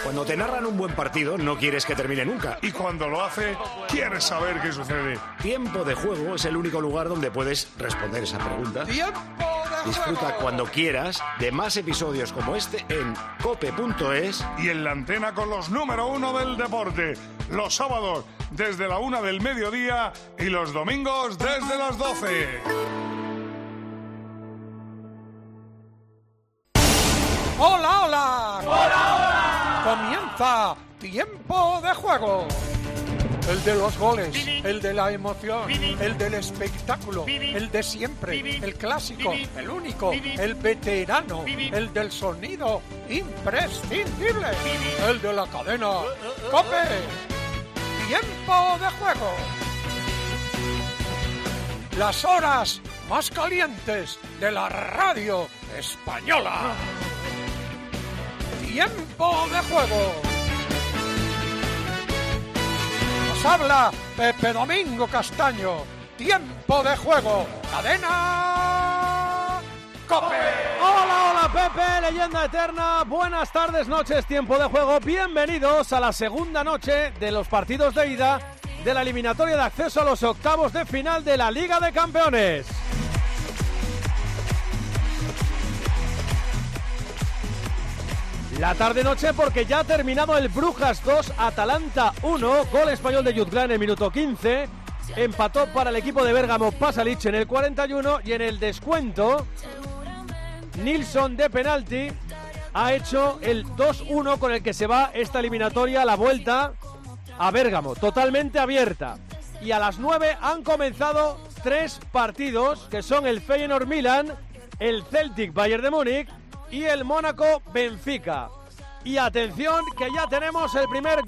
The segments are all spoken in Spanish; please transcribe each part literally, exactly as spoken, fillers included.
Cuando te narran un buen partido, no quieres que termine nunca. Y cuando lo hace, quieres saber qué sucede. Tiempo de Juego es el único lugar donde puedes responder esa pregunta. ¡Tiempo de Disfruta juego! cuando quieras de más episodios como este en cope punto es. Y en la antena con los número uno del deporte. Los sábados desde la una del mediodía y los domingos desde las doce. ¡Hola, hola! ¡Hola, hola! Comienza Tiempo de Juego. El de los goles, el de la emoción, el del espectáculo, el de siempre, el clásico, el único, el veterano, el del sonido imprescindible, el de la cadena COPE. Tiempo de Juego. Las horas más calientes de la radio española. Tiempo de Juego. Nos habla Pepe Domingo Castaño. Tiempo de Juego. Cadena COPE. Hola, hola Pepe, leyenda eterna. Buenas tardes, noches, Tiempo de Juego. Bienvenidos a la segunda noche de los partidos de ida de la eliminatoria de acceso a los octavos de final de la Liga de Campeones. La tarde-noche porque ya ha terminado el Brujas dos, Atalanta uno, gol español de Jutglan en el minuto quince, empató para el equipo de Bérgamo Pasalic en el cuarenta y uno y en el descuento Nilsson de penalti ha hecho el dos uno con el que se va esta eliminatoria a la vuelta a Bérgamo, totalmente abierta. Y a las nueve han comenzado tres partidos que son el Feyenoord-Milan, el Celtic-Bayern de Múnich y el Mónaco-Benfica. Y atención que ya tenemos el primer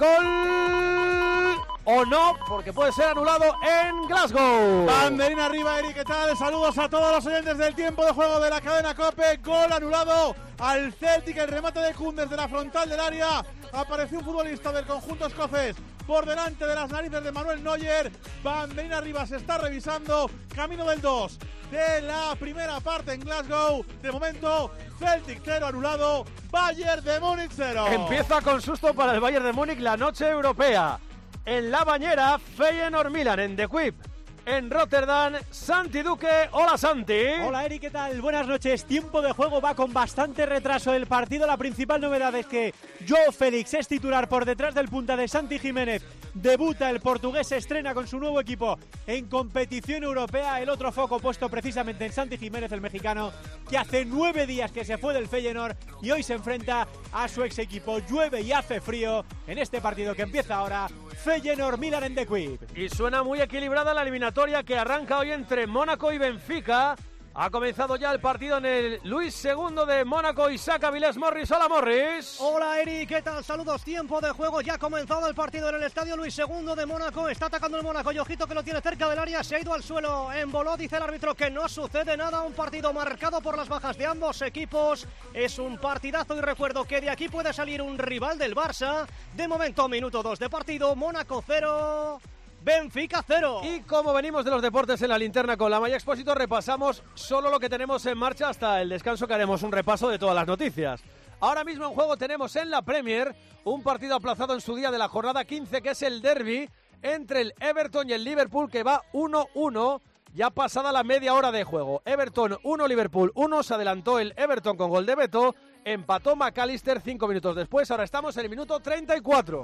gol, o no, porque puede ser anulado en Glasgow. Banderina arriba, Eri, ¿qué tal? Saludos a todos los oyentes del Tiempo de Juego de la cadena COPE. Gol anulado al Celtic, el remate de Koundé desde la frontal del área. Apareció un futbolista del conjunto escocés por delante de las narices de Manuel Neuer. Banderina arriba, se está revisando. Camino del dos de la primera parte en Glasgow. De momento, Celtic cero anulado, Bayern de Múnich cero. Empieza con susto para el Bayern de Múnich la noche europea. En la bañera, Feyenoord-Milan en The Kuip. En Rotterdam, Santi Duque. Hola, Santi. Hola, Eri, ¿qué tal? Buenas noches. Tiempo de Juego va con bastante retraso el partido. La principal novedad es que João Félix es titular por detrás del punta de Santi Jiménez. Debuta el portugués, se estrena con su nuevo equipo en competición europea. El otro foco puesto precisamente en Santi Jiménez, el mexicano, que hace nueve días que se fue del Feyenoord y hoy se enfrenta a su ex equipo. Llueve y hace frío en este partido que empieza ahora. Feyenoord-Milan en The Kuip. Y suena muy equilibrada la eliminatoria que arranca hoy entre Mónaco y Benfica. Ha comenzado ya el partido en el Luis segundo de Mónaco y saca Vilés Morris. Hola, Morris. Hola, Eri, ¿qué tal? Saludos, Tiempo de Juego. Ya ha comenzado el partido en el estadio Luis segundo de Mónaco. Está atacando el Mónaco y ojito que lo tiene cerca del área. Se ha ido al suelo, emboló, dice el árbitro que no sucede nada. Un partido marcado por las bajas de ambos equipos. Es un partidazo y recuerdo que de aquí puede salir un rival del Barça. De momento, minuto dos de partido. Mónaco cero. Benfica cero. Y como venimos de los deportes en la linterna con la Maya Expósito, repasamos solo lo que tenemos en marcha hasta el descanso, que haremos un repaso de todas las noticias. Ahora mismo en juego tenemos en la Premier un partido aplazado en su día de la jornada quince, que es el derbi entre el Everton y el Liverpool, que va uno uno, ya pasada la media hora de juego. Everton uno, Liverpool uno, se adelantó el Everton con gol de Beto, empató McAllister cinco minutos después, ahora estamos en el minuto treinta y cuatro.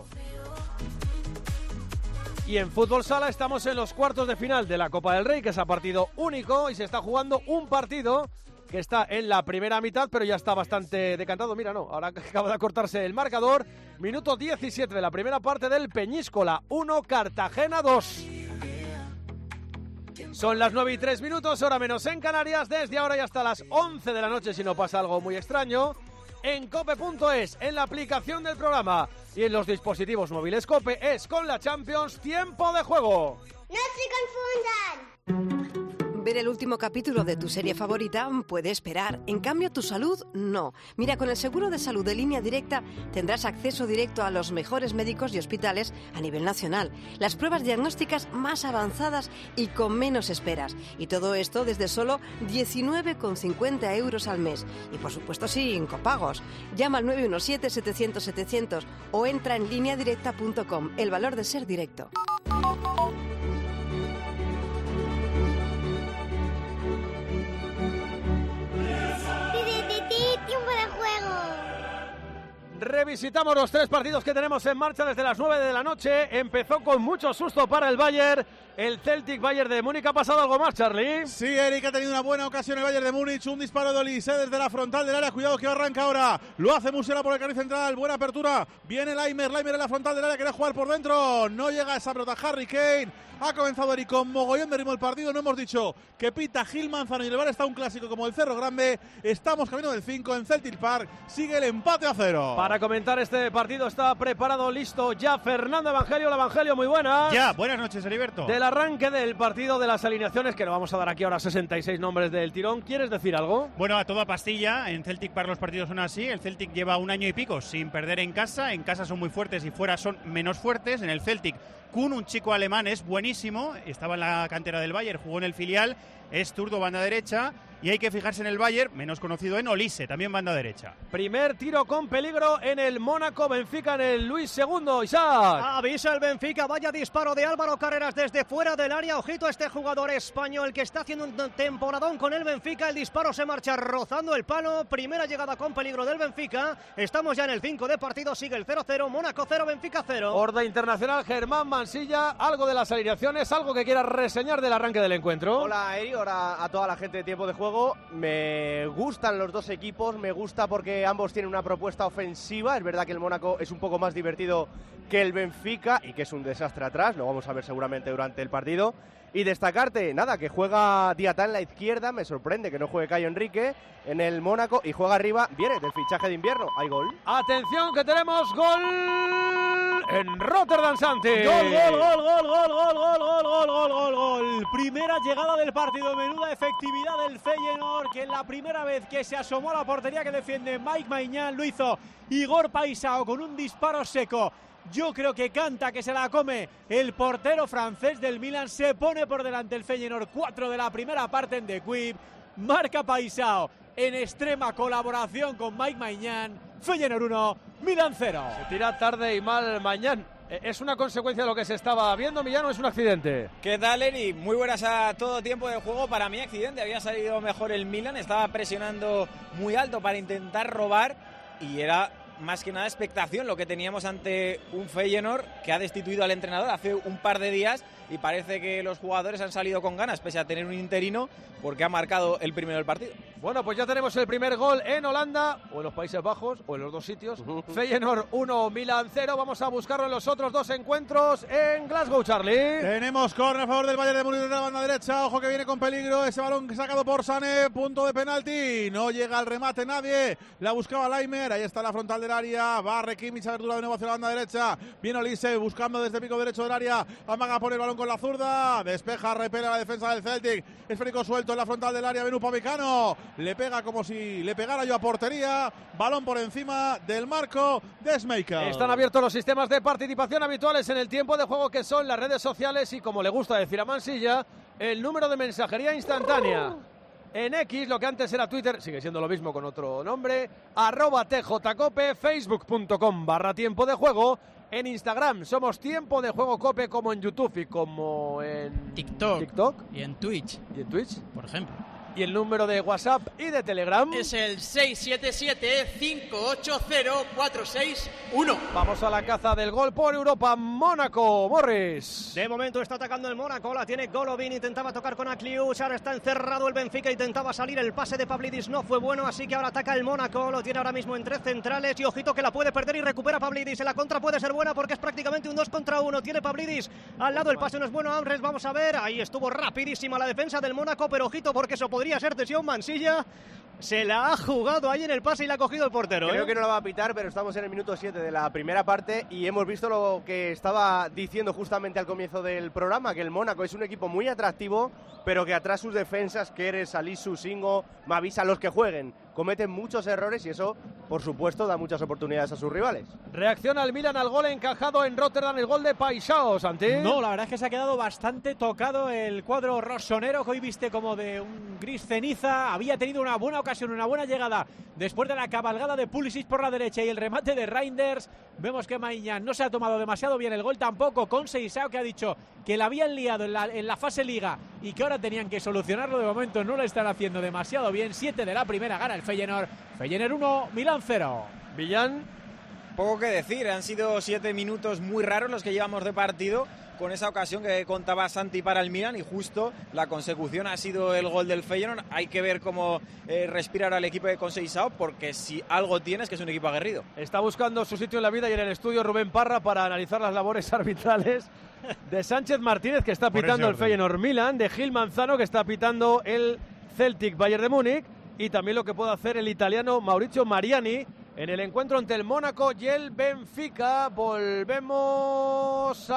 Y en Fútbol Sala estamos en los cuartos de final de la Copa del Rey, que es a partido único, y se está jugando un partido que está en la primera mitad, pero ya está bastante decantado. Mira, no, ahora acaba de acortarse el marcador. Minuto diecisiete de la primera parte del Peñíscola uno, Cartagena dos. Son las nueve y tres minutos, hora menos en Canarias, desde ahora y hasta las once de la noche, si no pasa algo muy extraño. En cope punto es, en la aplicación del programa y en los dispositivos móviles Cope, es con la Champions Tiempo de Juego. ¡No se confundan! Ver el último capítulo de tu serie favorita puede esperar, en cambio tu salud no. Mira, con el seguro de salud de Línea Directa tendrás acceso directo a los mejores médicos y hospitales a nivel nacional, las pruebas diagnósticas más avanzadas y con menos esperas. Y todo esto desde solo diecinueve con cincuenta euros al mes. Y por supuesto sin copagos. Llama al nueve uno siete, setecientos, setecientos o entra en línea directa punto com. El valor de ser directo. ¡Tiempo de juego! Revisitamos los tres partidos que tenemos en marcha desde las nueve de la noche. Empezó con mucho susto para el Bayern. El Celtic Bayern de Múnich. ¿Ha pasado algo más, Charlie? Sí, Eric, ha tenido una buena ocasión el Bayern de Múnich. Un disparo de Olise desde la frontal del área. Cuidado que arranca ahora. Lo hace Musiala por el carril central. Buena apertura. Viene Laimer. Laimer en la frontal del área. Quiere jugar por dentro. No llega esa pelota. Harry Kane. Ha comenzado Eric con mogollón de ritmo el partido. No hemos dicho que pita Gil Manzano y el bar está un clásico como el Cerro Grande. Estamos camino del cinco en Celtic Park. Sigue el empate a cero. Para comentar este partido está preparado, listo ya Fernando Evangelio. El Evangelio, muy buenas. Ya, buenas noches, Heriberto. Del arranque del partido, de las alineaciones, que nos vamos a dar aquí ahora sesenta y seis nombres del tirón. ¿Quieres decir algo? Bueno, a toda pastilla. En Celtic Park los partidos son así. El Celtic lleva un año y pico sin perder en casa. En casa son muy fuertes y fuera son menos fuertes. En el Celtic, Kuhn, un chico alemán, es buenísimo. Estaba en la cantera del Bayern, jugó en el filial. Es zurdo, banda derecha. Y hay que fijarse en el Bayern, menos conocido en Olise, también banda derecha. Primer tiro con peligro en el Mónaco. Benfica en el Luis segundo. Isaac. Avisa el Benfica. Vaya disparo de Álvaro Carreras desde fuera del área. Ojito a este jugador español que está haciendo un temporadón con el Benfica. El disparo se marcha rozando el palo. Primera llegada con peligro del Benfica. Estamos ya en el cinco de partido. Sigue el cero cero. Mónaco cero, Benfica cero. Horda internacional. Germán Mansilla. Algo de las alineaciones. Algo que quieras reseñar del arranque del encuentro. Hola, Eri. Hola a toda la gente de Tiempo de Juego. Me gustan los dos equipos, me gusta porque ambos tienen una propuesta ofensiva. Es verdad que el Mónaco es un poco más divertido que el Benfica y que es un desastre atrás, lo vamos a ver seguramente durante el partido. Y destacarte, nada, que juega Diatá en la izquierda, me sorprende que no juegue Caio Henrique en el Mónaco y juega arriba, viene del fichaje de invierno, hay gol. Atención que tenemos gol en Rotterdam, Santi. Gol, gol, gol, gol, gol, gol, gol, gol, gol, gol, gol, gol. Primera llegada del partido, menuda efectividad del Feyenoord, que en la primera vez que se asomó a la portería que defiende Mike Maignan lo hizo Igor Paisao con un disparo seco. Yo creo que canta, que se la come el portero francés del Milan. Se pone por delante el Feyenoord, cuatro de la primera parte en The Quip. Marca Paisao en extrema colaboración con Mike Maignan. Feyenoord uno, Milan cero. Se tira tarde y mal Maignan. ¿Es una consecuencia de lo que se estaba viendo, Millán, o es un accidente? ¿Qué tal, Eri? Muy buenas a todo tiempo de juego. Para mí, accidente. Había salido mejor el Milan. Estaba presionando muy alto para intentar robar y era más que nada expectación lo que teníamos ante un Feyenoord que ha destituido al entrenador hace un par de días y parece que los jugadores han salido con ganas pese a tener un interino porque ha marcado el primero del partido. Bueno, pues ya tenemos el primer gol en Holanda o en los Países Bajos o en los dos sitios. Feyenoord uno, Milan cero. Vamos a buscarlo en los otros dos encuentros en Glasgow, Charlie. Tenemos córner a favor del Bayern de Múnich de la banda derecha. Ojo que viene con peligro ese balón sacado por Sané. Punto de penalti. No llega al remate nadie. La buscaba Laimer. Ahí está la frontal del área. Barre Kimmich, abertura de nuevo hacia la banda derecha. Viene Olise buscando desde el pico derecho del área. Amaga por el balón con la zurda. Despeja, repele la defensa del Celtic. Esférico suelto en la frontal del área. Viene Upamecano. Le pega como si le pegara yo a portería. Balón por encima del marco de Schmeichel. Están abiertos los sistemas de participación habituales en el tiempo de juego, que son las redes sociales y, como le gusta decir a Mansilla, el número de mensajería instantánea. En X, lo que antes era Twitter, sigue siendo lo mismo con otro nombre, arroba tjcope, facebook.com barra tiempo de juego. En Instagram somos Tiempo de Juego Cope, como en YouTube y como en TikTok, TikTok. Y en Twitch. Y en Twitch, por ejemplo. Y el número de WhatsApp y de Telegram es el seis siete siete, cinco ocho cero, cuatro seis uno. Vamos a la caza del gol por Europa. Mónaco, Morris. De momento está atacando el Mónaco, la tiene Golovin, intentaba tocar con Akliuch, ahora está encerrado el Benfica, intentaba salir, el pase de Pavlidis no fue bueno, así que ahora ataca el Mónaco, lo tiene ahora mismo en tres centrales y ojito que la puede perder y recupera Pavlidis. En la contra puede ser buena porque es prácticamente un dos contra uno, tiene Pavlidis al lado, el pase no es bueno, Amres, vamos a ver, ahí estuvo rapidísima la defensa del Mónaco, pero ojito porque eso podría ser cesión. Mansilla Se la ha jugado ahí en el pase y la ha cogido el portero. Creo ¿eh? que no la va a pitar, pero estamos en el minuto siete de la primera parte y hemos visto lo que estaba diciendo justamente al comienzo del programa, que el Mónaco es un equipo muy atractivo, pero que atrás sus defensas, Keres, Salisu, Singo, Mavisa, los que jueguen, cometen muchos errores y eso, por supuesto, da muchas oportunidades a sus rivales. Reacciona el Milan al gol encajado en Rotterdam, el gol de Paixao, Santi. No, la verdad es que se ha quedado bastante tocado el cuadro rossonero, que hoy viste como de un gris ceniza. Había tenido una buena ocasión, una buena llegada después de la cabalgada de Pulisic por la derecha y el remate de Reinders. Vemos que Maignan no se ha tomado demasiado bien el gol tampoco, con Seisao, que ha dicho que la habían liado en la, en la fase liga y que ahora tenían que solucionarlo. De momento no lo están haciendo demasiado bien. Siete de la primera, gana el Feyenoord. Feyenoord uno, Milán cero. Villán. Poco que decir, han sido siete minutos muy raros los que llevamos de partido, con esa ocasión que contaba Santi para el Milan, y justo la consecución ha sido el gol del Feyenoord. Hay que ver cómo eh, respirar al equipo de Conceição, porque si algo tiene es que es un equipo aguerrido. Está buscando su sitio en la vida y en el estudio Rubén Parra para analizar las labores arbitrales de Sánchez Martínez, que está pitando el Feyenoord Milan, de Gil Manzano, que está pitando el Celtic Bayern de Múnich, y también lo que puede hacer el italiano Mauricio Mariani en el encuentro entre el Mónaco y el Benfica. Volvemos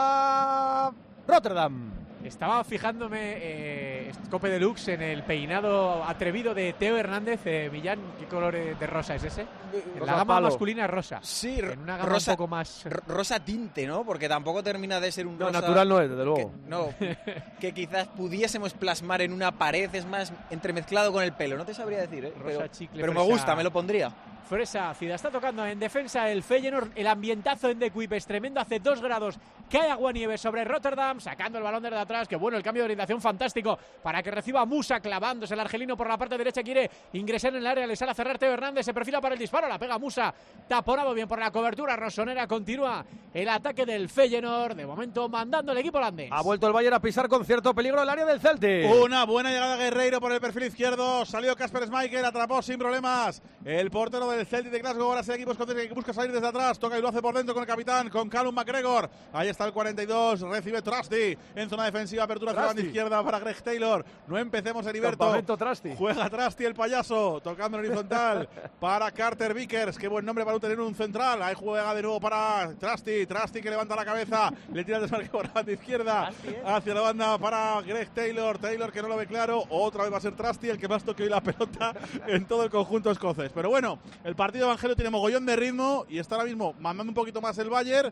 a Rotterdam. Estaba fijándome, eh, Cope Deluxe, en el peinado atrevido de Teo Hernández. eh, Millán, ¿qué color de rosa es ese? En la gama palo. masculina es rosa. Sí, en una gama rosa, un poco más... rosa tinte, ¿no? Porque tampoco termina de ser un No, rosa... natural no es, desde luego. Que, no, que quizás pudiésemos plasmar en una pared, es más entremezclado con el pelo. No te sabría decir, ¿eh? Rosa, Pero, chicle, pero me fresa. gusta, me lo pondría. Fresa ácida, está tocando en defensa el Feyenoord. El ambientazo en The Kuip es tremendo, hace dos grados, cae agua nieve sobre Rotterdam, sacando el balón desde atrás. Que bueno, el cambio de orientación fantástico para que reciba Musa, clavándose el argelino por la parte derecha, quiere ingresar en el área, le sale a cerrar Teo Hernández, se perfila para el disparo, la pega Musa, taponado bien por la cobertura rossonera. Continúa el ataque del Feyenoord, de momento mandando el equipo holandés. Ha vuelto el Bayern a pisar con cierto peligro el área del Celtic. Una buena llegada de Guerreiro por el perfil izquierdo, salió Kasper Schmeichel, atrapó sin problemas el portero del Celtic de Glasgow. Ahora es el equipo escocés que busca salir desde atrás, toca y lo hace por dentro con el capitán, con Callum McGregor. Ahí está el cuarenta y dos, recibe Trusty en zona defensiva, apertura hacia la banda izquierda para Greg Taylor. No empecemos, Heriberto. Juega Trusty, el payaso, tocando en horizontal para Carter Vickers. Qué buen nombre para tener un central. Ahí juega de nuevo para Trusty, Trusty que levanta la cabeza, le tira el desmarque por la banda izquierda hacia la banda para Greg Taylor. Taylor que no lo ve claro, otra vez va a ser Trusty el que más toque hoy la pelota en todo el conjunto escocés. Pero bueno, el partido de Evangelio tiene mogollón de ritmo y está ahora mismo mandando un poquito más el Bayern,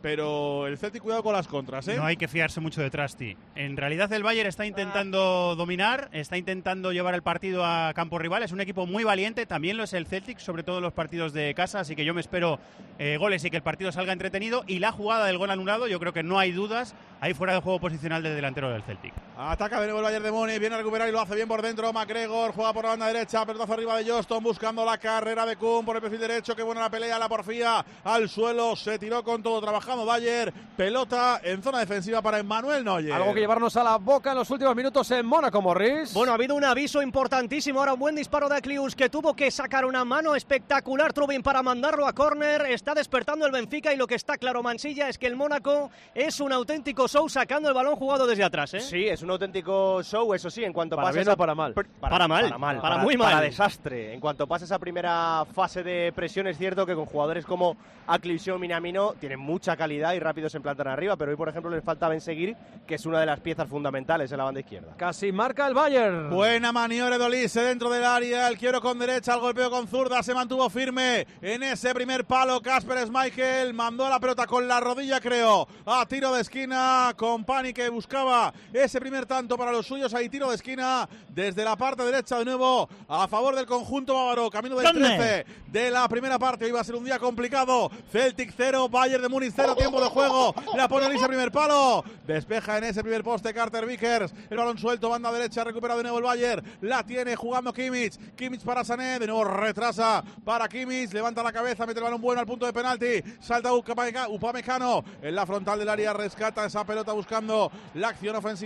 pero el Celtic cuidado con las contras, ¿eh? No hay que fiarse mucho de Trusty. En realidad el Bayern está intentando dominar, está intentando llevar el partido a campo rival. Es un equipo muy valiente, también lo es el Celtic, sobre todo en los partidos de casa, así que yo me espero eh, goles y que el partido salga entretenido. Y la jugada del gol anulado, yo creo que no hay dudas, ahí fuera de juego posicional del delantero del Celtic. Ataca de nuevo el Bayern de Múnich, viene a recuperar y lo hace bien por dentro. McGregor juega por la banda derecha, pelotazo arriba de Johnston, buscando la carrera de Kuhn por el perfil derecho. Qué buena la pelea, la porfía al suelo, se tiró con todo, trabajando Bayern. Pelota en zona defensiva para Emmanuel Neuer. Algo que llevarnos a la boca en los últimos minutos en Mónaco, Morris. Bueno, ha habido un aviso importantísimo. Ahora un buen disparo de Klius, que tuvo que sacar una mano espectacular, Trubin, para mandarlo a córner. Está despertando el Benfica y lo que está claro, Mansilla, es que el Mónaco es un auténtico show sacando el balón jugado desde atrás, ¿eh? Sí, es un auténtico show, eso sí, en cuanto para pasa bien esa... o para mal. Para, para mal, para, mal, para, para muy mal. Para desastre. En cuanto pasa esa primera fase de presión, es cierto que con jugadores como Aklišo o Minamino tienen mucha calidad y rápido se implantan arriba, pero hoy, por ejemplo, les falta Ben Seguir, que es una de las piezas fundamentales en la banda izquierda. Casi marca el Bayern. Buena maniobra de Olise dentro del área, el quiero con derecha, el golpeo con zurda, se mantuvo firme en ese primer palo. Kasper Schmeichel mandó la pelota con la rodilla, creo, a tiro de esquina. Company que buscaba ese primer tanto para los suyos. Ahí tiro de esquina desde la parte derecha de nuevo a favor del conjunto bávaro. Camino del trece de la primera parte. Iba a ser un día complicado. Celtic cero, Bayern de Múnich cero, tiempo de juego. La pone Olise, primer palo. Despeja en ese primer poste Carter Vickers. El balón suelto, banda derecha, recupera de nuevo el Bayern. La tiene jugando Kimmich. Kimmich para Sané, de nuevo retrasa para Kimmich. Levanta la cabeza, mete el balón bueno al punto de penalti. Salta Upamecano en la frontal del área, rescata esa pelota buscando la acción ofensiva de nuevo el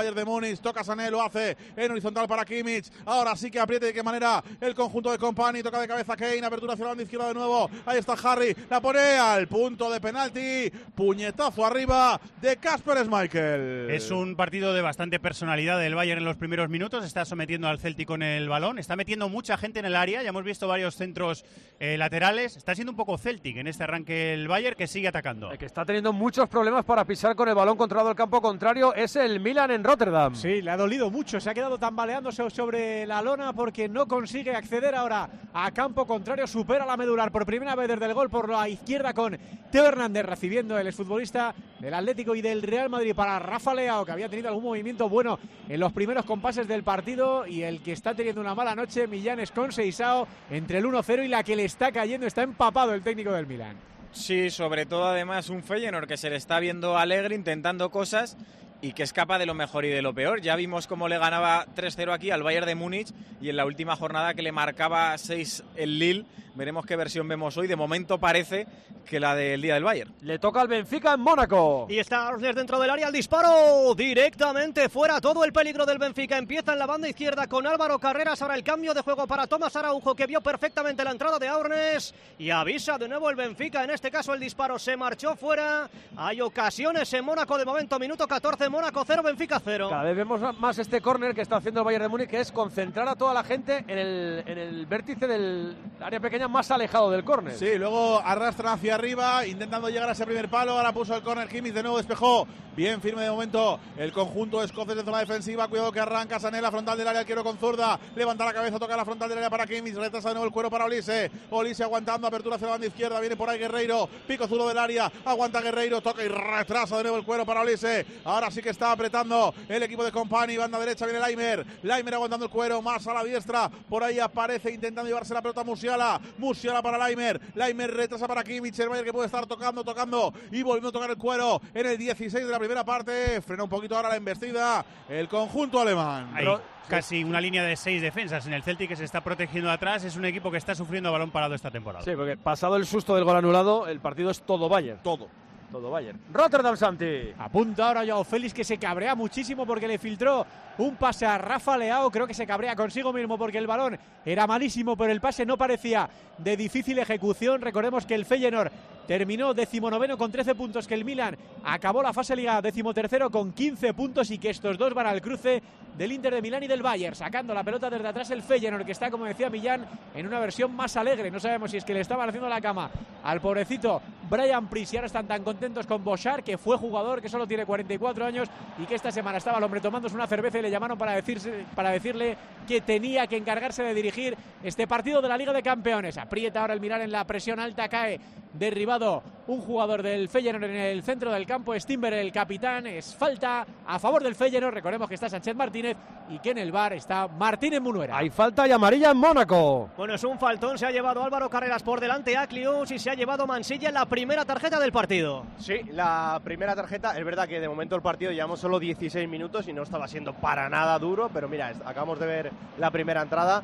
Bayern de Múnich, toca Sané, lo hace en horizontal para Kimmich, ahora sí que apriete de qué manera el conjunto de Kompany, toca de cabeza Kane, apertura hacia la banda izquierda de nuevo, ahí está Harry, la pone al punto de penalti, puñetazo arriba de Kasper Schmeichel. Es un partido de bastante personalidad del Bayern en los primeros minutos, está sometiendo al Celtic con el balón, está metiendo mucha gente en el área, ya hemos visto varios centros eh, laterales, está siendo un poco Celtic en este arranque el Bayern, que sigue atacando. El que está teniendo muchos problemas para pisar con el balón controlado el campo contrario es el Milan en Rotterdam. Sí, le ha dolido mucho, se ha quedado tambaleándose sobre la lona porque no consigue acceder ahora a campo contrario, supera la medular por primera vez desde el gol por la izquierda con Teo Hernández recibiendo el exfutbolista del Atlético y del Real Madrid para Rafa Leao, que había tenido algún movimiento bueno en los primeros compases del partido, y el que está teniendo una mala noche, Millán, es con Seisao entre el uno cero y la que le está cayendo, está empapado el técnico del Milan. Sí, sobre todo además un Feyenoord que se le está viendo alegre intentando cosas y que escapa de lo mejor y de lo peor. Ya vimos cómo le ganaba tres cero aquí al Bayern de Múnich y en la última jornada que le marcaba seis el Lille. Veremos qué versión vemos hoy. De momento parece que la del día del Bayern. Le toca al Benfica en Mónaco. Y está Arnes dentro del área, el disparo directamente fuera. Todo el peligro del Benfica empieza en la banda izquierda con Álvaro Carreras. Ahora el cambio de juego para Tomás Araujo, que vio perfectamente la entrada de Arnes y avisa de nuevo el Benfica. En este caso el disparo se marchó fuera. Hay ocasiones en Mónaco de momento. Minuto catorce, Mónaco cero, Benfica cero. Cada vez vemos más este córner que está haciendo el Bayern de Múnich, que es concentrar a toda la gente en el, en el vértice del área pequeña más alejado del córner. Sí, luego arrastran hacia arriba, intentando llegar a ese primer palo. Ahora puso el córner Kimmich, de nuevo despejó. Bien firme de momento el conjunto escocés de zona defensiva. Cuidado que arranca Sané, la frontal del área, el quiero con zurda. Levanta la cabeza, toca la frontal del área para Kimmich. Retrasa de nuevo el cuero para Olise. Olise aguantando, apertura hacia la banda izquierda. Viene por ahí Guerreiro, pico zurdo del área. Aguanta Guerreiro, toca y retrasa de nuevo el cuero para Olise. Ahora sí que está apretando el equipo de Kompany. Banda derecha viene Laimer. Laimer aguantando el cuero, más a la diestra. Por ahí aparece intentando llevarse la pelota Musiala. Musiala para Laimer. Laimer retrasa para Kimmich. El Bayern que puede estar tocando, tocando y volviendo a tocar el cuero en el dieciséis de la primera parte. Frena un poquito ahora la embestida el conjunto alemán. Hay casi una línea de seis defensas en el Celtic que se está protegiendo atrás. Es un equipo que está sufriendo a balón parado esta temporada. Sí, porque pasado el susto del gol anulado, el partido es todo Bayern. Todo. Todo Bayern. Rotterdam, Santi. Apunta ahora Joao Félix, que se cabrea muchísimo porque le filtró un pase a Rafa Leao. Creo que se cabrea consigo mismo porque el balón era malísimo, pero el pase no parecía de difícil ejecución. Recordemos que el Feyenoord terminó decimonoveno con trece puntos, que el Milan acabó la fase liga decimotercero con quince puntos y que estos dos van al cruce del Inter de Milán y del Bayern, sacando la pelota desde atrás el Feyenoord, que está, como decía Millán, en una versión más alegre. No sabemos si es que le estaban haciendo la cama al pobrecito Brian Pris y ahora están tan contentos con Boschar, que fue jugador, que solo tiene cuarenta y cuatro años y que esta semana estaba el hombre tomándose una cerveza y le llamaron para, decirse, para decirle que tenía que encargarse de dirigir este partido de la Liga de Campeones. Aprieta ahora el Milan en la presión alta, cae derribado un jugador del Feyenoord en el centro del campo, es Timber el capitán. Es falta a favor del Feyenoord. Recordemos que está Sánchez Martínez y que en el bar está Martínez Munuera. Hay falta y amarilla en Mónaco. Bueno, es un faltón, se ha llevado Álvaro Carreras por delante a Clius y se ha llevado Mansilla la primera tarjeta del partido. Sí, la primera tarjeta. Es verdad que de momento el partido llevamos solo dieciséis minutos y no estaba siendo para nada duro, pero mira, acabamos de ver la primera entrada.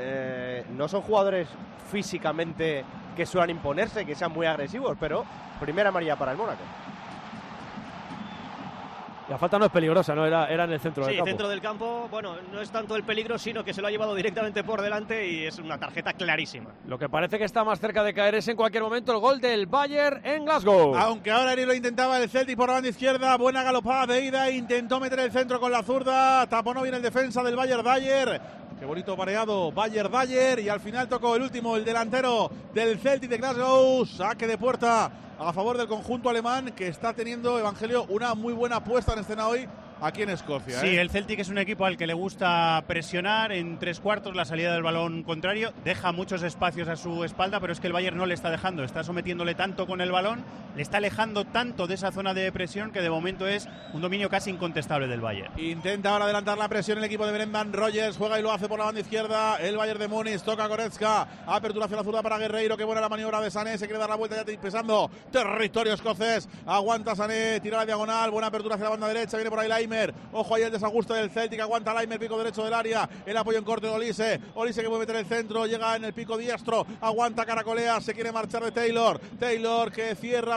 Eh, no son jugadores físicamente que suelen imponerse, que sean muy agresivos, pero primera amarilla para el Mónaco. La falta no es peligrosa, ¿no? Era, era en el centro sí, del campo. Sí, centro del campo. Bueno, no es tanto el peligro, sino que se lo ha llevado directamente por delante y es una tarjeta clarísima. Lo que parece que está más cerca de caer es en cualquier momento el gol del Bayern en Glasgow. Aunque ahora ni lo intentaba el Celtic por la banda izquierda, buena galopada de ida, intentó meter el centro con la zurda, taponó bien el defensa del Bayern Dyer. Qué bonito pareado, Bayern Dyer, y al final tocó el último, el delantero del Celtic de Glasgow. Saque de puerta a favor del conjunto alemán, que está teniendo, Evangelio, una muy buena puesta en escena hoy aquí en Escocia. Sí, ¿eh? el Celtic es un equipo al que le gusta presionar en tres cuartos la salida del balón contrario, deja muchos espacios a su espalda, pero es que el Bayern no le está dejando, está sometiéndole tanto con el balón, le está alejando tanto de esa zona de presión que de momento es un dominio casi incontestable del Bayern. Intenta ahora adelantar la presión el equipo de Brendan Rodgers, juega y lo hace por la banda izquierda el Bayern de Múnich, toca Goretzka, apertura hacia la zurda para Guerreiro, qué buena la maniobra de Sané, se quiere dar la vuelta ya pesando territorio escocés, aguanta Sané, tira la diagonal, buena apertura hacia la banda derecha, viene por ahí Laimer, ojo ahí el desajuste del Celtic, aguanta Laimer, pico derecho del área, el apoyo en corte de Olise, Olise que puede meter el centro, llega en el pico diestro, aguanta, caracolea, se quiere marchar de Taylor, Taylor que cierra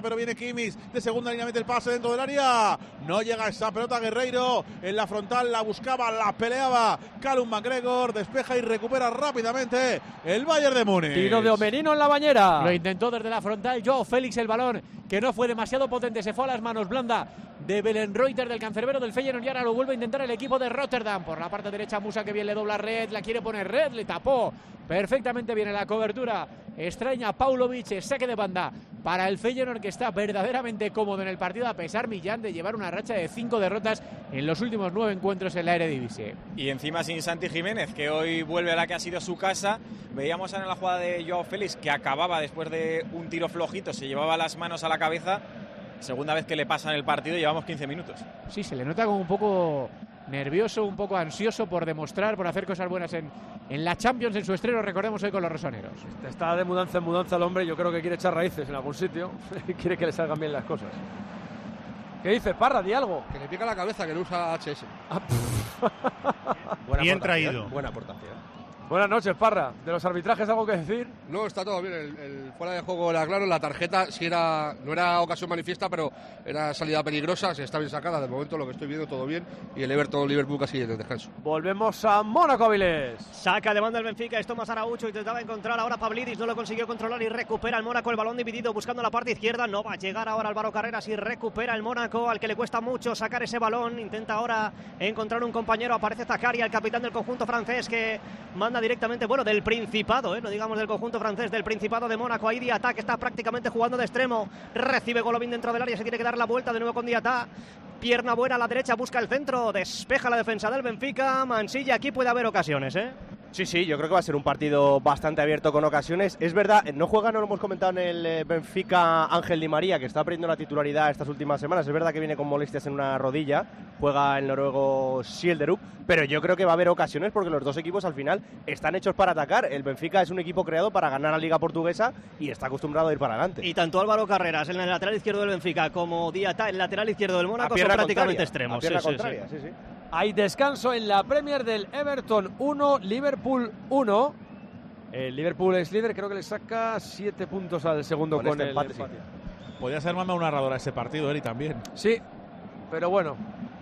pero viene Kimmich, de segunda línea mete el pase dentro del área, no llega esa pelota. Guerreiro en la frontal, la buscaba, la peleaba Callum McGregor, despeja y recupera rápidamente el Bayern de Múnich. Tiro de Omerino en la bañera. Lo intentó desde la frontal Joao Félix, el balón que no fue demasiado potente, se fue a las manos blanda de Belenreuter, del cancerbero del Feyenoord, y ahora lo vuelve a intentar el equipo de Rotterdam. Por la parte derecha Musa, que bien le dobla Red, la quiere poner Red, le tapó perfectamente bien en la cobertura. Extraña Paulovic, saque de banda para el Feyenoord, que está verdaderamente cómodo en el partido, a pesar, Millán, de llevar una racha de cinco derrotas en los últimos nueve encuentros en la Eredivisie. Y encima sin Santi Jiménez, que hoy vuelve a la que ha sido su casa. Veíamos en la jugada de Joao Félix, que acababa después de un tiro flojito, se llevaba las manos a la cabeza. Segunda vez que le pasa en el partido, llevamos quince minutos. Sí, se le nota como un poco nervioso, un poco ansioso por demostrar, por hacer cosas buenas en, en la Champions, en su estreno, recordemos, hoy con los rosoneros. Está de mudanza en mudanza el hombre, yo creo que quiere echar raíces en algún sitio y quiere que le salgan bien las cosas. ¿Qué dice, Parra? Di algo. Que le pica la cabeza, que no usa H S. Bien traído. Buena aportación. Buenas noches, Parra. ¿De los arbitrajes algo que decir? No, está todo bien. El, el fuera de juego era claro. La tarjeta sí era, no era ocasión manifiesta, pero era salida peligrosa. Se está bien sacada. De momento lo que estoy viendo, todo bien. Y el Everton-Liverpool casi en el descanso. Volvemos a Mónaco, Avilés. Saca de banda el Benfica. Es Tomás Araujo. Intentaba encontrar ahora Pavlidis. No lo consiguió controlar y recupera el Mónaco. El balón dividido buscando la parte izquierda. No va a llegar ahora Álvaro Carreras y recupera el Mónaco, al que le cuesta mucho sacar ese balón. Intenta ahora encontrar un compañero. Aparece Zakaria, el capitán del conjunto francés, que manda directamente, bueno, del Principado, ¿eh? No digamos del conjunto francés, del Principado de Mónaco. Ahí Diatá, que está prácticamente jugando de extremo, recibe Golovin dentro del área, se tiene que dar la vuelta de nuevo con Diatá, pierna buena a la derecha, busca el centro, despeja la defensa del Benfica. Mansilla, aquí puede haber ocasiones, ¿eh? Sí, sí, yo creo que va a ser un partido bastante abierto con ocasiones. Es verdad, no juega, no lo hemos comentado en el eh, Benfica, Ángel Di María, que está perdiendo la titularidad estas últimas semanas. Es verdad que viene con molestias en una rodilla, juega el noruego Schilderud, pero yo creo que va a haber ocasiones porque los dos equipos al final están hechos para atacar. El Benfica es un equipo creado para ganar la Liga Portuguesa y está acostumbrado a ir para adelante. Y tanto Álvaro Carreras en el lateral izquierdo del Benfica como Diatá en el lateral izquierdo del Mónaco son prácticamente extremos. A pierna sí, contraria, sí, sí, sí. Hay descanso en la Premier del Everton uno, Liverpool uno. El Liverpool es líder, creo que le saca siete puntos al segundo con, con este el empate. empate. Sí. Podría ser manda un narrador a ese partido, Eri, también. Sí, pero bueno,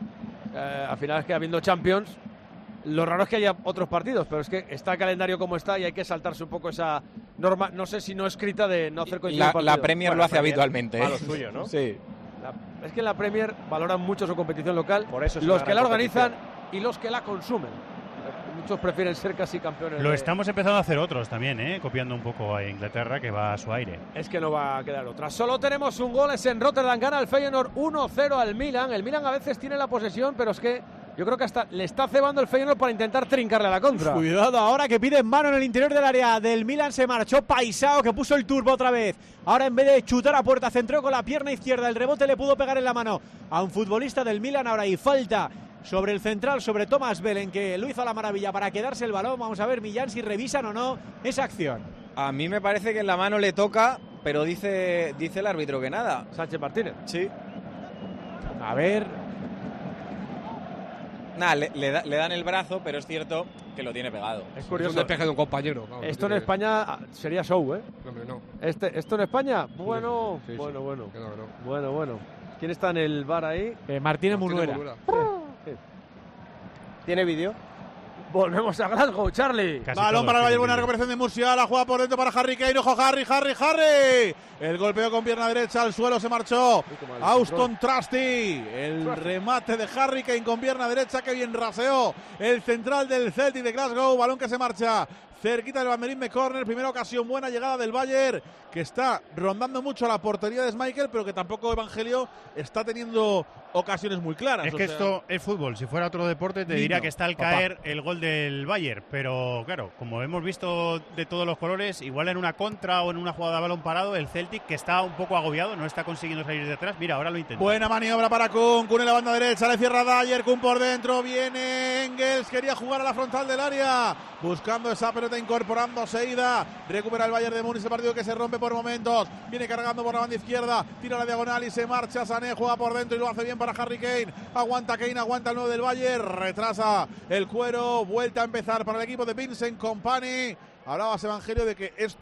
eh, al final es que habiendo Champions, lo raro es que haya otros partidos, pero es que está el calendario como está y hay que saltarse un poco esa norma, no sé si no escrita, de no hacer coincidir La, el partido. la Premier Bueno, lo hace Premier, habitualmente. A ¿eh? lo suyo, ¿no? Sí. La, es que en la Premier valoran mucho su competición local, Por eso es los una que la gran organizan y los que la consumen. Muchos prefieren ser casi campeones. Lo de... estamos empezando a hacer otros también, ¿eh? Copiando un poco a Inglaterra, que va a su aire. Es que no va a quedar otra. Solo tenemos un gol, es en Rotterdam, gana el Feyenoord uno cero al Milan. El Milan a veces tiene la posesión, pero es que yo creo que hasta le está cebando el Feyenoord para intentar trincarle a la contra. Cuidado ahora, que pide mano en el interior del área del Milan. Se marchó Paisao, que puso el turbo otra vez. Ahora, en vez de chutar a puerta, centró con la pierna izquierda. El rebote le pudo pegar en la mano a un futbolista del Milan. Ahora hay falta sobre el central, sobre Thomas Belen, que lo hizo a la maravilla para quedarse el balón. Vamos a ver, Millán, si revisan o no esa acción. A mí me parece que en la mano le toca, pero dice, dice el árbitro que nada. Sánchez Martínez. Sí. A ver. Nada, le, le, da, le dan el brazo, pero es cierto que lo tiene pegado. Es Es curioso. un despeje de un compañero. Vamos, Esto en tiene- España ah, sería show, ¿eh? No, hombre, no. Este, ¿Esto en España? Bueno, Sí, sí. bueno, bueno. Que no, que no. Bueno, bueno. ¿Quién está en el bar ahí? Eh, Martínez Munuera. Munuera. ¿Tiene vídeo? Volvemos a Glasgow, Charlie. Casi Balón todos para el Bayern, tienen buena vídeo. recuperación de Murcia, la juega por dentro para Harry Kane, ojo Harry, Harry, Harry. El golpeo con pierna derecha al suelo, se marchó Auston Trusty. El remate de Harry Kane con pierna derecha, que bien raseó el central del Celtic de Glasgow. Balón que se marcha cerquita del banderín de córner. Primera ocasión, buena llegada del Bayern, que está rondando mucho la portería de Schmeichel, pero que tampoco Evangelio está teniendo ocasiones muy claras. Es o que sea, esto es fútbol. Si fuera otro deporte, te Niño, diría que está al papá. caer el gol del Bayern. Pero claro, como hemos visto de todos los colores, igual en una contra o en una jugada de balón parado, el Celtic, que está un poco agobiado, no está consiguiendo salir de atrás. Mira, ahora lo intenta. Buena maniobra para Kun, Kun en la banda derecha, le cierra Dyer, Kun por dentro, viene Engels, quería jugar a la frontal del área, buscando esa pelota, incorporándose Ida, recupera el Bayern de Múnich, el partido que se rompe por momentos, viene cargando por la banda izquierda, tira la diagonal y se marcha Sané, juega por dentro y lo hace bien para Harry Kane, aguanta Kane, aguanta el nueve del Bayern, retrasa el cuero, vuelta a empezar para el equipo de Vincent Kompany. Hablabas, Evangelio, de que esto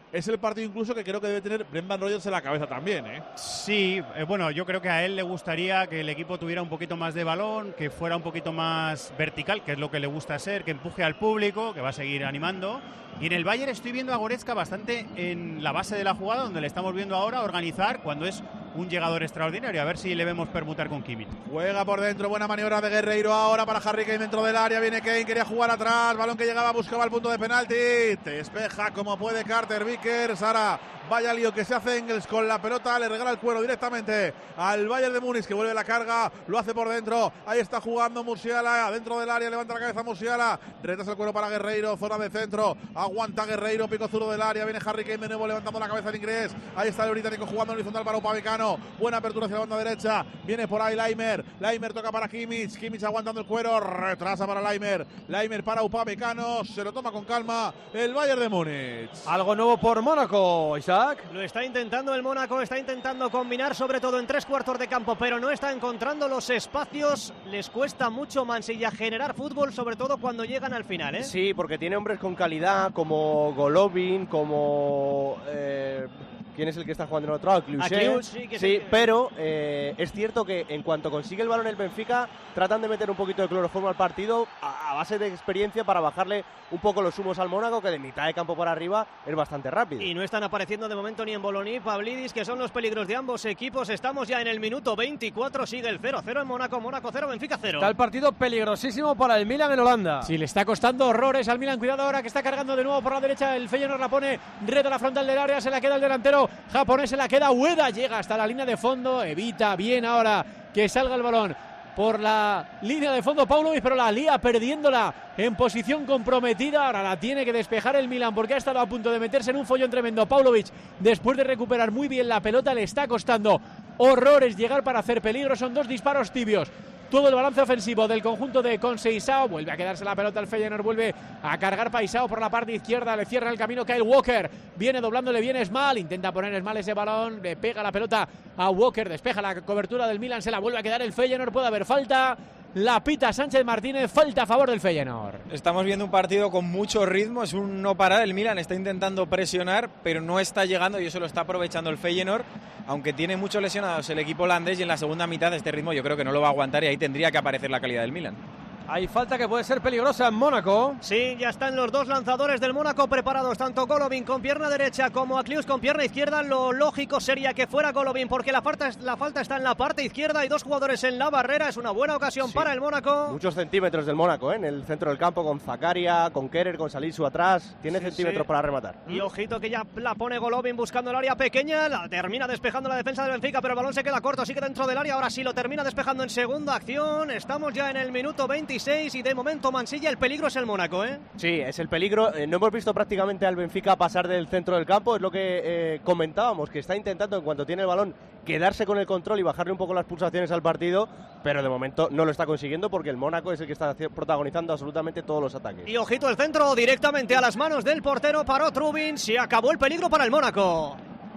es el partido incluso que creo que debe tener Brendan Rodgers en la cabeza también, ¿eh? Sí, eh, bueno, yo creo que a él le gustaría que el equipo tuviera un poquito más de balón, que fuera un poquito más vertical, que es lo que le gusta ser, que empuje al público, que va a seguir animando. Y en el Bayern estoy viendo a Goretzka bastante en la base de la jugada, donde le estamos viendo ahora organizar cuando es un llegador extraordinario. A ver si le vemos permutar con Kimmich. Juega por dentro, buena maniobra de Guerreiro ahora para Harry Kane dentro del área. Viene Kane, quería jugar atrás, balón que llegaba, buscaba el punto de penalti. Despeja como puede Carter Vickers. Ahora vaya lío que se hace Engels con la pelota, le regala el cuero directamente al Bayern de Múnich, que vuelve la carga, lo hace por dentro. Ahí está jugando Musiala dentro del área, levanta la cabeza Musiala, retrasa el cuero para Guerreiro, zona de centro, aguanta Guerreiro, pico zurdo del área, viene Harry Kane de nuevo levantando la cabeza en inglés. Ahí está el británico jugando en horizontal para Upamecano, buena apertura hacia la banda derecha, viene por ahí Laimer, Laimer toca para Kimmich, Kimmich aguantando el cuero, retrasa para Laimer, Laimer para Upamecano, se lo toma con calma el Bayern de Múnich. Algo nuevo por Mónaco, Isaac. Lo está intentando el Mónaco, está intentando combinar sobre todo en tres cuartos de campo, pero no está encontrando los espacios. Les cuesta mucho Mansilla generar fútbol, sobre todo cuando llegan al final, ¿eh? Sí, porque tiene hombres con calidad como Golovin, como... Eh... ¿Quién es el que está jugando en otro lado? Cluchet. Sí, que sí sí. Pero eh, es cierto que en cuanto consigue el balón el Benfica, tratan de meter un poquito de cloroformo al partido a, a base de experiencia para bajarle un poco los humos al Mónaco, que de mitad de campo para arriba es bastante rápido. Y no están apareciendo de momento ni en Boloní, Pavlidis, que son los peligros de ambos equipos. Estamos ya en el minuto veinticuatro, sigue el cero cero en Mónaco, Mónaco cero, Benfica cero. Está el partido peligrosísimo para el Milan en Holanda. Sí, le está costando horrores al Milan. Cuidado ahora que está cargando de nuevo por la derecha. El Feyenoord la pone reta a la frontal del área. Se la queda el delantero japonés, se la queda Ueda. Llega hasta la línea de fondo. Evita bien ahora que salga el balón por la línea de fondo Paunovic, pero la lía perdiéndola en posición comprometida. Ahora la tiene que despejar el Milan porque ha estado a punto de meterse en un follón tremendo. Paunovic, después de recuperar muy bien la pelota, le está costando horrores llegar para hacer peligro. Son dos disparos tibios. Todo el balance ofensivo del conjunto de Conceição. Vuelve a quedarse la pelota el Feyenoord, vuelve a cargar Paisao por la parte izquierda, le cierra el camino Kyle Walker, viene doblándole bien Esmal, intenta poner Esmal ese balón, le pega la pelota a Walker, despeja la cobertura del Milan, se la vuelve a quedar el Feyenoord, puede haber falta. La pita Sánchez Martínez, falta a favor del Feyenoord. Estamos viendo un partido con mucho ritmo, es un no parar. El Milan está intentando presionar, pero no está llegando y eso lo está aprovechando el Feyenoord, aunque tiene muchos lesionados el equipo holandés y en la segunda mitad de este ritmo yo creo que no lo va a aguantar y ahí tendría que aparecer la calidad del Milan. Hay falta que puede ser peligrosa en Mónaco. Sí, ya están los dos lanzadores del Mónaco preparados, tanto Golovin con pierna derecha como Aklius con pierna izquierda. Lo lógico sería que fuera Golovin porque la falta, la falta está en la parte izquierda. Hay dos jugadores en la barrera, es una buena ocasión sí. para el Mónaco. Muchos centímetros del Mónaco, ¿eh? En el centro del campo con Zakaria, con Kerer, con Salisu atrás. Tiene sí, centímetros sí. para rematar. Y ojito que ya la pone Golovin buscando el área pequeña. La termina despejando la defensa del Benfica, pero el balón se queda corto, sigue dentro del área. Ahora sí lo termina despejando en segunda acción. Estamos ya en el minuto veintiséis y de momento Mansilla, el peligro es el Mónaco, ¿eh? Sí, es el peligro. Eh, no hemos visto prácticamente al Benfica pasar del centro del campo, es lo que eh, comentábamos, que está intentando en cuanto tiene el balón quedarse con el control y bajarle un poco las pulsaciones al partido, pero de momento no lo está consiguiendo porque el Mónaco es el que está protagonizando absolutamente todos los ataques. Y ojito el centro directamente a las manos del portero, paró Trubin, se acabó el peligro para el Mónaco.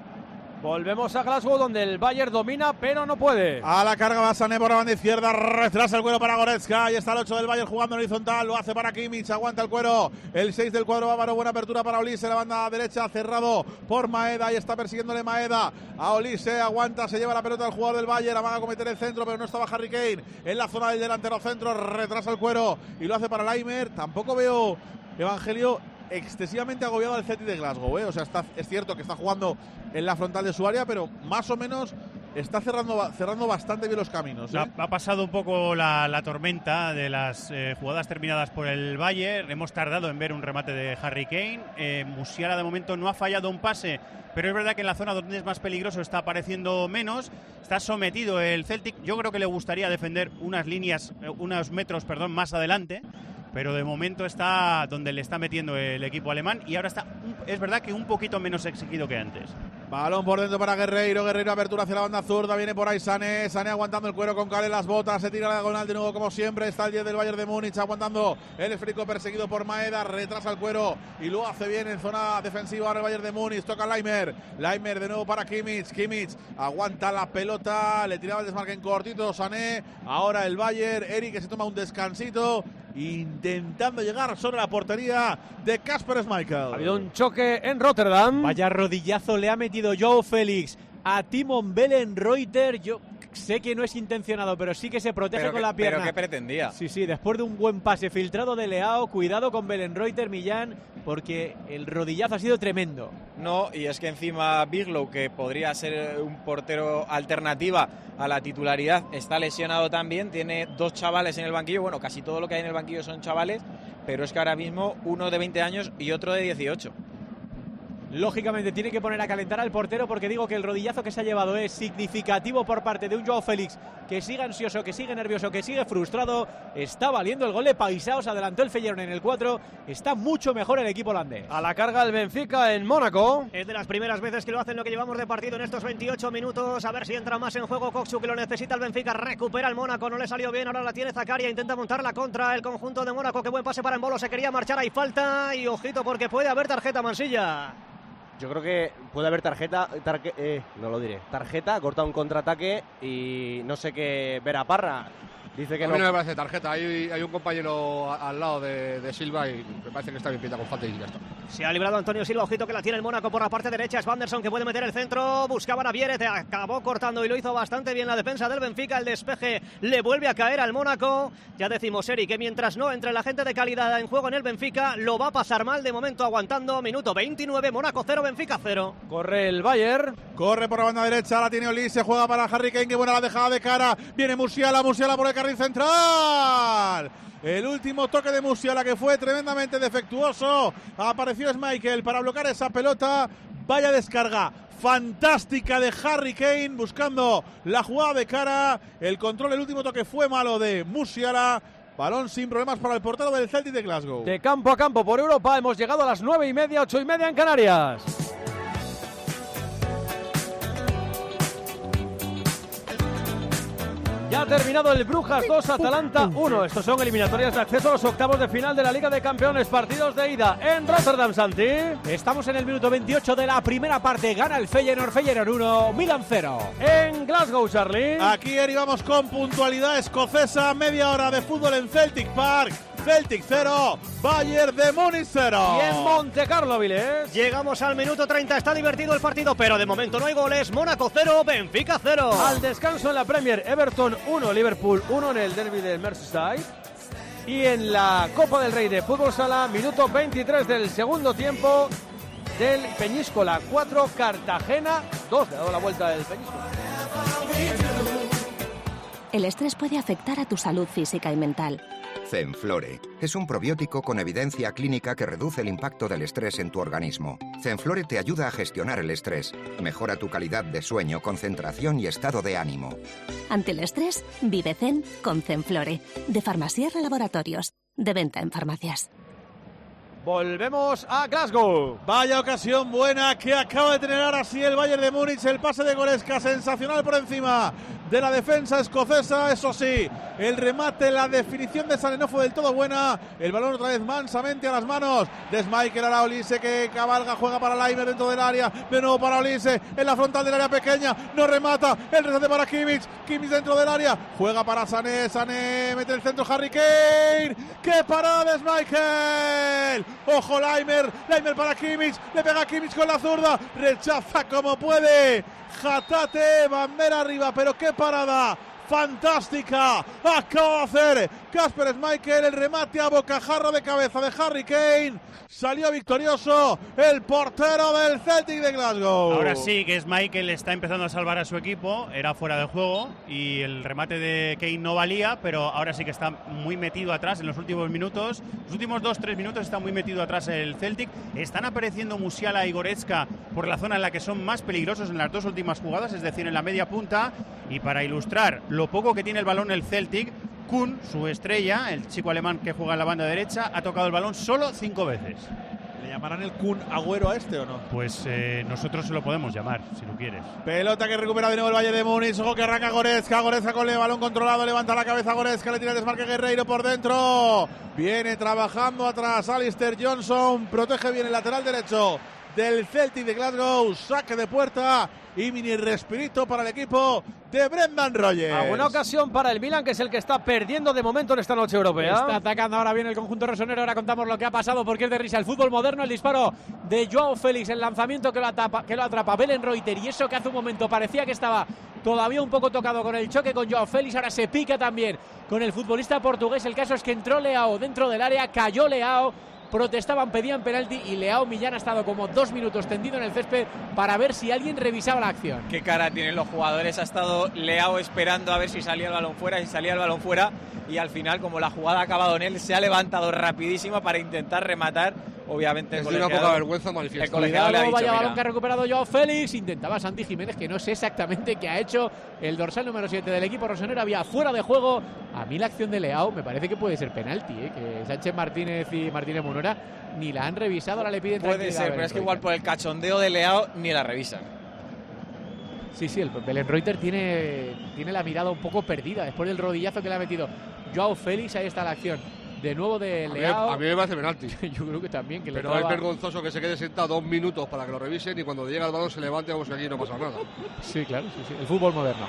Volvemos a Glasgow donde el Bayern domina pero no puede. A la carga va Sané por la banda izquierda, retrasa el cuero para Goretzka, ahí está el ocho del Bayern jugando en horizontal, lo hace para Kimmich, aguanta el cuero, el seis del cuadro bávaro, buena apertura para Olise, la banda derecha cerrado por Maeda, ahí está persiguiéndole Maeda a Olise, aguanta, se lleva la pelota al jugador del Bayern, van a cometer el centro pero no estaba Harry Kane en la zona del delantero centro, retrasa el cuero y lo hace para Laimer. Tampoco veo Evangelio excesivamente agobiado al Celtic de Glasgow, ¿eh? O sea, está, es cierto que está jugando en la frontal de su área, pero más o menos está cerrando, cerrando bastante bien los caminos, ¿eh? Ha, ha pasado un poco la, la tormenta de las eh, jugadas terminadas por el Bayern. Hemos tardado en ver un remate de Harry Kane. Eh, Musiala de momento no ha fallado un pase, pero es verdad que en la zona donde es más peligroso está apareciendo menos. Está sometido el Celtic. Yo creo que le gustaría defender unas líneas, eh, unos metros, perdón, más adelante. Pero de momento está donde le está metiendo el equipo alemán y ahora está, es verdad que un poquito menos exigido que antes. Balón por dentro para Guerreiro, Guerreiro apertura hacia la banda zurda, viene por ahí Sané, Sané aguantando el cuero con Kale las botas, se tira la diagonal de nuevo como siempre, está el diez del Bayern de Múnich aguantando el esférico perseguido por Maeda, retrasa el cuero y lo hace bien en zona defensiva ahora el Bayern de Múnich, toca Laimer, Laimer de nuevo para Kimmich, Kimmich aguanta la pelota, le tiraba el desmarque en cortito Sané, ahora el Bayern, Eric que se toma un descansito intentando llegar sobre la portería de Kasper Schmeichel. Ha habido un choque en Rotterdam. Vaya rodillazo le ha metido Joao Félix a Timon Belenreuter. Yo sé que no es intencionado, pero sí que se protege pero con que, la pierna. ¿Pero qué pretendía? Sí, sí, después de un buen pase filtrado de Leao, cuidado con Belenreuter, Millán, porque el rodillazo ha sido tremendo. No, y es que encima Birlow, que podría ser un portero alternativa a la titularidad, está lesionado también, tiene dos chavales en el banquillo, bueno, casi todo lo que hay en el banquillo son chavales, pero es que ahora mismo uno de veinte años y otro de dieciocho. Lógicamente tiene que poner a calentar al portero, porque digo que el rodillazo que se ha llevado es significativo por parte de un Joao Félix que sigue ansioso, que sigue nervioso, que sigue frustrado. Está valiendo el gol de Paisao, se adelantó el Feyenoord en el cuatro, está mucho mejor el equipo holandés. A la carga el Benfica en Mónaco. Es de las primeras veces que lo hacen lo que llevamos de partido en estos veintiocho minutos. A ver si entra más en juego Koksu, que lo necesita el Benfica. Recupera el Mónaco, no le salió bien, ahora la tiene Zakaria, intenta montar la contra el conjunto de Mónaco. Qué buen pase para Embolo, se quería marchar, hay falta y ojito porque puede haber tarjeta, Mansilla. Yo creo que puede haber tarjeta, tarque, eh, no lo diré, tarjeta, ha cortado un contraataque y no sé qué ver a Parra. Dice que a no. mí no me parece tarjeta, hay, hay un compañero al lado de, de Silva y me parece que está bien pinta con falta y ya está. Se ha librado Antonio Silva, ojito que la tiene el Mónaco por la parte derecha, es Vanderson que puede meter el centro, buscaban a Vieret, acabó cortando y lo hizo bastante bien la defensa del Benfica, el despeje le vuelve a caer al Mónaco. Ya decimos, Eri, que mientras no entre la gente de calidad en juego en el Benfica, lo va a pasar mal, de momento aguantando, minuto veintinueve, Mónaco cero, Benfica cero. Corre el Bayern. Corre por la banda derecha, la tiene Olise, se juega para Harry Kane, que buena la dejada de cara, viene Musiala, Musiala por el carril central. El último toque de Musiala que fue tremendamente defectuoso. Apareció Schmeichel para bloquear esa pelota. Vaya descarga fantástica de Harry Kane buscando la jugada de cara. El control, el último toque fue malo de Musiala. Balón sin problemas para el portero del Celtic de Glasgow. De campo a campo por Europa hemos llegado a las nueve y media, ocho y media en Canarias. Ya ha terminado el Brujas dos, Atalanta uno. Estos son eliminatorias de acceso a los octavos de final de la Liga de Campeones. Partidos de ida en Rotterdam, Santi. Estamos en el minuto veintiocho de la primera parte. Gana el Feyenoord, Feyenoord uno, Milan cero. En Glasgow, Charlie. Aquí Eri, vamos con puntualidad escocesa. Media hora de fútbol en Celtic Park. Celtic cero, Bayern de Múnich cero. Y en Monte Carlo, Vilés. Llegamos al minuto treinta, está divertido el partido, pero de momento no hay goles. Mónaco cero, Benfica cero. Al descanso en la Premier, Everton uno, Liverpool uno en el derby del Merseyside. Y en la Copa del Rey de Fútbol Sala, minuto veintitrés del segundo tiempo, del Peñíscola cuatro, Cartagena dos. Le ha dado la vuelta del Peñíscola. El estrés puede afectar a tu salud física y mental. Zenflore es un probiótico con evidencia clínica que reduce el impacto del estrés en tu organismo. Zenflore te ayuda a gestionar el estrés, mejora tu calidad de sueño, concentración y estado de ánimo. Ante el estrés, vive Zen con Zenflore, de Farmasierra Laboratorios, de venta en farmacias. Volvemos a Glasgow. Vaya ocasión buena que acaba de tener ahora sí el Bayern de Múnich. El pase de Goretzka sensacional por encima de la defensa escocesa. Eso sí, el remate, la definición de Sané no fue del todo buena. El balón otra vez mansamente a las manos de Schmeichel. Ahora Olise que cabalga, juega para Laimer dentro del área. De nuevo para Olise en la frontal del área pequeña. No remata. El rescate para Kimmich. Kimmich dentro del área. Juega para Sané. Sané mete el centro Harry Kane. ¡Qué parada de Schmeichel! Ojo Laimer, Laimer para Kimmich, le pega a Kimmich con la zurda, rechaza como puede, Hatate, bandera arriba, pero qué parada fantástica acaba de hacer Kasper Schmeichel, el remate a bocajarro de cabeza de Harry Kane, salió victorioso el portero del Celtic de Glasgow. Ahora sí que Schmeichel está empezando a salvar a su equipo, era fuera de juego y el remate de Kane no valía, pero ahora sí que está muy metido atrás en los últimos minutos, los últimos dos tres minutos está muy metido atrás el Celtic. Están apareciendo Musiala y Goretzka por la zona en la que son más peligrosos en las dos últimas jugadas, es decir, en la media punta. Y para ilustrar lo poco que tiene el balón el Celtic, Kuhn, su estrella, el chico alemán que juega en la banda derecha, ha tocado el balón solo cinco veces. ¿Le llamarán el Kun Agüero a este o no? Pues eh, nosotros se lo podemos llamar, si lo quieres. Pelota que recupera de nuevo el Bayern de Múnich. Ojo que arranca Goretzka. Goretzka con el balón controlado. Levanta la cabeza Goretzka. Le tira el desmarque Guerreiro por dentro. Viene trabajando atrás Alistair Johnson. Protege bien el lateral derecho del Celtic de Glasgow. Saque de puerta y mini respirito para el equipo de Brendan Rodgers. Alguna ocasión para el Milan, que es el que está perdiendo de momento en esta noche europea. Está atacando ahora bien el conjunto rosonero. Ahora contamos lo que ha pasado porque es de risa. El fútbol moderno, el disparo de Joao Félix, el lanzamiento que lo, atapa, que lo atrapa Belenreuter, y eso que hace un momento parecía que estaba todavía un poco tocado con el choque con Joao Félix. Ahora se pica también con el futbolista portugués. El caso es que entró Leao dentro del área, cayó Leao. Protestaban, pedían penalti y Leao Millán ha estado como dos minutos tendido en el césped para ver si alguien revisaba la acción. Qué cara tienen los jugadores. Ha estado Leao esperando a ver si salía el balón fuera, si salía el balón fuera, y al final, como la jugada ha acabado en él, se ha levantado rapidísimo para intentar rematar. Obviamente es de una poca vergüenza manifiesta. El colegiado le ha dicho, vaya balón mira. que ha recuperado Joao Félix. Intentaba Santi Jiménez, que no sé exactamente qué ha hecho el dorsal número siete del equipo rosonero. Había fuera de juego. A mí la acción de Leao me parece que puede ser penalti, ¿eh? Que Sánchez Martínez y Martínez Munora ni la han revisado, ahora le piden Puede ser, pero es que igual por el cachondeo de Leao ni la revisan. Sí, sí, el Belenreuter tiene, tiene la mirada un poco perdida después del rodillazo que le ha metido Joao Félix. Ahí está la acción de nuevo de Leao. A mí, a mí me parece penalti. Yo creo que también. Que pero le es daba... vergonzoso que se quede sentado dos minutos para que lo revisen y cuando llega el balón se levante como si aquí no pasa nada. Sí, claro, sí, sí. El fútbol moderno.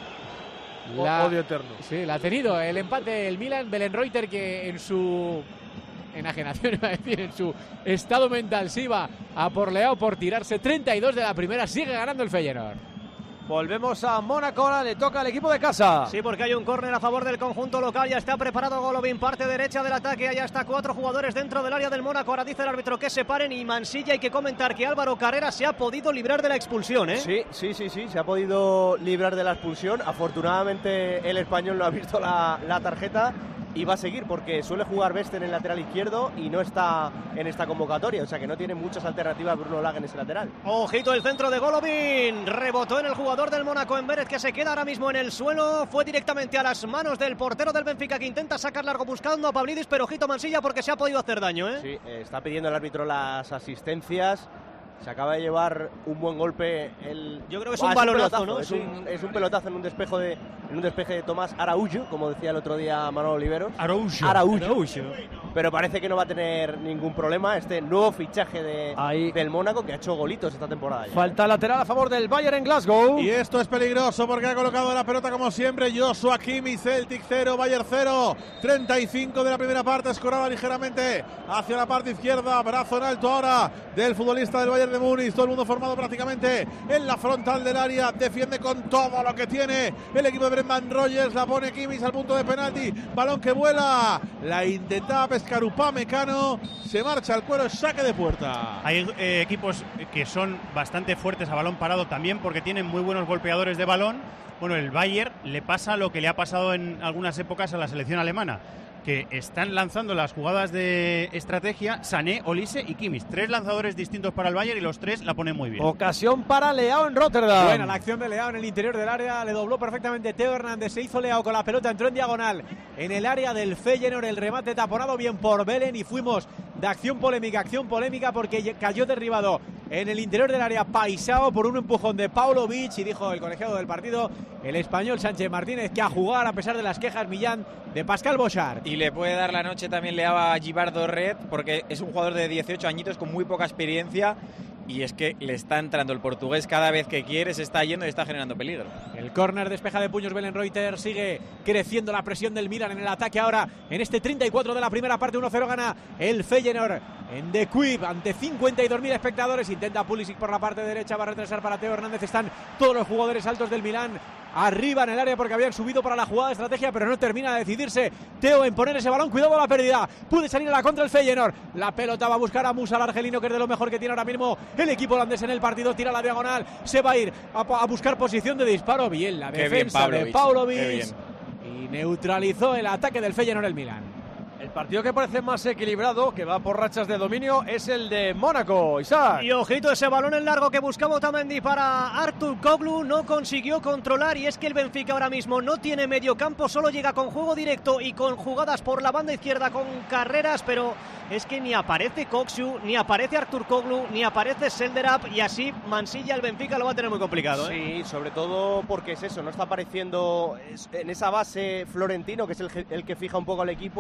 La... Odio eterno. Sí, la ha tenido el empate el Milan. Belenreuter, que en su enajenación, iba a decir, en su estado mental se iba a por Leao por tirarse treinta y dos de la primera. Sigue ganando el Feyenoord. Volvemos a Mónaco, ahora le toca al equipo de casa. Sí, porque hay un córner a favor del conjunto local. Ya está preparado Golovin, parte derecha del ataque. Allá está cuatro jugadores dentro del área del Mónaco. Ahora dice el árbitro que se paren, y Mansilla, hay que comentar que Álvaro Carrera se ha podido librar de la expulsión, ¿eh? Sí, sí, sí, sí, se ha podido librar de la expulsión. Afortunadamente el español no ha visto la, la tarjeta y va a seguir, porque suele jugar Beste en el lateral izquierdo y no está en esta convocatoria, o sea que no tiene muchas alternativas Bruno Lage en ese lateral. Ojito el centro de Golovin, rebotó en el jugador del Mónaco, en Vélez, que se queda ahora mismo en el suelo. Fue directamente a las manos del portero del Benfica, que intenta sacar largo buscando a Pavlidis, pero ojito Mansilla porque se ha podido hacer daño, ¿eh? Sí, eh, está pidiendo el árbitro las asistencias. Se acaba de llevar un buen golpe. El... Yo creo que es un ah, balonazo, es un ¿no? Es, sí. un, es un pelotazo en un despeje de en un despeje de Tomás Araújo, como decía el otro día Manolo Oliveros. Araújo. Araújo. Araújo. Pero parece que no va a tener ningún problema este nuevo fichaje de, del Mónaco, que ha hecho golitos esta temporada ya. Falta lateral a favor del Bayern en Glasgow. Y esto es peligroso porque ha colocado la pelota como siempre Joshua Kimmich. Celtic cero, Bayern cero. treinta y cinco de la primera parte, escorada ligeramente hacia la parte izquierda. Brazo en alto ahora del futbolista del Bayern de Múnich. Todo el mundo formado prácticamente en la frontal del área. Defiende con todo lo que tiene el equipo de Brendan Rodgers. La pone Kimmich al punto de penalti. Balón que vuela. La intentaba pescar Upamecano. Se marcha al cuero, saque de puerta. Hay eh, equipos que son bastante fuertes a balón parado también, porque tienen muy buenos golpeadores de balón. Bueno, el Bayern le pasa lo que le ha pasado en algunas épocas a la selección alemana, que están lanzando las jugadas de estrategia Sané, Olise y Kimmich. Tres lanzadores distintos para el Bayern y los tres la ponen muy bien. Ocasión para Leao en Rotterdam. Buena la acción de Leao en el interior del área. Le dobló perfectamente Teo Hernández. Se hizo Leao con la pelota, entró en diagonal en el área del Feyenoord. El remate taponado bien por Belen, y fuimos de acción polémica, acción polémica, porque cayó derribado en el interior del área Paisao por un empujón de Paulovic, y dijo el colegiado del partido, el español Sánchez Martínez, que a jugar a pesar de las quejas Millán de Pascal Bochart. Y le puede dar la noche también Leao a Gibardo Red, porque es un jugador de dieciocho añitos con muy poca experiencia, y es que le está entrando el portugués cada vez que quiere, se está yendo y está generando peligro. El córner despeja de puños Belenreuter. Sigue creciendo la presión del Milan en el ataque ahora en este treinta y cuatro de la primera parte. uno cero gana el Feyenoord en The Kuip ante cincuenta y dos mil espectadores. Intenta Pulisic por la parte derecha, va a retrasar para Teo Hernández. Están todos los jugadores altos del Milan arriba en el área porque habían subido para la jugada de estrategia, pero no termina de decidirse Teo en poner ese balón. Cuidado a la pérdida, puede salir a la contra el Feyenoord. La pelota va a buscar a Musa, el argelino, que es de lo mejor que tiene ahora mismo el equipo holandés en el partido. Tira la diagonal, se va a ir a, a buscar posición de disparo. Bien la Qué defensa bien, de Paulovic, y neutralizó el ataque del Feyenoord el Milan. El partido que parece más equilibrado, que va por rachas de dominio, es el de Mónaco. Isaac. Y ojito ese balón en largo que buscaba Otamendi para Artur Koglu, no consiguió controlar, y es que el Benfica ahora mismo no tiene medio campo, solo llega con juego directo y con jugadas por la banda izquierda con carreras, pero es que ni aparece Koksu, ni aparece Artur Koglu, ni aparece Selderap, y así Mansilla el Benfica lo va a tener muy complicado, ¿eh? Sí, sobre todo porque es eso, no está apareciendo en esa base Florentino, que es el, el que fija un poco al equipo y el que engancha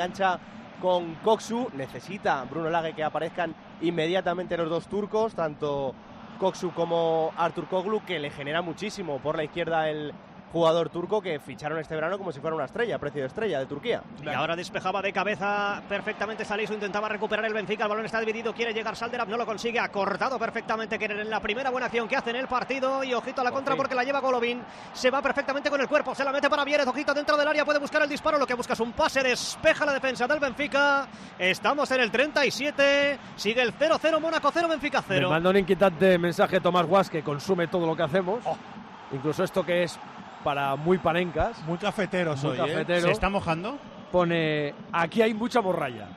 engancha con Koksu. Necesita Bruno Lage que aparezcan inmediatamente los dos turcos, tanto Koksu como Arturkoglu, que le genera muchísimo por la izquierda el jugador turco que ficharon este verano como si fuera una estrella, precio de estrella de Turquía. Y ahora despejaba de cabeza perfectamente Salisu, intentaba recuperar el Benfica, el balón está dividido, quiere llegar Salderab, no lo consigue, ha cortado perfectamente Kerer en la primera buena acción que hace en el partido, y ojito a la contra porque la lleva Golovin, se va perfectamente con el cuerpo, se la mete para Vierez, ojito dentro del área, puede buscar el disparo, lo que busca es un pase, despeja la defensa del Benfica, estamos en el treinta y siete, sigue el cero cero, Mónaco cero, Benfica cero. Me manda un inquietante mensaje Tomás Guas, que consume todo lo que hacemos, oh. incluso esto que es para muy panencas. Muy cafeteros muy hoy, cafetero. ¿eh? ¿Se está mojando? Pone, aquí hay mucha morralla.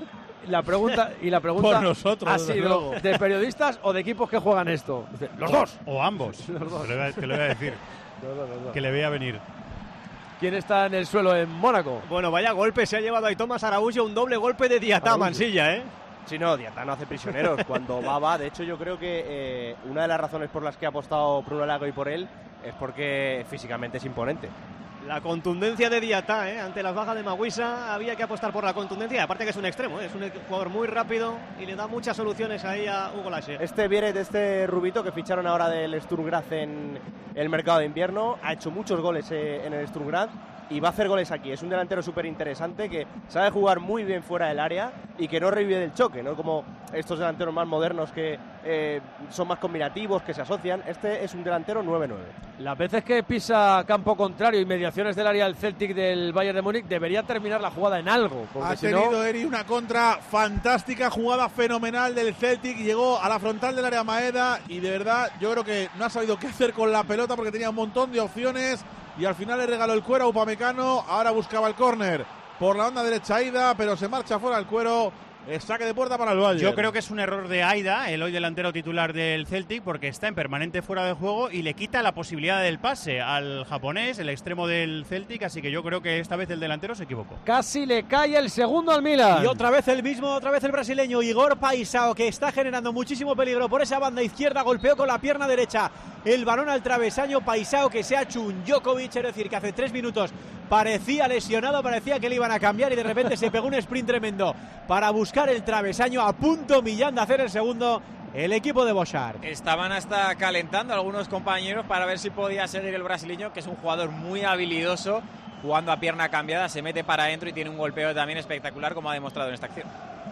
La pregunta, y la pregunta Por nosotros, ha desde sido, luego. ¿de periodistas o de equipos que juegan esto? Dice, los o, dos. O ambos. Los dos. Te, lo voy a, te lo voy a decir. No, no, no, no. Que le veía venir. ¿Quién está en el suelo en Mónaco? Bueno, vaya golpe se ha llevado ahí Tomás Araújo, un doble golpe de Diatá, Mansilla, ¿eh? Sí, no, Diatá no hace prisioneros. Cuando va, va. De hecho, yo creo que eh, una de las razones por las que ha apostado Bruno Lage y por él es porque físicamente es imponente. La contundencia de Diatá, ¿eh? Ante las bajas de Maguisa había que apostar por la contundencia. Aparte que es un extremo, ¿eh? Es un jugador muy rápido y le da muchas soluciones ahí a Hugo Laxe. Este Vieret, este rubito que ficharon ahora del Sturm Graz en el mercado de invierno, ha hecho muchos goles eh, en el Sturm Graz y va a hacer goles aquí. Es un delantero súper interesante que sabe jugar muy bien fuera del área y que no revive del choque, no como estos delanteros más modernos que eh, son más combinativos, que se asocian. Este es un delantero nueve nueve. Las veces que pisa campo contrario y mediaciones del área del Celtic del Bayern de Múnich, debería terminar la jugada en algo. Ha si tenido no... Eri una contra fantástica, jugada fenomenal del Celtic, llegó a la frontal del área Maeda y de verdad yo creo que no ha sabido qué hacer con la pelota porque tenía un montón de opciones y al final le regaló el cuero a Upamecano. Ahora buscaba el córner por la banda derecha Aida, pero se marcha fuera el cuero. El saque de puerta para el Bayern. Yo creo que es un error de Aida, el hoy delantero titular del Celtic, porque está en permanente fuera de juego y le quita la posibilidad del pase al japonés, el extremo del Celtic, así que yo creo que esta vez el delantero se equivocó. Casi le cae el segundo al Milan. Y otra vez el mismo, otra vez el brasileño Igor Paisao, que está generando muchísimo peligro por esa banda izquierda, golpeó con la pierna derecha el balón al travesaño. Paisao, que se ha hecho un Djokovic, es decir, que hace tres minutos parecía lesionado, parecía que le iban a cambiar y de repente se pegó un sprint tremendo para buscar el travesaño, a punto Millán de hacer el segundo el equipo de Bochart. Estaban hasta calentando algunos compañeros para ver si podía seguir el brasileño, que es un jugador muy habilidoso, jugando a pierna cambiada, se mete para adentro y tiene un golpeo también espectacular, como ha demostrado en esta acción.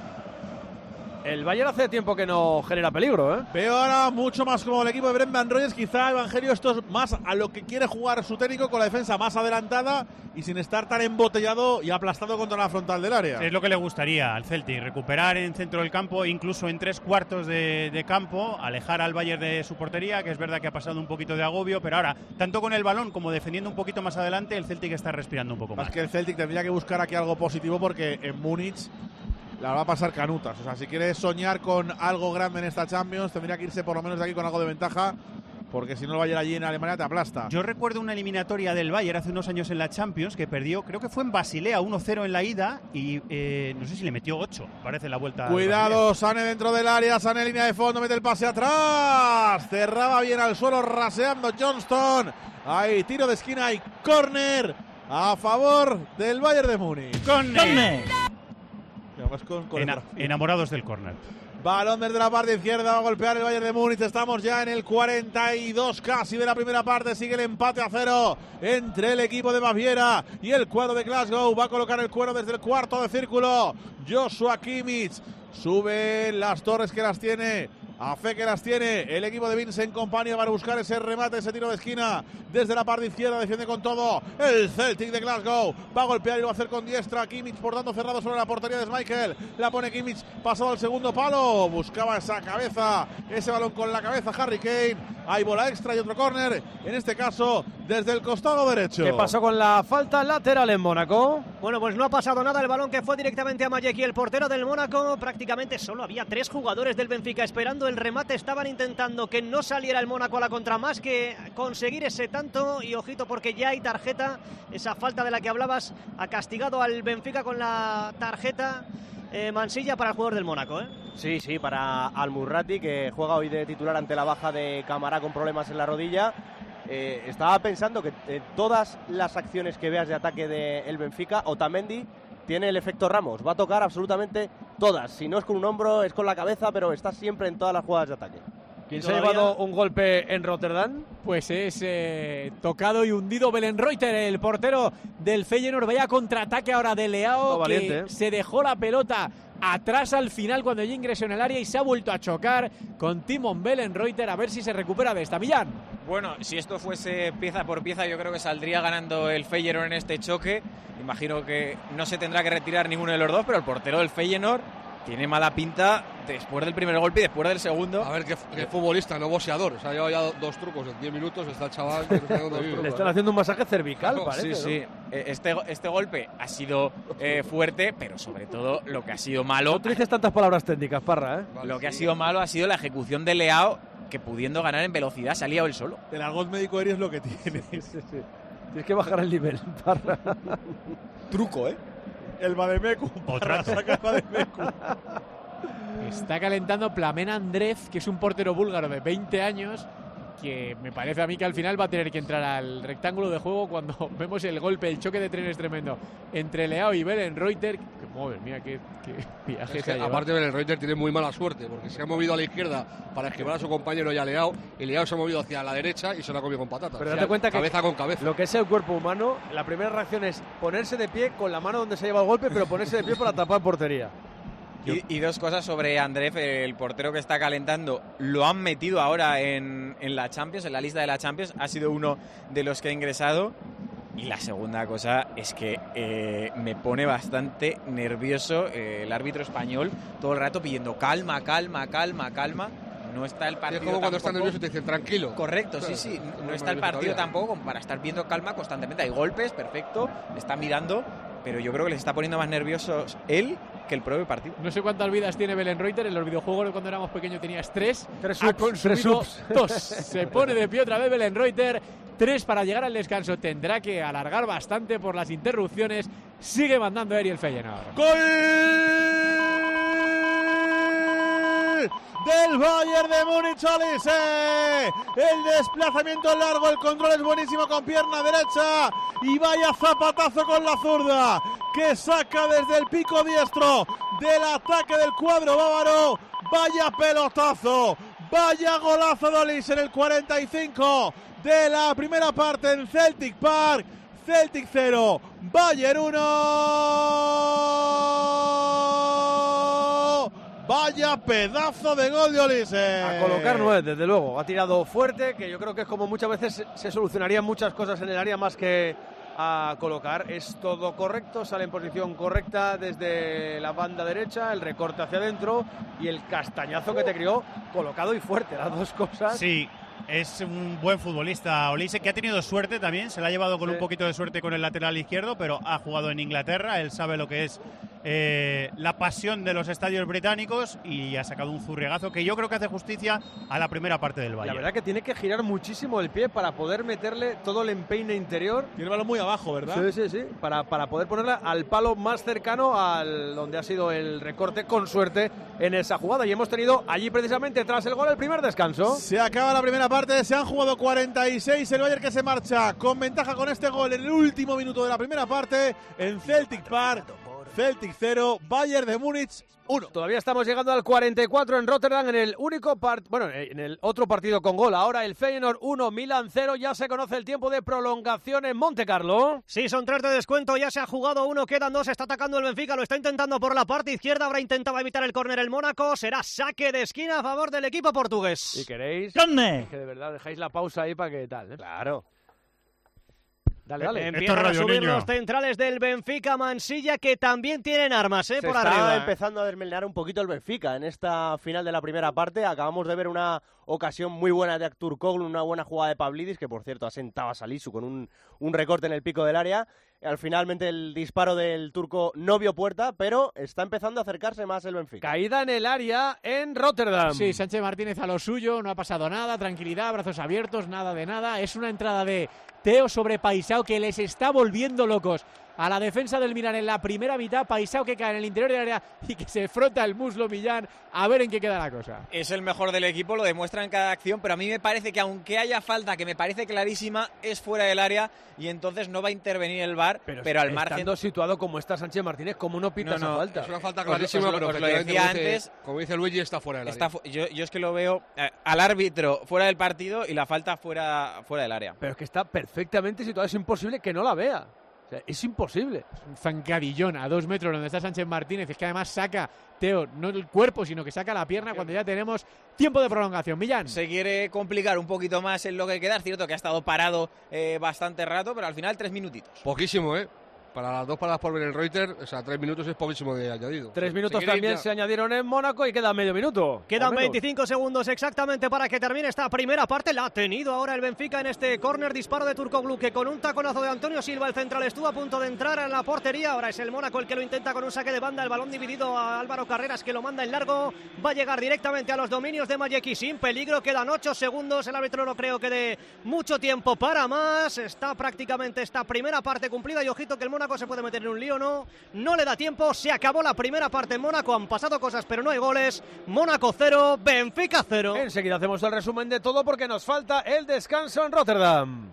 El Bayern hace tiempo que no genera peligro, ¿eh? Veo ahora mucho más como el equipo de Brendan Rodgers. Quizá Evangelio esto es más a lo que quiere jugar su técnico, con la defensa más adelantada y sin estar tan embotellado y aplastado contra la frontal del área. Es lo que le gustaría al Celtic, recuperar en centro del campo, incluso en tres cuartos de, de campo, alejar al Bayern de su portería, que es verdad que ha pasado un poquito de agobio, pero ahora, tanto con el balón como defendiendo un poquito más adelante, el Celtic está respirando un poco más. Más que el Celtic tendría que buscar aquí algo positivo porque en Múnich la va a pasar canutas. O sea, si quieres soñar con algo grande en esta Champions, tendría que irse por lo menos de aquí con algo de ventaja, porque si no el Bayern allí en Alemania te aplasta. Yo recuerdo una eliminatoria del Bayern hace unos años en la Champions que perdió, creo que fue en Basilea uno cero en la ida y eh, no sé si le metió ocho, parece la vuelta. Cuidado, Sané dentro del área, Sané línea de fondo, mete el pase atrás, cerraba bien al suelo raseando Johnston. Ahí, tiro de esquina y córner a favor del Bayern de Múnich. ¡Córner! Con, con Ena, enamorados del córner. Balón desde la parte izquierda, va a golpear el Bayern de Múnich. Estamos ya en el cuarenta y dos casi de la primera parte. Sigue el empate a cero entre el equipo de Baviera y el cuadro de Glasgow. Va a colocar el cuero desde el cuarto de círculo Joshua Kimmich. Sube las torres que las tiene, a fe que las tiene el equipo de Vincent Kompany para buscar ese remate, ese tiro de esquina desde la parte izquierda. Defiende con todo el Celtic de Glasgow, va a golpear y lo va a hacer con diestra. Kimmich por tanto cerrado sobre la portería de Schmeichel, la pone Kimmich pasado al segundo palo, buscaba esa cabeza, ese balón con la cabeza Harry Kane. Hay bola extra y otro córner, en este caso desde el costado derecho. ¿Qué pasó con la falta lateral en Mónaco? Bueno, pues no ha pasado nada, el balón que fue directamente a Majeki, el portero del Mónaco. Prácticamente solo había tres jugadores del Benfica esperando el remate, estaban intentando que no saliera el Mónaco a la contra, más que conseguir ese tanto. Y ojito porque ya hay tarjeta, esa falta de la que hablabas, ha castigado al Benfica con la tarjeta eh, Mansilla para el jugador del Mónaco, ¿eh? Sí, sí, para Al-Murrati, que juega hoy de titular ante la baja de Camará con problemas en la rodilla. Eh, estaba pensando que eh, todas las acciones que veas de ataque del Benfica, Otamendi tiene el efecto Ramos, va a tocar absolutamente todas. Si no es con un hombro, es con la cabeza, pero está siempre en todas las jugadas de ataque. ¿Quién se ha llevado un golpe en Rotterdam? Pues es eh, tocado y hundido Belenreuter, el portero del Feyenoord. Vaya contraataque ahora de Leao, no, valiente, que ¿eh? se dejó la pelota atrás al final cuando ya ingresó en el área y se ha vuelto a chocar con Timon Belenreuter. A ver si se recupera de esta. Millán. Bueno, si esto fuese pieza por pieza, yo creo que saldría ganando el Feyenoord en este choque. Imagino que no se tendrá que retirar ninguno de los dos, pero el portero del Feyenoord tiene mala pinta después del primer golpe y después del segundo. A ver, qué, qué futbolista, no boxeador. O sea, lleva ya dos trucos en diez minutos. Está el chaval que no sé dónde vive. Le están haciendo un masaje cervical, No, parece. Sí, sí. ¿no? Este, este golpe ha sido eh, fuerte, pero sobre todo lo que ha sido malo. No utilices tantas palabras técnicas, Parra, ¿eh? Vale, lo que sí. ha sido malo ha sido la ejecución de Leao, que pudiendo ganar en velocidad se ha liado él solo. El argot médico aéreo es lo que tiene. Sí, sí, sí. Tienes que bajar el nivel, Parra. Truco, ¿eh? El Vademecu. Otra. Saca el Vademecu. Está calentando Plamen Andrev, que es un portero búlgaro de veinte años, que me parece a mí que al final va a tener que entrar al rectángulo de juego cuando vemos el golpe, el choque de trenes tremendo entre Leao y Belenreuter. Que madre mía, qué, qué viaje Es se ha que, llevado. aparte, Belenreuter tiene muy mala suerte porque se ha movido a la izquierda para esquivar a su compañero y a Leao, y Leao se ha movido hacia la derecha y se lo ha comido con patatas. Pero O sea, date cuenta que cabeza con cabeza. lo que es el cuerpo humano, la primera reacción es ponerse de pie con la mano donde se lleva el golpe, pero ponerse de pie para tapar portería. Y, y dos cosas sobre Andrev, el portero que está calentando. Lo han metido ahora en, en la Champions, en la lista de la Champions. Ha sido uno de los que ha ingresado. Y la segunda cosa es que eh, me pone bastante nervioso eh, el árbitro español todo el rato pidiendo calma, calma, calma, calma. No está el partido. Es como cuando estás tampoco. nervioso y te dicen tranquilo. Correcto, sí, sí. No está el partido tampoco como para estar viendo calma constantemente. Hay golpes, perfecto. Está mirando. Pero yo creo que les está poniendo más nerviosos él que el propio partido. No sé cuántas vidas tiene Belenreuter. En los videojuegos cuando éramos pequeños tenías tres. Tres Ha subs, tres consumido subs. dos. Se pone de pie otra vez Belenreuter. Tres para llegar al descanso. Tendrá que alargar bastante por las interrupciones. Sigue mandando Ariel Feyenoord. ¡Gol del Bayern de Múnich, Olise! El desplazamiento es largo, el control es buenísimo con pierna derecha y vaya zapatazo con la zurda que saca desde el pico diestro del ataque del cuadro bávaro. Vaya pelotazo, vaya golazo de Olise en el cuarenta y cinco de la primera parte en Celtic Park. Celtic cero, Bayern uno. Vaya pedazo de gol de Olise. A colocar nueve, desde luego. Ha tirado fuerte, que yo creo que es como muchas veces se, se solucionarían muchas cosas en el área más que a colocar. Es todo correcto, sale en posición correcta desde la banda derecha, el recorte hacia adentro y el castañazo que te crió colocado y fuerte, las dos cosas. Sí. Es un buen futbolista Olise, que ha tenido suerte también, se la ha llevado con sí. un poquito de suerte con el lateral izquierdo, pero ha jugado en Inglaterra, él sabe lo que es eh, la pasión de los estadios británicos y ha sacado un zurriagazo que yo creo que hace justicia a la primera parte del Bayern. La verdad que tiene que girar muchísimo el pie para poder meterle todo el empeine interior. Tiene el balón muy abajo, ¿verdad? Sí, sí, sí, para, para poder ponerla al palo más cercano al donde ha sido el recorte, con suerte en esa jugada. Y hemos tenido allí precisamente tras el gol el primer descanso. Se acaba la primera parte. Se han jugado cuarenta y seis, el Bayern que se marcha con ventaja con este gol en el último minuto de la primera parte en Celtic Park. Celtic cero, Bayern de Múnich uno. Todavía estamos llegando al cuarenta y cuatro en Rotterdam, en el único part... bueno, en el otro partido con gol. Ahora el Feyenoord uno, Milan cero. Ya se conoce el tiempo de prolongación en Montecarlo. Sí, son tres de descuento. Ya se ha jugado uno, quedan dos. Está atacando el Benfica, lo está intentando por la parte izquierda. Ahora intentaba evitar el córner el Mónaco. Será saque de esquina a favor del equipo portugués. Si queréis, ¿dónde? Que de verdad dejáis la pausa ahí para que tal, ¿eh? Claro. Dale, dale. Empiezan a subir los centrales del Benfica, Mansilla, que también tienen armas, ¿eh? Se por está arriba. empezando a desmelenar un poquito el Benfica en esta final de la primera parte. Acabamos de ver una ocasión muy buena de Akturkoglu, una buena jugada de Pavlidis, que por cierto asentaba a Salisu con un, un recorte en el pico del área. Al finalmente el disparo del turco no vio puerta, pero está empezando a acercarse más el Benfica. Caída en el área en Rotterdam. Sí, Sánchez Martínez a lo suyo, no ha pasado nada, tranquilidad, brazos abiertos, nada de nada. Es una entrada de Teo sobre Paisao que les está volviendo locos a la defensa del Milan en la primera mitad. Paisao que cae en el interior del área y que se frota el muslo Millán. A ver en qué queda la cosa. Es el mejor del equipo, lo demuestra en cada acción, pero a mí me parece que aunque haya falta, que me parece clarísima, es fuera del área y entonces no va a intervenir el V A R, pero, pero al margen... Estando situado como está Sánchez Martínez, ¿cómo no pita no, no, esa falta? Es una falta clarísima, os, os, pero os lo decía antes, como dice Luigi, está fuera del área. Está fu yo, yo es que lo veo eh, al árbitro fuera del partido y la falta fuera, fuera del área. Pero es que está perfectamente situado, es imposible que no la vea. O sea, es imposible. Es un zancadillón a dos metros donde está Sánchez Martínez. Es que además saca, Teo, no el cuerpo, sino que saca la pierna cuando ya tenemos tiempo de prolongación. Millán. Se quiere complicar un poquito más en lo que queda. Es cierto que ha estado parado eh, bastante rato, pero al final tres minutitos. Poquísimo, ¿eh? Para las dos paradas por ver el Reuters, o sea, tres minutos es poquísimo de añadido. Tres minutos también se añadieron en Mónaco y queda medio minuto. Quedan veinticinco segundos exactamente para que termine esta primera parte. La ha tenido ahora el Benfica en este córner, disparo de Turkoglu, que con un taconazo de Antonio Silva, el central, estuvo a punto de entrar en la portería. Ahora es el Mónaco el que lo intenta con un saque de banda. El balón dividido a Álvaro Carreras, que lo manda en largo. Va a llegar directamente a los dominios de Mayeki sin peligro. Quedan ocho segundos. El árbitro no creo que dé mucho tiempo para más. Está prácticamente esta primera parte cumplida y ojito que el Mónaco se puede meter en un lío. No, no le da tiempo. Se acabó la primera parte en Mónaco. Han pasado cosas, pero no hay goles. Mónaco cero, Benfica cero. Enseguida hacemos el resumen de todo porque nos falta el descanso en Rotterdam.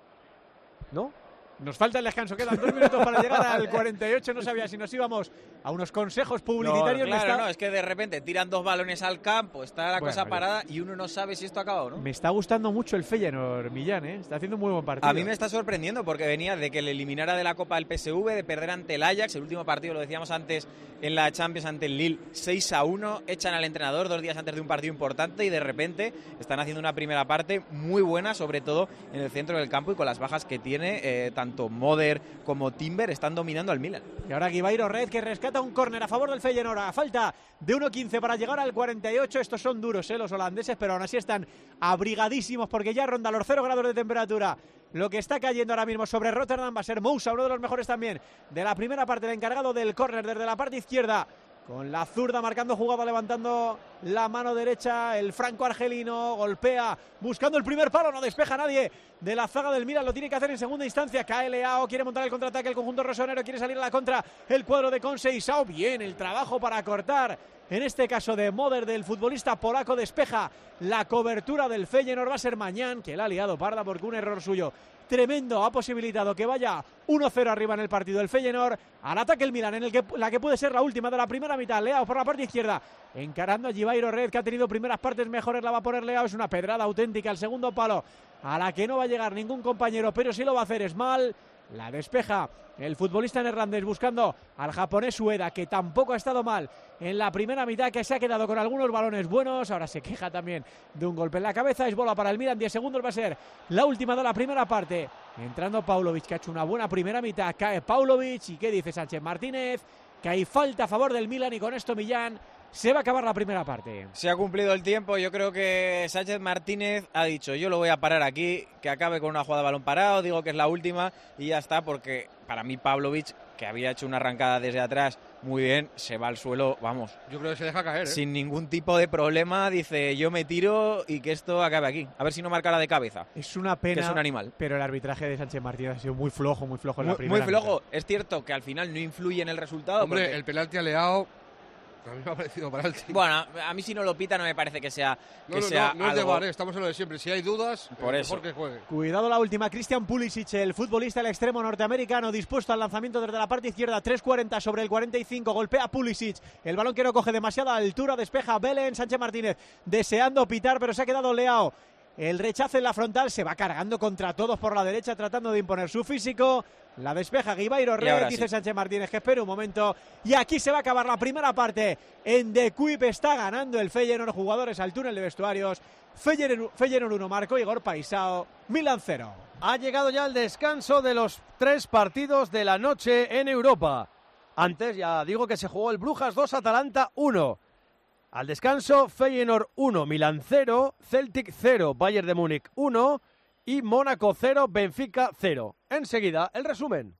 ¿No? Nos falta el descanso, quedan dos minutos para llegar al cuarenta y ocho. No sabía si nos íbamos a unos consejos publicitarios. No, claro, está... no, es que de repente tiran dos balones al campo, está la bueno, cosa yo... parada y uno no sabe si esto acaba o no. Me está gustando mucho el Feyenoord, Millán, ¿eh? Está haciendo un muy buen partido. A mí me está sorprendiendo porque venía de que le eliminara de la Copa el P S V, de perder ante el Ajax, el último partido, lo decíamos antes, en la Champions ante el Lille, seis a uno, echan al entrenador dos días antes de un partido importante y de repente están haciendo una primera parte muy buena, sobre todo en el centro del campo y con las bajas que tiene, eh, tanto Moder como Timber están dominando al Milan. Y ahora Guibairo Red, que rescata un córner a favor del Feyenoord a falta de uno quince para llegar al cuarenta y ocho. Estos son duros, ¿eh? Los holandeses, pero aún así están abrigadísimos porque ya ronda los cero grados de temperatura. Lo que está cayendo ahora mismo sobre Rotterdam va a ser Moussa, uno de los mejores también de la primera parte, el encargado del córner desde la parte izquierda. Con la zurda marcando jugada, levantando la mano derecha, el franco-argelino golpea, buscando el primer palo, no despeja nadie de la zaga del Milan, lo tiene que hacer en segunda instancia. Cae Leao, quiere montar el contraataque, el conjunto rosonero quiere salir a la contra, el cuadro de Conceição, bien el trabajo para cortar, en este caso de Moder, del futbolista polaco, despeja la cobertura del Feyenoord. Va a ser Mañán, que la ha liado parda porque un error suyo tremendo ha posibilitado que vaya uno cero arriba en el partido el Feyenoord. Al ataque el Milan, en el que, la que puede ser la última de la primera mitad. Leao por la parte izquierda, encarando a Guibairo Red, que ha tenido primeras partes mejores, la va a poner Leao. Es una pedrada auténtica, el segundo palo, a la que no va a llegar ningún compañero, pero sí lo va a hacer Esmal. La despeja el futbolista neerlandés buscando al japonés Ueda, que tampoco ha estado mal en la primera mitad, que se ha quedado con algunos balones buenos. Ahora se queja también de un golpe en la cabeza. Es bola para el Milan, diez segundos va a ser la última de la primera parte. Entrando Paulovic, que ha hecho una buena primera mitad. Cae Paulovic y ¿qué dice Sánchez Martínez? Que hay falta a favor del Milan y con esto Millán se va a acabar la primera parte. Se ha cumplido el tiempo. Yo creo que Sánchez Martínez ha dicho: yo lo voy a parar aquí, que acabe con una jugada de balón parado, digo que es la última y ya está, porque para mí Pavlovic, que había hecho una arrancada desde atrás muy bien, se va al suelo, vamos. Yo creo que se deja caer, ¿eh? Sin ningún tipo de problema, dice: yo me tiro y que esto acabe aquí. A ver si no marca la de cabeza. Es una pena, que es un animal. Pero el arbitraje de Sánchez Martínez ha sido muy flojo, muy flojo en la muy, primera Muy flojo. mitad. Es cierto que al final no influye en el resultado. Hombre, porque... el penalti a Leao a mí me ha parecido penalti. Bueno, a mí si no lo pita no me parece que sea que No, no, sea no, no es de algo... V A R, estamos en lo de siempre. Si hay dudas, por eh, eso. mejor que juegue. Cuidado la última, Christian Pulisic, el futbolista, el extremo norteamericano, dispuesto al lanzamiento desde la parte izquierda, tres cuarenta sobre el cuarenta y cinco, golpea Pulisic, el balón que no coge demasiada altura, despeja Belén, Sánchez Martínez deseando pitar, pero se ha quedado Leao. El rechazo en la frontal, se va cargando contra todos por la derecha, tratando de imponer su físico. La despeja Guibairo Red, dice sí. Sánchez Martínez que espere un momento. Y aquí se va a acabar la primera parte. En The Kuip está ganando el Feyenoord, jugadores al túnel de vestuarios. Feyenoord uno, marcó Igor Paisao, Milan cero. Ha llegado ya el descanso de los tres partidos de la noche en Europa. Antes ya digo que se jugó el Brujas dos, Atalanta uno. Al descanso, Feyenoord uno, Milan cero, Celtic cero, Bayern de Múnich uno y Mónaco cero, Benfica cero. Enseguida, el resumen.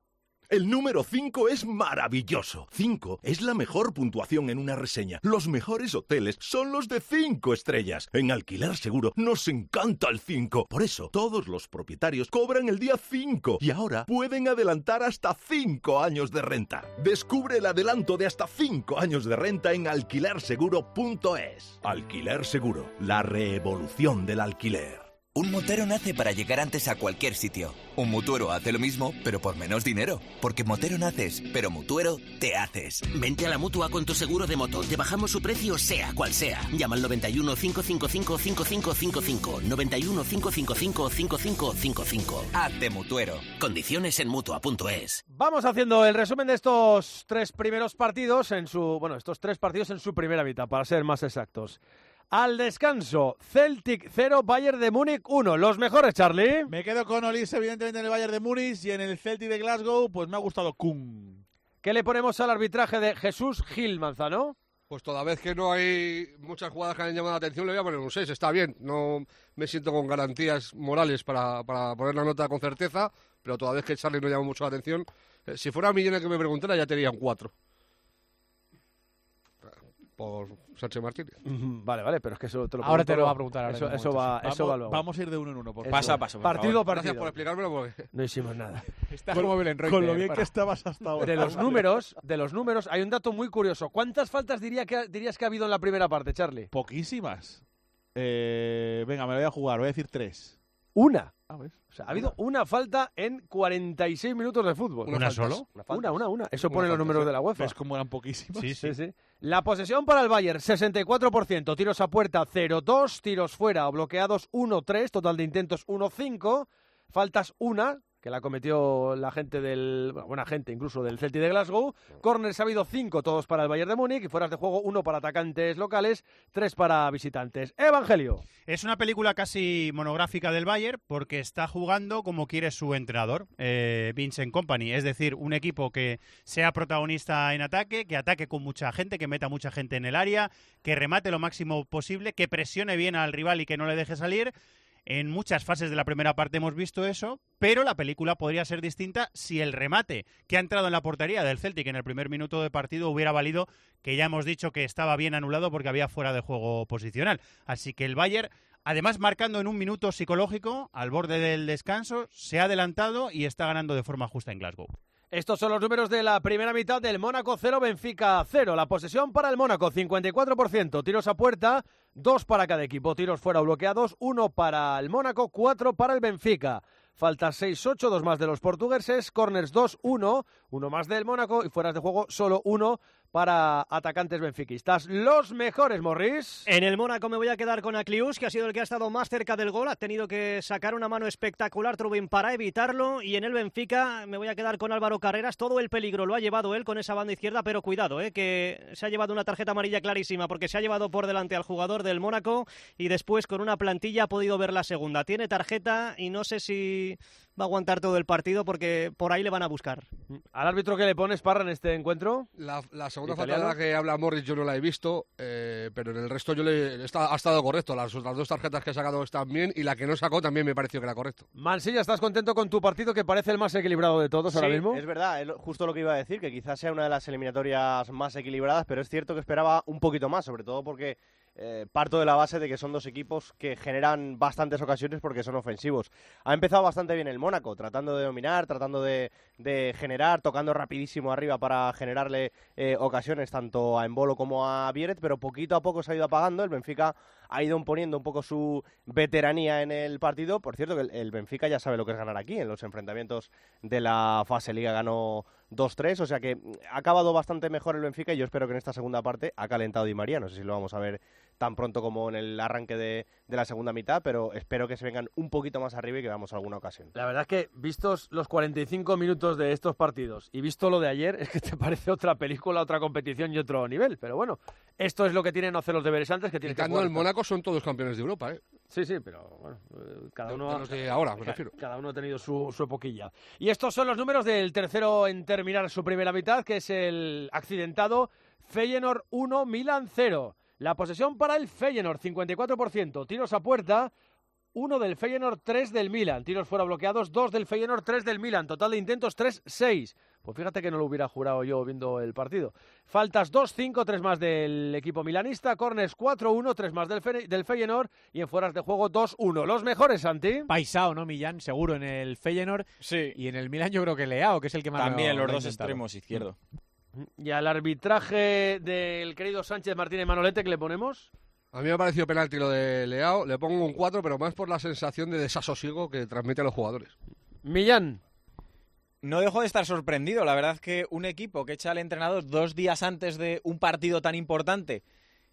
El número cinco es maravilloso. cinco es la mejor puntuación en una reseña. Los mejores hoteles son los de cinco estrellas. En Alquiler Seguro nos encanta el cinco. Por eso, todos los propietarios cobran el día cinco y ahora pueden adelantar hasta cinco años de renta. Descubre el adelanto de hasta cinco años de renta en alquiler seguro punto es. Alquiler Seguro, la revolución del alquiler. Un motero nace para llegar antes a cualquier sitio. Un mutuero hace lo mismo, pero por menos dinero. Porque motero naces, pero mutuero te haces. Vente a la Mutua con tu seguro de moto. Te bajamos su precio sea cual sea. Llama al noventa y uno, cinco cinco cinco, cinco cinco cinco cinco. noventa y uno, cinco cinco cinco, cinco cinco cinco cinco. Hazte mutuero. Condiciones en Mutua punto es. Vamos haciendo el resumen de estos tres primeros partidos en su... Bueno, estos tres partidos en su primera mitad, para ser más exactos. Al descanso, Celtic cero, Bayern de Múnich uno. Los mejores, Charlie. Me quedo con Olis, evidentemente, en el Bayern de Múnich, y en el Celtic de Glasgow, pues me ha gustado Kuhn. ¿Qué le ponemos al arbitraje de Jesús Gil Manzano? Pues toda vez que no hay muchas jugadas que han llamado la atención, le voy a poner un seis. Está bien, no me siento con garantías morales para, para poner la nota con certeza, pero toda vez que Charlie no llama mucho la atención, eh, si fuera Millena que me preguntara, ya tenía un cuatro. Por Sánchez Martínez. Vale, vale, pero es que eso te lo Ahora te lo todo. va a preguntar. Ahora Eso, mismo, eso, va, vamos, eso va luego. Vamos a ir de uno en uno. Por Eso. paso a paso. Partido a partido. Gracias por explicármelo. Porque... No hicimos nada. Estás con, como Belén con lo bien para... que estabas hasta ahora. De los números, de los números, hay un dato muy curioso. ¿Cuántas faltas diría que, dirías que ha habido en la primera parte, Charlie? Poquísimas. Eh, venga, me lo voy a jugar. Voy a decir tres. Una. Ah, ¿ves? O sea, ha habido una falta en cuarenta y seis minutos de fútbol. ¿Una, ¿Una solo? Una, una, una, una. Eso una pone los números de la UEFA. ¿Ves cómo eran poquísimas? Sí, sí, sí. La posesión para el Bayern, sesenta y cuatro por ciento. Tiros a puerta, cero dos. Tiros fuera o bloqueados, uno tres. Total de intentos, uno cinco. Faltas, una, que la cometió la gente del... Bueno, buena gente incluso del Celtic de Glasgow. Corners ha habido cinco, todos para el Bayern de Múnich. Y fueras de juego, uno para atacantes locales, tres para visitantes. Evangelio. Es una película casi monográfica del Bayern porque está jugando como quiere su entrenador, eh, Vincent Kompany. Es decir, un equipo que sea protagonista en ataque, que ataque con mucha gente, que meta mucha gente en el área, que remate lo máximo posible, que presione bien al rival y que no le deje salir. En muchas fases de la primera parte hemos visto eso, pero la película podría ser distinta si el remate que ha entrado en la portería del Celtic en el primer minuto de partido hubiera valido, que ya hemos dicho que estaba bien anulado porque había fuera de juego posicional. Así que el Bayern, además marcando en un minuto psicológico, al borde del descanso, se ha adelantado y está ganando de forma justa en Glasgow. Estos son los números de la primera mitad del Mónaco cero, Benfica cero. La posesión para el Mónaco, cincuenta y cuatro por ciento. Tiros a puerta, dos para cada equipo. Tiros fuera o bloqueados, uno para el Mónaco, cuatro para el Benfica. Faltas seis ocho, dos más de los portugueses. Corners dos uno, uno más del Mónaco. Y fueras de juego, solo uno para atacantes benfiquistas. Los mejores, Morris. En el Mónaco me voy a quedar con Aklius, que ha sido el que ha estado más cerca del gol. Ha tenido que sacar una mano espectacular Trubin para evitarlo. Y en el Benfica me voy a quedar con Álvaro Carreras. Todo el peligro lo ha llevado él con esa banda izquierda, pero cuidado, eh, que se ha llevado una tarjeta amarilla clarísima porque se ha llevado por delante al jugador del Mónaco y después con una plantilla ha podido ver la segunda. Tiene tarjeta y no sé si va a aguantar todo el partido porque por ahí le van a buscar. ¿Al árbitro que le pones, Parra, en este encuentro? La, la segunda falta de la que habla Morris yo no la he visto, eh, pero en el resto yo le está, ha estado correcto. Las, las dos tarjetas que ha sacado están bien y la que no sacó también me pareció que era correcto. Mansilla, ¿estás contento con tu partido que parece el más equilibrado de todos sí, ahora mismo? Es verdad, es justo lo que iba a decir, que quizás sea una de las eliminatorias más equilibradas, pero es cierto que esperaba un poquito más, sobre todo porque Eh, parto de la base de que son dos equipos que generan bastantes ocasiones porque son ofensivos. Ha empezado bastante bien el Mónaco, tratando de dominar, tratando de, de generar, tocando rapidísimo arriba para generarle eh, ocasiones tanto a Embolo como a Vieret, pero poquito a poco se ha ido apagando. El Benfica ha ido imponiendo un poco su veteranía en el partido. Por cierto, que el, el Benfica ya sabe lo que es ganar aquí. En los enfrentamientos de la fase Liga ganó dos tres, o sea que ha acabado bastante mejor el Benfica y yo espero que en esta segunda parte ha calentado Di María. No sé si lo vamos a ver tan pronto como en el arranque de, de la segunda mitad, pero espero que se vengan un poquito más arriba y que veamos alguna ocasión. La verdad es que, vistos los cuarenta y cinco minutos de estos partidos y visto lo de ayer, es que te parece otra película, otra competición y otro nivel. Pero bueno, esto es lo que tienen no hacer los deberes antes, que tienen que jugar. El Mónaco son todos campeones de Europa, ¿eh? Sí, sí, pero bueno, cada uno... De los de ahora, me refiero. Cada uno ha tenido su, su epoquilla. Y estos son los números del tercero en terminar su primera mitad, que es el accidentado Feyenoord uno, Milan cero. La posesión para el Feyenoord, cincuenta y cuatro por ciento. Tiros a puerta, uno del Feyenoord, tres del Milan. Tiros fuera bloqueados, dos del Feyenoord, tres del Milan. Total de intentos, tres seis. Pues fíjate que no lo hubiera jurado yo viendo el partido. Faltas dos cinco, tres más del equipo milanista, corners cuatro uno, tres más del, Fe del Feyenoord y en fueras de juego dos uno. Los mejores, Santi. Paisao, ¿no, Millán? Seguro en el Feyenoord. Sí. Y en el Milan yo creo que Leao, que es el que más También lo, los lo dos intentado. extremos izquierdo. Y al arbitraje del querido Sánchez Martínez Manolete, ¿qué le ponemos? A mí me ha parecido penalti lo de Leao, le pongo un cuatro, pero más por la sensación de desasosiego que transmite a los jugadores. Millán. No dejo de estar sorprendido. La verdad es que un equipo que echa al entrenador dos días antes de un partido tan importante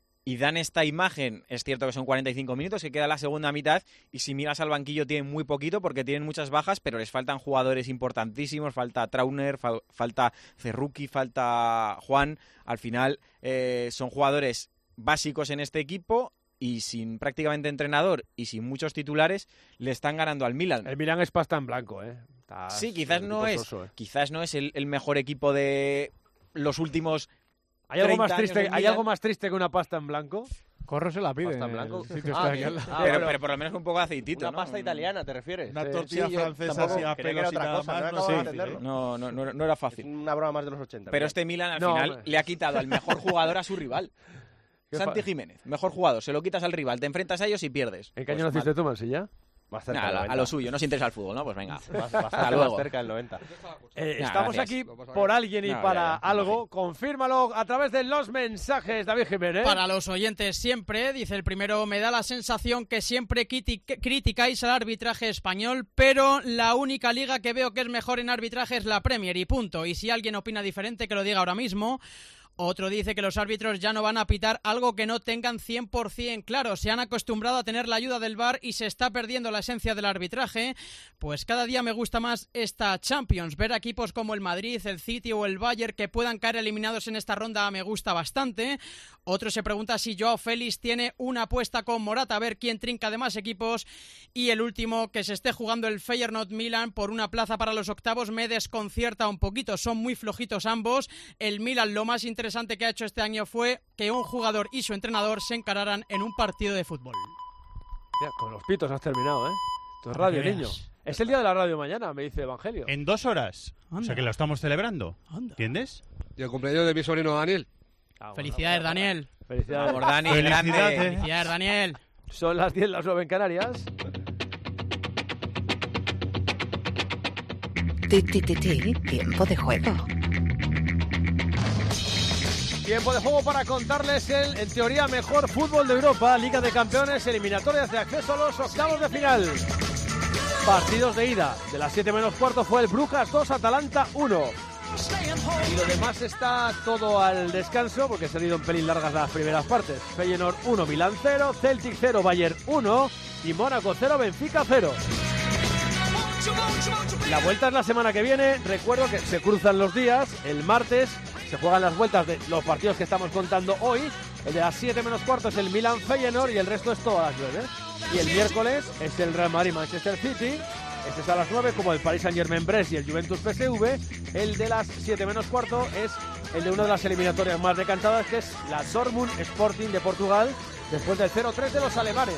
y dan esta imagen, es cierto que son cuarenta y cinco minutos, que queda la segunda mitad, y si miras al banquillo tienen muy poquito porque tienen muchas bajas, pero les faltan jugadores importantísimos, falta Trauner, fa falta Cerruqui, falta Juan. Al final eh, son jugadores básicos en este equipo y sin prácticamente entrenador y sin muchos titulares le están ganando al Milan. El Milan es pasta en blanco, ¿eh? Está sí, quizás no es, soso, ¿eh? quizás no es el, el mejor equipo de los últimos ¿Hay algo más años triste, del ¿hay Milan? algo más triste que una pasta en blanco? Corro se la pide. ¿Pasta en blanco? El sitio Ah, está aquí bien. al lado. Ah, pero, bueno. pero por lo menos un poco de aceitito, Una ¿no? pasta italiana, ¿te refieres? Una Sí. tortilla Sí, yo francesa tampoco así a creía que era pelos y otra nada cosa, más, no no acabo sé. de entenderlo. No, no, no, no era fácil. Es una broma más de los ochenta. Pero este Milan al No, final hombre. le ha quitado al mejor jugador a su rival. ¿Qué Santi fa- Jiménez, mejor jugador, se lo quitas al rival, te enfrentas a ellos y pierdes. ¿En qué Pues año naciste mal. tú, Mansilla? Más cerca Nada, del a noventa. lo suyo, no se interesa el fútbol, ¿no? Pues venga. Bast- Bastante Hasta luego. más cerca del noventa. Eh, Nah, estamos gracias. aquí por alguien y No, para ya, ya, algo. Confírmalo a través de los mensajes, David Jiménez. Para los oyentes siempre, dice el primero, me da la sensación que siempre criti- criticáis al arbitraje español, pero la única liga que veo que es mejor en arbitraje es la Premier y punto. Y si alguien opina diferente, que lo diga ahora mismo. Otro dice que los árbitros ya no van a pitar algo que no tengan cien por cien claro. Se han acostumbrado a tener la ayuda del V A R y se está perdiendo la esencia del arbitraje. Pues cada día me gusta más esta Champions. Ver a equipos como el Madrid, el City o el Bayern que puedan caer eliminados en esta ronda me gusta bastante. Otro se pregunta si Joao Félix tiene una apuesta con Morata a ver quién trinca de más equipos. Y el último, que se esté jugando el Feyenoord Milan por una plaza para los octavos me desconcierta un poquito. Son muy flojitos ambos. El Milan lo más interesante que ha hecho este año fue que un jugador y su entrenador se encararan en un partido de fútbol. Mira, con los pitos has terminado, ¿eh? Esto es radio, Para que niño. veas. Es el día de la radio mañana, me dice Evangelio. En dos horas. O sea que lo estamos celebrando. Anda. ¿Entiendes? Y el cumpleaños de mi sobrino Daniel. Ah, bueno, Felicidades, para- Daniel. Felicidades. Por Dani, Felicidades. grande. Felicidades, Daniel. Son las diez, las nueve en Canarias. Ti, ti, ti, ti, tiempo de juego. Tiempo de juego para contarles el, en teoría, mejor fútbol de Europa. Liga de Campeones, eliminatorias de acceso a los octavos de final. Partidos de ida. De las siete menos cuarto fue el Brujas dos, Atalanta uno. Y lo demás está todo al descanso, porque se han ido un pelín largas las primeras partes. Feyenoord uno, Milán cero, Celtic cero, Bayern uno y Mónaco cero, Benfica cero. La vuelta es la semana que viene. Recuerdo que se cruzan los días. El martes se juegan las vueltas de los partidos que estamos contando hoy. El de las siete menos cuarto es el Milan Feyenoord y el resto es todo a las nueve. Y el miércoles es el Real Madrid Manchester City. Este es a las nueve, como el Paris Saint-Germain Brest y el Juventus P S V. El de las siete menos cuarto es el de una de las eliminatorias más decantadas, que es la Dortmund Sporting de Portugal, después del cero tres de los alemanes.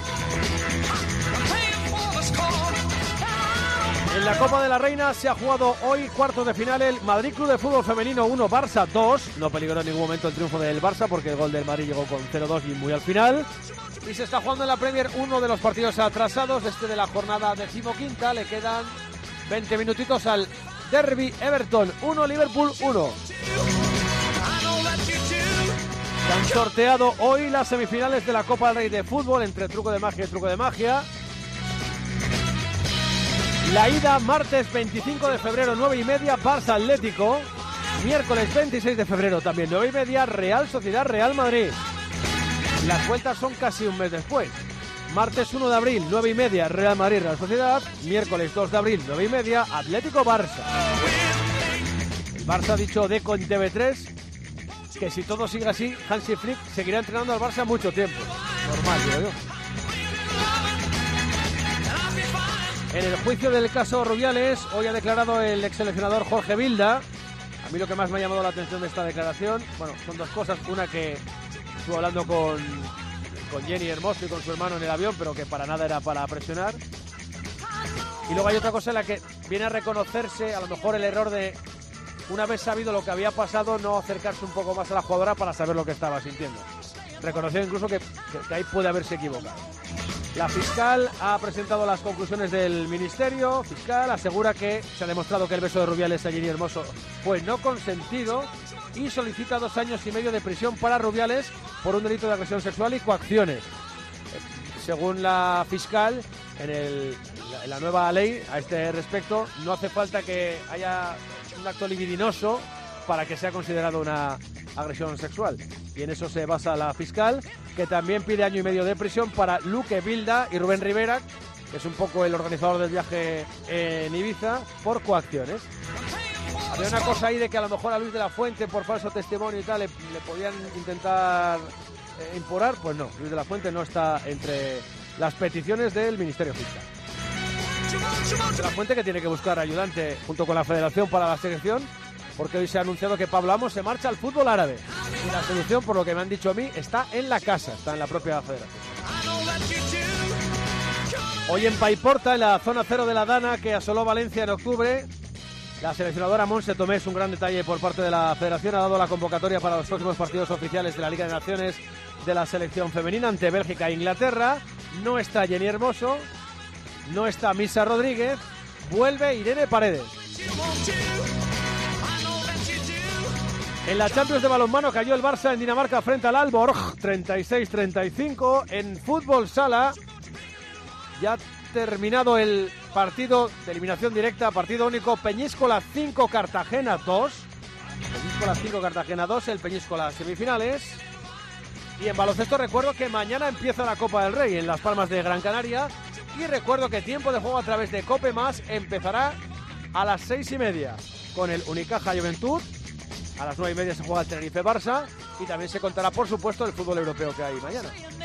En la Copa de la Reina se ha jugado hoy cuartos de final el Madrid Club de Fútbol Femenino uno, Barça dos. No peligró en ningún momento el triunfo del Barça porque el gol del Madrid llegó con cero dos y muy al final. Y se está jugando en la Premier uno de los partidos atrasados, este de la jornada decimoquinta. Le quedan veinte minutitos al Derby. Everton uno, Liverpool uno. Se han sorteado hoy las semifinales de la Copa del Rey de Fútbol entre truco de magia y truco de magia. La ida martes veinticinco de febrero, nueve y media, Barça Atlético. Miércoles veintiséis de febrero, también nueve y media, Real Sociedad Real Madrid. Las vueltas son casi un mes después. Martes uno de abril, nueve y media, Real Madrid Real Sociedad. Miércoles dos de abril, nueve y media, Atlético Barça. El Barça ha dicho Deco en T V tres que si todo sigue así, Hansi Flick seguirá entrenando al Barça mucho tiempo. Normal, digo yo. En el juicio del caso Rubiales, hoy ha declarado el ex seleccionador Jorge Vilda. A mí lo que más me ha llamado la atención de esta declaración, bueno, son dos cosas. Una, que estuvo hablando con, con Jenny Hermoso y con su hermano en el avión, pero que para nada era para presionar. Y luego hay otra cosa en la que viene a reconocerse a lo mejor el error de una vez sabido lo que había pasado, no acercarse un poco más a la jugadora para saber lo que estaba sintiendo. Reconoció incluso que, que, que ahí puede haberse equivocado. La fiscal ha presentado las conclusiones del ministerio fiscal, asegura que se ha demostrado que el beso de Rubiales a Jenny Hermoso fue no consentido y solicita dos años y medio de prisión para Rubiales por un delito de agresión sexual y coacciones. Según la fiscal, en, el, en la nueva ley a este respecto, no hace falta que haya un acto libidinoso para que sea considerado una agresión sexual. Y en eso se basa la fiscal, que también pide año y medio de prisión para Luque Bilda y Rubén Rivera, que es un poco el organizador del viaje en Ibiza, por coacciones. Había una cosa ahí de que a lo mejor a Luis de la Fuente, por falso testimonio y tal, le, le podían intentar eh, imporar. Pues no, Luis de la Fuente no está entre las peticiones del Ministerio Fiscal. Luis de la Fuente, que tiene que buscar ayudante junto con la Federación para la selección, porque hoy se ha anunciado que Pablo Amos se marcha al fútbol árabe. Y la solución, por lo que me han dicho a mí, está en la casa, está en la propia federación. Hoy en Paiporta, en la zona cero de la Dana, que asoló Valencia en octubre, la seleccionadora Montse Tomé, es un gran detalle por parte de la federación, ha dado la convocatoria para los próximos partidos oficiales de la Liga de Naciones de la selección femenina ante Bélgica e Inglaterra. No está Jenny Hermoso, no está Misa Rodríguez, vuelve Irene Paredes. En la Champions de balonmano cayó el Barça en Dinamarca frente al Aalborg, treinta y seis treinta y cinco. En fútbol sala ya ha terminado el partido de eliminación directa, partido único, Peñíscola cinco, Cartagena dos. Peñíscola cinco, Cartagena dos, el Peñíscola semifinales. Y en baloncesto recuerdo que mañana empieza la Copa del Rey en Las Palmas de Gran Canaria. Y recuerdo que tiempo de juego a través de Cope Más empezará a las seis y media con el Unicaja Juventud. A las nueve y media se juega el Tenerife Barça y también se contará, por supuesto, el fútbol europeo que hay mañana.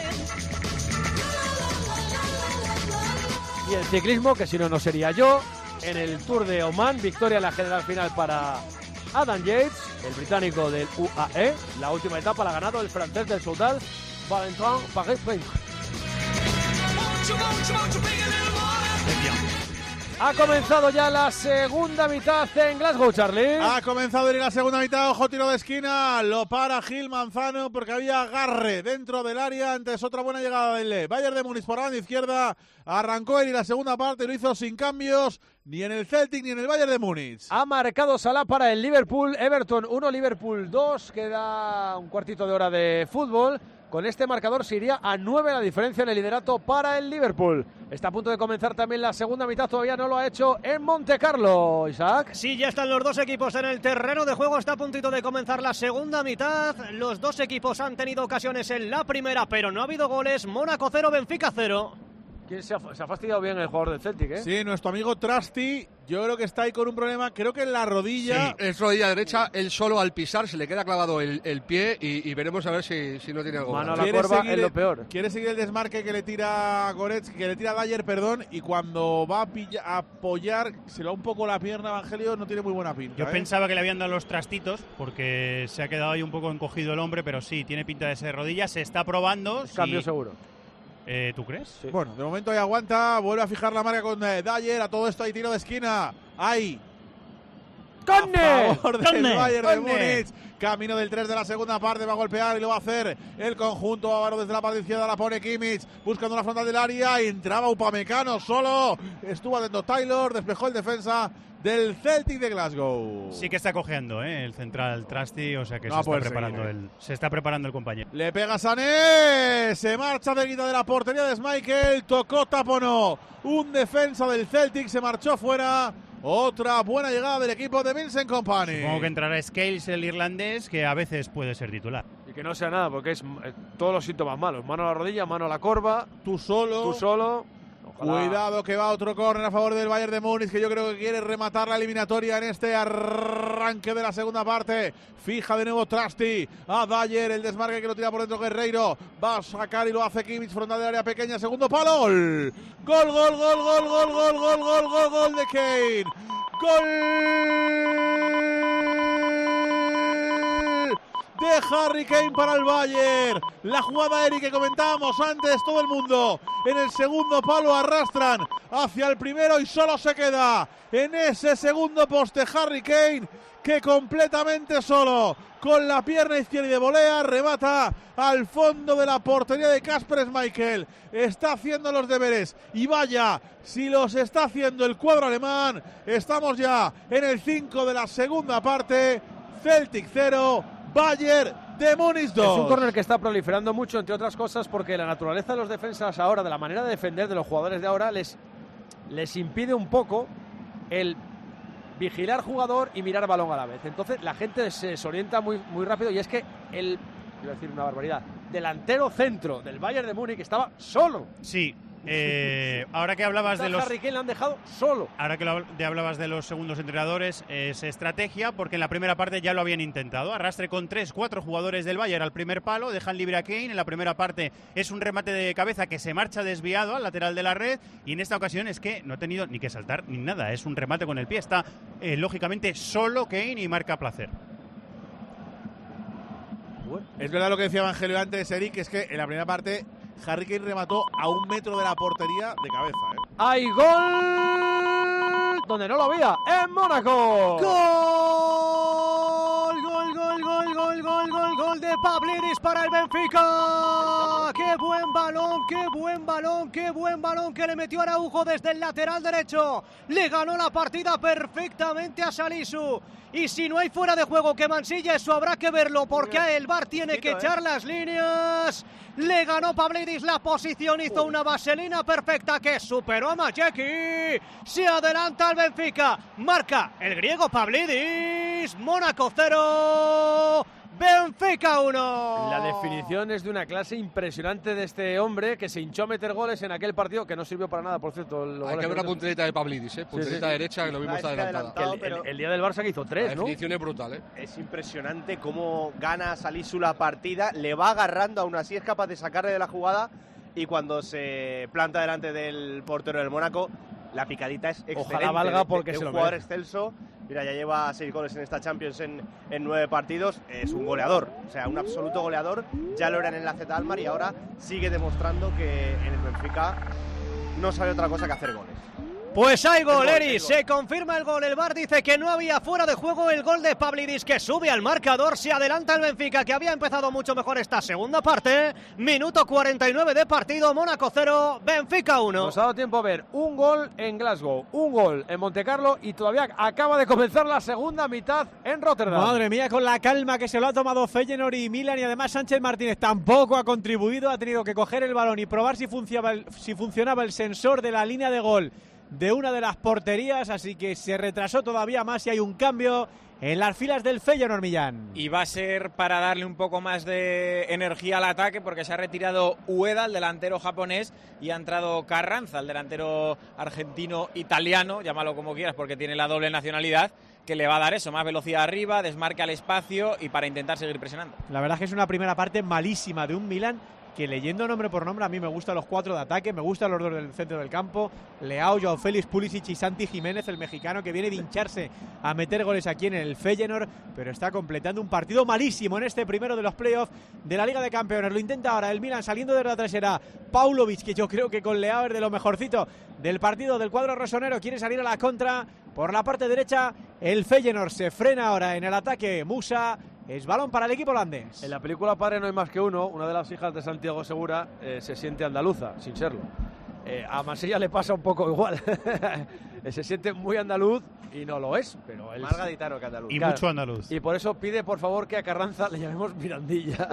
Y el ciclismo, que si no, no sería yo, en el Tour de Oman, victoria en la general final para Adam Yates, el británico del U A E. La última etapa la ha ganado el francés del Soudal, Valentin Paris-Roubaix. Ha comenzado ya la segunda mitad en Glasgow, Charlie. Ha comenzado en la segunda mitad, ojo, tiro de esquina, lo para Gil Manzano porque había agarre dentro del área, antes otra buena llegada del Bayern de Múnich por la banda izquierda, arrancó él y la segunda parte lo hizo sin cambios, ni en el Celtic ni en el Bayern de Múnich. Ha marcado Salah para el Liverpool, Everton uno, Liverpool dos, queda un cuartito de hora de fútbol. Con este marcador se iría a nueve la diferencia en el liderato para el Liverpool. Está a punto de comenzar también la segunda mitad, todavía no lo ha hecho en Montecarlo, Isaac. Sí, ya están los dos equipos en el terreno de juego, está a puntito de comenzar la segunda mitad. Los dos equipos han tenido ocasiones en la primera, pero no ha habido goles. Mónaco cero, Benfica cero. ¿Quién se ha, se ha fastidiado bien el jugador del Celtic, eh? Sí, nuestro amigo Trusty, yo creo que está ahí con un problema, creo que en la rodilla. Sí, es rodilla derecha, él solo al pisar se le queda clavado el, el pie y, y veremos a ver si, si no tiene algo. Mano a la corva es lo peor. Quiere seguir el desmarque que le tira Goretzka, que le tira Dyer, perdón, y cuando va a, pilla, a apoyar, se le da un poco la pierna a Evangelio, no tiene muy buena pinta. Yo ¿eh? pensaba que le habían dado los trastitos, porque se ha quedado ahí un poco encogido el hombre, pero sí, tiene pinta de ser rodilla, se está probando. Es cambio si... seguro. Eh, ¿Tú crees? Sí. Bueno, de momento ahí aguanta, vuelve a fijar la marca con eh, Dyer, a todo esto hay tiro de esquina, ahí. ¡Conne! A favor del Bayern de Múnich. Camino del tres de la segunda parte, va a golpear y lo va a hacer el conjunto bávaro desde la parte izquierda, la pone Kimmich, buscando la frontal del área, entraba Upamecano solo, estuvo atento Taylor, despejó el defensa del Celtic de Glasgow. Sí que está cojeando, ¿eh? El central Trusty, o sea que no se, está seguir, preparando ¿eh? el, se está preparando el compañero. Le pega Sané, se marcha cerquita de la portería de Schmeichel, tocó Taponó, un defensa del Celtic, se marchó fuera. Otra buena llegada del equipo de Vincent Kompany. Supongo que entrará Scales, el irlandés, que a veces puede ser titular. Y que no sea nada, porque es eh, todos los síntomas malos. Mano a la rodilla, mano a la corva. Tú solo. Tú solo. Ojalá. Cuidado que va otro córner a favor del Bayern de Múnich, que yo creo que quiere rematar la eliminatoria en este arranque de la segunda parte. Fija de nuevo Trusty a Dyer, el desmarque que lo tira por dentro Guerreiro. Va a sacar y lo hace Kimmich, frontal de área pequeña, segundo palo. Gol, gol, gol, gol, gol, gol, gol, gol, gol, gol, gol de Kane. Gol de Harry Kane para el Bayern. La jugada Eric que comentábamos antes, todo el mundo en el segundo palo arrastran hacia el primero y solo se queda en ese segundo poste Harry Kane, que completamente solo, con la pierna izquierda y de volea, remata al fondo de la portería de Kasper Schmeichel. Está haciendo los deberes y vaya si los está haciendo el cuadro alemán. Estamos ya en el cinco de la segunda parte. Celtic cero, Bayern de Múnich dos. Es un córner que está proliferando mucho, entre otras cosas, porque la naturaleza de los defensas ahora, de la manera de defender de los jugadores de ahora, les, les impide un poco el vigilar jugador y mirar balón a la vez. Entonces la gente se desorienta muy, muy rápido, y es que el, quiero decir una barbaridad, delantero centro del Bayern de Múnich estaba solo. Sí. Eh, ahora que hablabas de los Harry Kane lo han dejado solo. Ahora que lo, de hablabas de los segundos entrenadores, es estrategia, porque en la primera parte ya lo habían intentado. Arrastre con tres, cuatro jugadores del Bayern al primer palo, dejan libre a Kane. En la primera parte es un remate de cabeza que se marcha desviado al lateral de la red, y en esta ocasión es que no ha tenido ni que saltar ni nada, es un remate con el pie. Está eh, lógicamente solo Kane y marca placer. Es verdad lo que decía Evangelio antes, Eric, es que en la primera parte Harry Kane remató a un metro de la portería de cabeza. ¿eh? ¡Hay gol! Donde no lo había, en Mónaco. ¡Gol! ¡Gol, gol, gol, gol, gol, gol, gol de Pavlidis para el Benfica! ¡Qué buen balón, qué buen balón, qué buen balón que le metió Araujo desde el lateral derecho! Le ganó la partida perfectamente a Salisu. Y si no hay fuera de juego que mancilla, eso habrá que verlo, porque el V A R tiene que echar las líneas. Le ganó Pavlidis la posición, hizo una vaselina perfecta que superó a Majeki. Se adelanta el Benfica, marca el griego Pavlidis. Mónaco cero, Benfica uno. La definición es de una clase impresionante de este hombre, que se hinchó a meter goles en aquel partido, que no sirvió para nada, por cierto. Hay que ver la punterita de Pavlidis, ¿eh? Punterita sí, sí. derecha, que lo mismo está adelantada. El, el, el día del Barça que hizo tres, la ¿no? La definición es brutal, ¿eh? Es impresionante cómo gana Salisu la partida, le va agarrando, aún así es capaz de sacarle de la jugada, y cuando se planta delante del portero del Mónaco, la picadita es excelente. Ojalá valga, porque de, de, de se un lo jugador merece. excelso. Mira, ya lleva seis goles en esta Champions en, en nueve partidos. Es un goleador, o sea, un absoluto goleador. Ya lo era en el A Z Alkmaar y ahora sigue demostrando que en el Benfica no sabe otra cosa que hacer goles. Pues hay gol, Eri, se confirma el gol. El V A R dice que no había fuera de juego. El gol de Pavlidis, que sube al marcador. Se adelanta el Benfica, que había empezado mucho mejor esta segunda parte. Minuto cuarenta y nueve de partido. Mónaco cero, Benfica uno. Nos ha dado tiempo a ver un gol en Glasgow, un gol en Montecarlo, y todavía acaba de comenzar la segunda mitad en Rotterdam. Madre mía, con la calma que se lo ha tomado Feyenoord y Milan, y además Sánchez Martínez tampoco ha contribuido. Ha tenido que coger el balón y probar si funcionaba el, si funcionaba el sensor de la línea de gol de una de las porterías, así que se retrasó todavía más y hay un cambio en las filas del Feyenoord, Millán. Y va a ser para darle un poco más de energía al ataque, porque se ha retirado Ueda, el delantero japonés, y ha entrado Carranza, el delantero argentino-italiano, llámalo como quieras porque tiene la doble nacionalidad, que le va a dar eso, más velocidad arriba, desmarque al espacio y para intentar seguir presionando. La verdad es que es una primera parte malísima de un Milan que, leyendo nombre por nombre, a mí me gustan los cuatro de ataque, me gustan los dos del centro del campo, Leao, Joao Félix, Pulisic y Santi Jiménez, el mexicano, que viene de hincharse a meter goles aquí en el Feyenoord, pero está completando un partido malísimo en este primero de los playoffs de la Liga de Campeones. Lo intenta ahora el Milan saliendo de la trasera, Paulovic, que yo creo que con Leao es de lo mejorcito del partido del cuadro rosonero, quiere salir a la contra por la parte derecha. El Feyenoord se frena ahora en el ataque, Musa. Es balón para el equipo holandés. En la película Padre no hay más que uno, una de las hijas de Santiago Segura eh, se siente andaluza, sin serlo. Eh, a Masilla le pasa un poco igual. Se siente muy andaluz y no lo es, pero él... Más gaditano que andaluz. Y claro, mucho andaluz. Y por eso pide, por favor, que a Carranza le llamemos Mirandilla.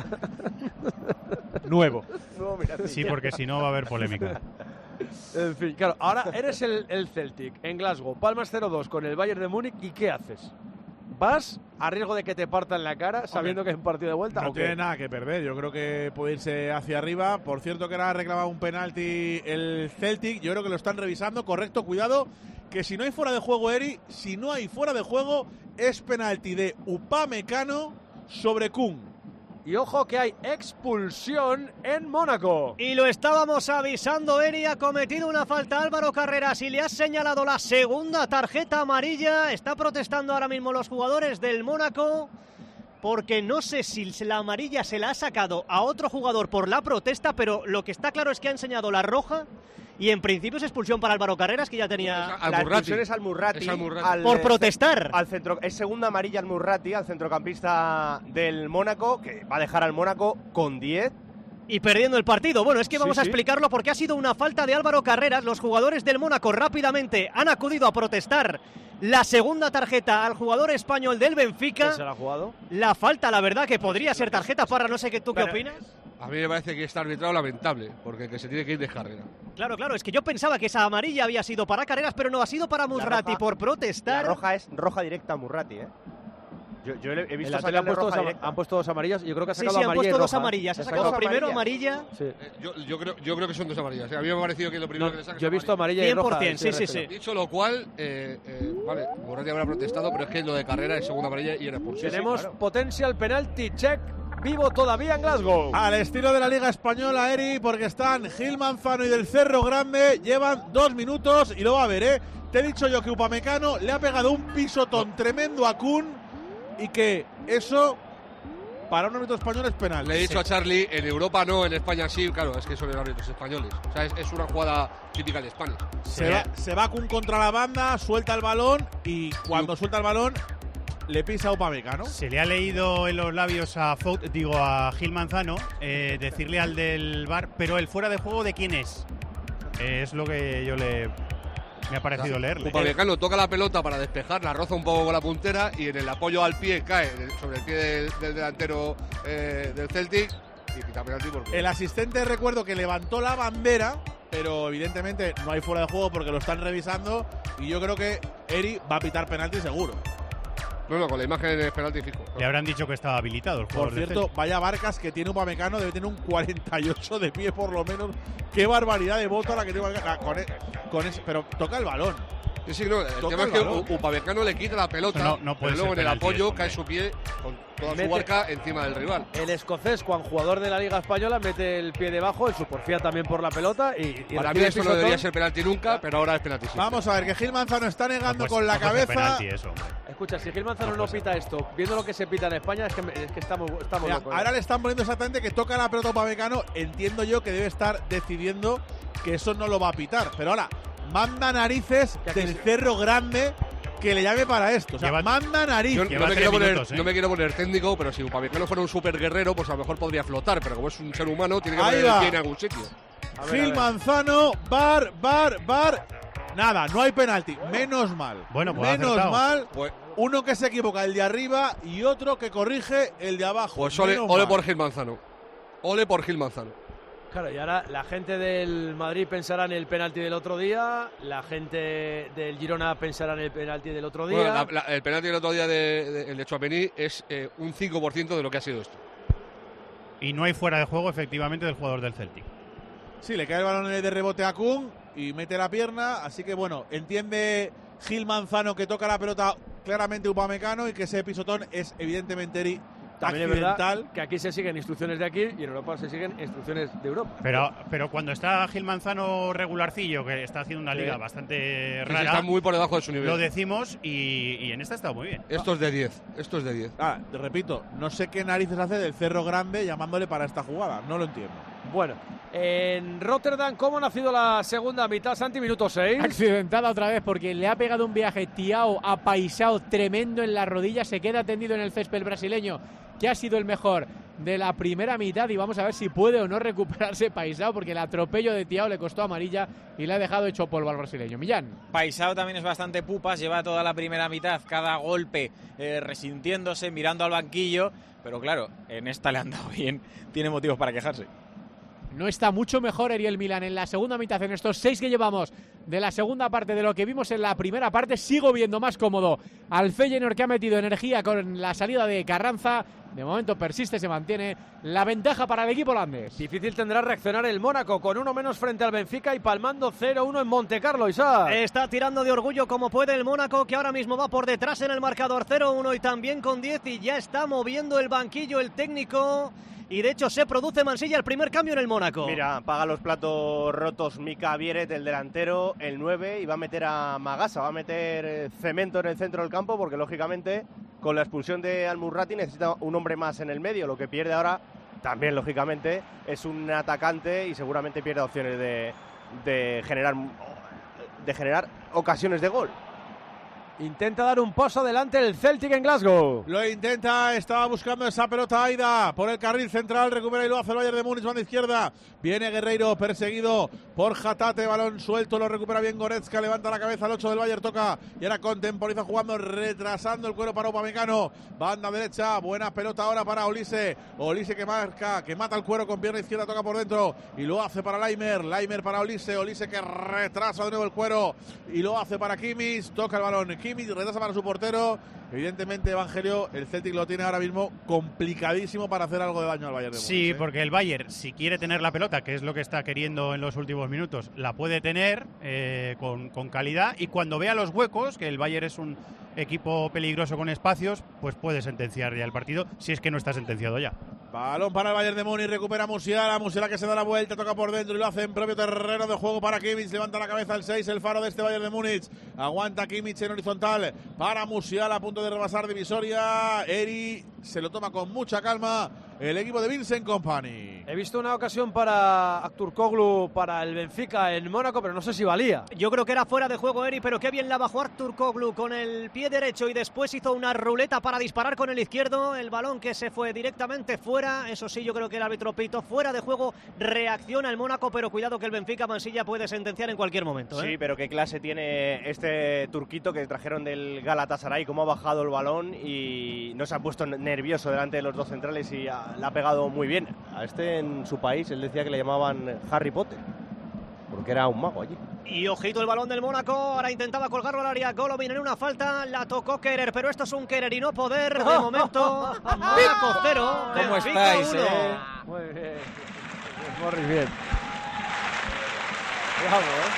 Nuevo. Nuevo Mirandilla. Sí, porque si no va a haber polémica. En fin, claro, ahora eres el, el Celtic en Glasgow, palmas cero dos con el Bayern de Múnich, ¿y qué haces? ¿Vas a riesgo de que te partan la cara sabiendo Hombre, que es un partido de vuelta? No tiene nada que perder, yo creo que puede irse hacia arriba. Por cierto, que ahora ha reclamado un penalti el Celtic, yo creo que lo están revisando, correcto, cuidado, que si no hay fuera de juego, Eri, si no hay fuera de juego, es penalti de Upamecano sobre Kun. Y ojo que hay expulsión en Mónaco. Y lo estábamos avisando, Eri, ha cometido una falta Álvaro Carreras y le ha señalado la segunda tarjeta amarilla. Está protestando ahora mismo los jugadores del Mónaco. porque no sé si la amarilla se la ha sacado a otro jugador por la protesta, pero lo que está claro es que ha enseñado la roja y en principio es expulsión para Álvaro Carreras, que ya tenía... La expulsión es al Murrati, al, por protestar. Al centro, es segunda amarilla al Murrati, al centrocampista del Mónaco, que va a dejar al Mónaco con diez. Y perdiendo el partido. Bueno, es que vamos sí, a sí. explicarlo porque ha sido una falta de Álvaro Carreras. Los jugadores del Mónaco rápidamente han acudido a protestar la segunda tarjeta al jugador español del Benfica. ¿Se la ha jugado? La falta, la verdad, que podría ser tarjeta para no sé qué tú qué opinas. A mí me parece que está arbitrado lamentable, porque que se tiene que ir de carrera. Claro, claro, es que yo pensaba que esa amarilla había sido para Carreras, pero no, ha sido para Murrati por protestar. La roja es roja directa a Murrati, ¿eh? Yo, yo he visto en la han, puesto dos, han puesto dos amarillas y yo creo que ha sacado sí, sí, amarilla han puesto y dos roja. amarillas. Ha sacado primero amarilla. Sí. Eh, yo, yo, creo, yo creo que son dos amarillas. A mí me ha parecido que lo primero no, que le saca yo he visto amarilla y roja. cien por ciento, sí, sí, sí. Dicho lo cual, eh, eh, vale, Murrati habrá protestado, pero es que lo de Carrera es segunda amarilla y era expulsión. Tenemos sí, claro. potential penalty check vivo todavía en Glasgow. Al estilo de la Liga Española, Eri, porque están Gil Manzano y del Cerro Grande, llevan dos minutos y lo va a ver, ¿eh? Te he dicho yo que Upamecano le ha pegado un pisotón no. tremendo a Kun y que eso para un árbitro español es penal. Le he dicho sí. a Charlie, en Europa no, en España sí, claro, es que son los árbitros españoles. O sea, es, es una jugada típica de España. Se, va, se va Kun contra la banda, suelta el balón y cuando suelta el balón le pisa a Upamecano. Se le ha leído en los labios a Fout, digo a Gil Manzano, eh, decirle al del V A R, pero el fuera de juego ¿de quién es? Eh, es lo que yo le me ha parecido leerle. Upamecano toca la pelota para despejar, la roza un poco con la puntera y en el apoyo al pie cae sobre el pie del, del delantero eh, del Celtic y quita penalti porque... El asistente, recuerdo que levantó la bandera, pero evidentemente no hay fuera de juego porque lo están revisando y yo creo que Eri va a pitar penalti seguro. No, no, con la imagen es penalti fijo. No. Le habrán dicho que estaba habilitado el jugador. Por cierto, vaya Barcas que tiene Upamecano, debe tener un cuarenta y ocho de pie por lo menos. Qué barbaridad de bota la que tiene Upamecano. Con, e, con ese, pero toca el balón. Sí, sí, no, el toca tema el es que balón. Upamecano le quita la pelota, no, no puede pero luego en el apoyo esto, cae su pie con toda mete, su barca encima del rival. El escocés, Juan, jugador de la Liga Española, mete el pie debajo, el superfía también por la pelota y, y para mí eso no debería ser penalti nunca, pero ahora es penalti. Vamos a ver, que Gil Manzano está negando no, pues, con la no cabeza. Penalti eso, escucha, si Gil Manzano no, no pita esto, viendo lo que se pita en España, es que, es que estamos, estamos Mira, locos. Ahora le están poniendo exactamente que toca la pelota a Upamecano. Entiendo yo que debe estar decidiendo que eso no lo va a pitar. Pero ahora, manda narices del Cerro Grande que le llame para esto. O sea, Lleva, manda narices. Yo no me, quiero poner, minutos, ¿eh? no me quiero poner técnico, pero si Upamecano fuera un super guerrero, pues a lo mejor podría flotar. Pero como es un ser humano, tiene que Ahí poner va. el pie en algún sitio. A ver, Gil Manzano, bar, bar, bar. Nada, no hay penalti. Menos mal. Bueno, pues Menos mal. Pues, uno que se equivoca, el de arriba, y otro que corrige el de abajo. Pues ole, ole por Gil Manzano. Ole por Gil Manzano. Claro, y ahora la gente del Madrid pensará en el penalti del otro día, la gente del Girona pensará en el penalti del otro día. Bueno, la, la, el penalti del otro día de, de, el de Tchouaméni es eh, un cinco por ciento de lo que ha sido esto. Y no hay fuera de juego, efectivamente, del jugador del Celtic. Sí, le cae el balón de rebote a Kun y mete la pierna, así que bueno, entiende Gil Manzano que toca la pelota claramente Upamecano y que ese pisotón es evidentemente Eri. También es verdad que aquí se siguen instrucciones de aquí y en Europa se siguen instrucciones de Europa. Pero, pero cuando está Gil Manzano regularcillo, que está haciendo una liga sí. bastante rara, está muy por debajo de su nivel. Lo decimos y, y en esta ha estado muy bien. Esto es de diez, esto es de diez. Ah, te repito, no sé qué narices hace del Cerro Grande llamándole para esta jugada, no lo entiendo. Bueno, en Rotterdam, ¿cómo ha nacido la segunda mitad? Santi, minuto seis. Accidentada otra vez porque le ha pegado un viaje Thiago apaisado tremendo en la rodilla, se queda tendido en el césped brasileño, que ha sido el mejor de la primera mitad y vamos a ver si puede o no recuperarse Paisao porque el atropello de Thiago le costó amarilla y le ha dejado hecho polvo al brasileño. Millán. Paisao también es bastante pupas, lleva toda la primera mitad, cada golpe eh, resintiéndose, mirando al banquillo, pero claro, en esta le han dado bien, tiene motivos para quejarse. No está mucho mejor Ariel Milán en la segunda mitad, en estos seis que llevamos de la segunda parte de lo que vimos en la primera parte. Sigo viendo más cómodo al Feyenoord, que ha metido energía con la salida de Carranza. De momento persiste, se mantiene la ventaja para el equipo holandés. Difícil tendrá reaccionar el Mónaco con uno menos frente al Benfica y palmando cero uno en Montecarlo. Isaac. Está tirando de orgullo como puede el Mónaco, que ahora mismo va por detrás en el marcador cero uno y también con diez, y ya está moviendo el banquillo el técnico. Y de hecho se produce Mansilla, el primer cambio en el Mónaco. Mira, paga los platos rotos Mika Vieret, el delantero, el nueve, y va a meter a Magasa, va a meter cemento en el centro del campo porque lógicamente con la expulsión de Al-Murrati necesita un hombre más en el medio. Lo que pierde ahora, también lógicamente, es un atacante y seguramente pierde opciones de, de generar de generar ocasiones de gol. Intenta dar un paso adelante el Celtic en Glasgow. Lo intenta, estaba buscando esa pelota Aida por el carril central, recupera y lo hace el Bayern de Múnich, banda izquierda. Viene Guerreiro, perseguido por Hatate, balón suelto, lo recupera bien Goretzka, levanta la cabeza al ocho del Bayern, toca y ahora contemporiza jugando, retrasando el cuero para Upamecano. Banda derecha, buena pelota ahora para Olise. Olise que marca, que mata el cuero con pierna izquierda, toca por dentro y lo hace para Laimer. Laimer para Olise, Olise que retrasa de nuevo el cuero y lo hace para Kimmich, toca el balón. Kimmich retrasa para su portero. Evidentemente, Evangelio, el Celtic lo tiene ahora mismo complicadísimo para hacer algo de daño al Bayern de Múnich. Sí, ¿eh? porque el Bayern, si quiere tener la pelota, que es lo que está queriendo en los últimos minutos, la puede tener eh, con, con calidad, y cuando vea los huecos, que el Bayern es un equipo peligroso con espacios, pues puede sentenciar ya el partido, si es que no está sentenciado ya. Balón para el Bayern de Múnich, recupera Musiala, Musiala que se da la vuelta, toca por dentro y lo hace en propio terreno de juego para Kimmich, levanta la cabeza el seis, el faro de este Bayern de Múnich, aguanta Kimmich en horizontal para Musiala, a punto de rebasar divisoria, Eri se lo toma con mucha calma el equipo de Vincent Kompany. He visto una ocasión para Aktürkoğlu para el Benfica en Mónaco, pero no sé si valía. Yo creo que era fuera de juego Eri, pero qué bien la bajó Aktürkoğlu con el pie derecho y después hizo una ruleta para disparar con el izquierdo, el balón que se fue directamente fuera. Eso sí, yo creo que el árbitro pitó fuera de juego, reacciona el Mónaco, pero cuidado que el Benfica Mansilla puede sentenciar en cualquier momento, ¿eh? Sí, pero qué clase tiene este turquito que trajeron del Galatasaray, cómo ha bajado el balón y no se ha puesto nervioso delante de los dos centrales y ha, le ha pegado muy bien. A este en su país él decía que le llamaban Harry Potter, porque era un mago allí. Y ojito el balón del Mónaco, ahora intentaba colgarlo al área, Golovin en una falta, la tocó Kerer, pero esto es un querer y no poder, de momento, Mónaco cero, ¿Cómo Benfica estáis, uno. eh? Muy bien. Morris, bien. Bravo,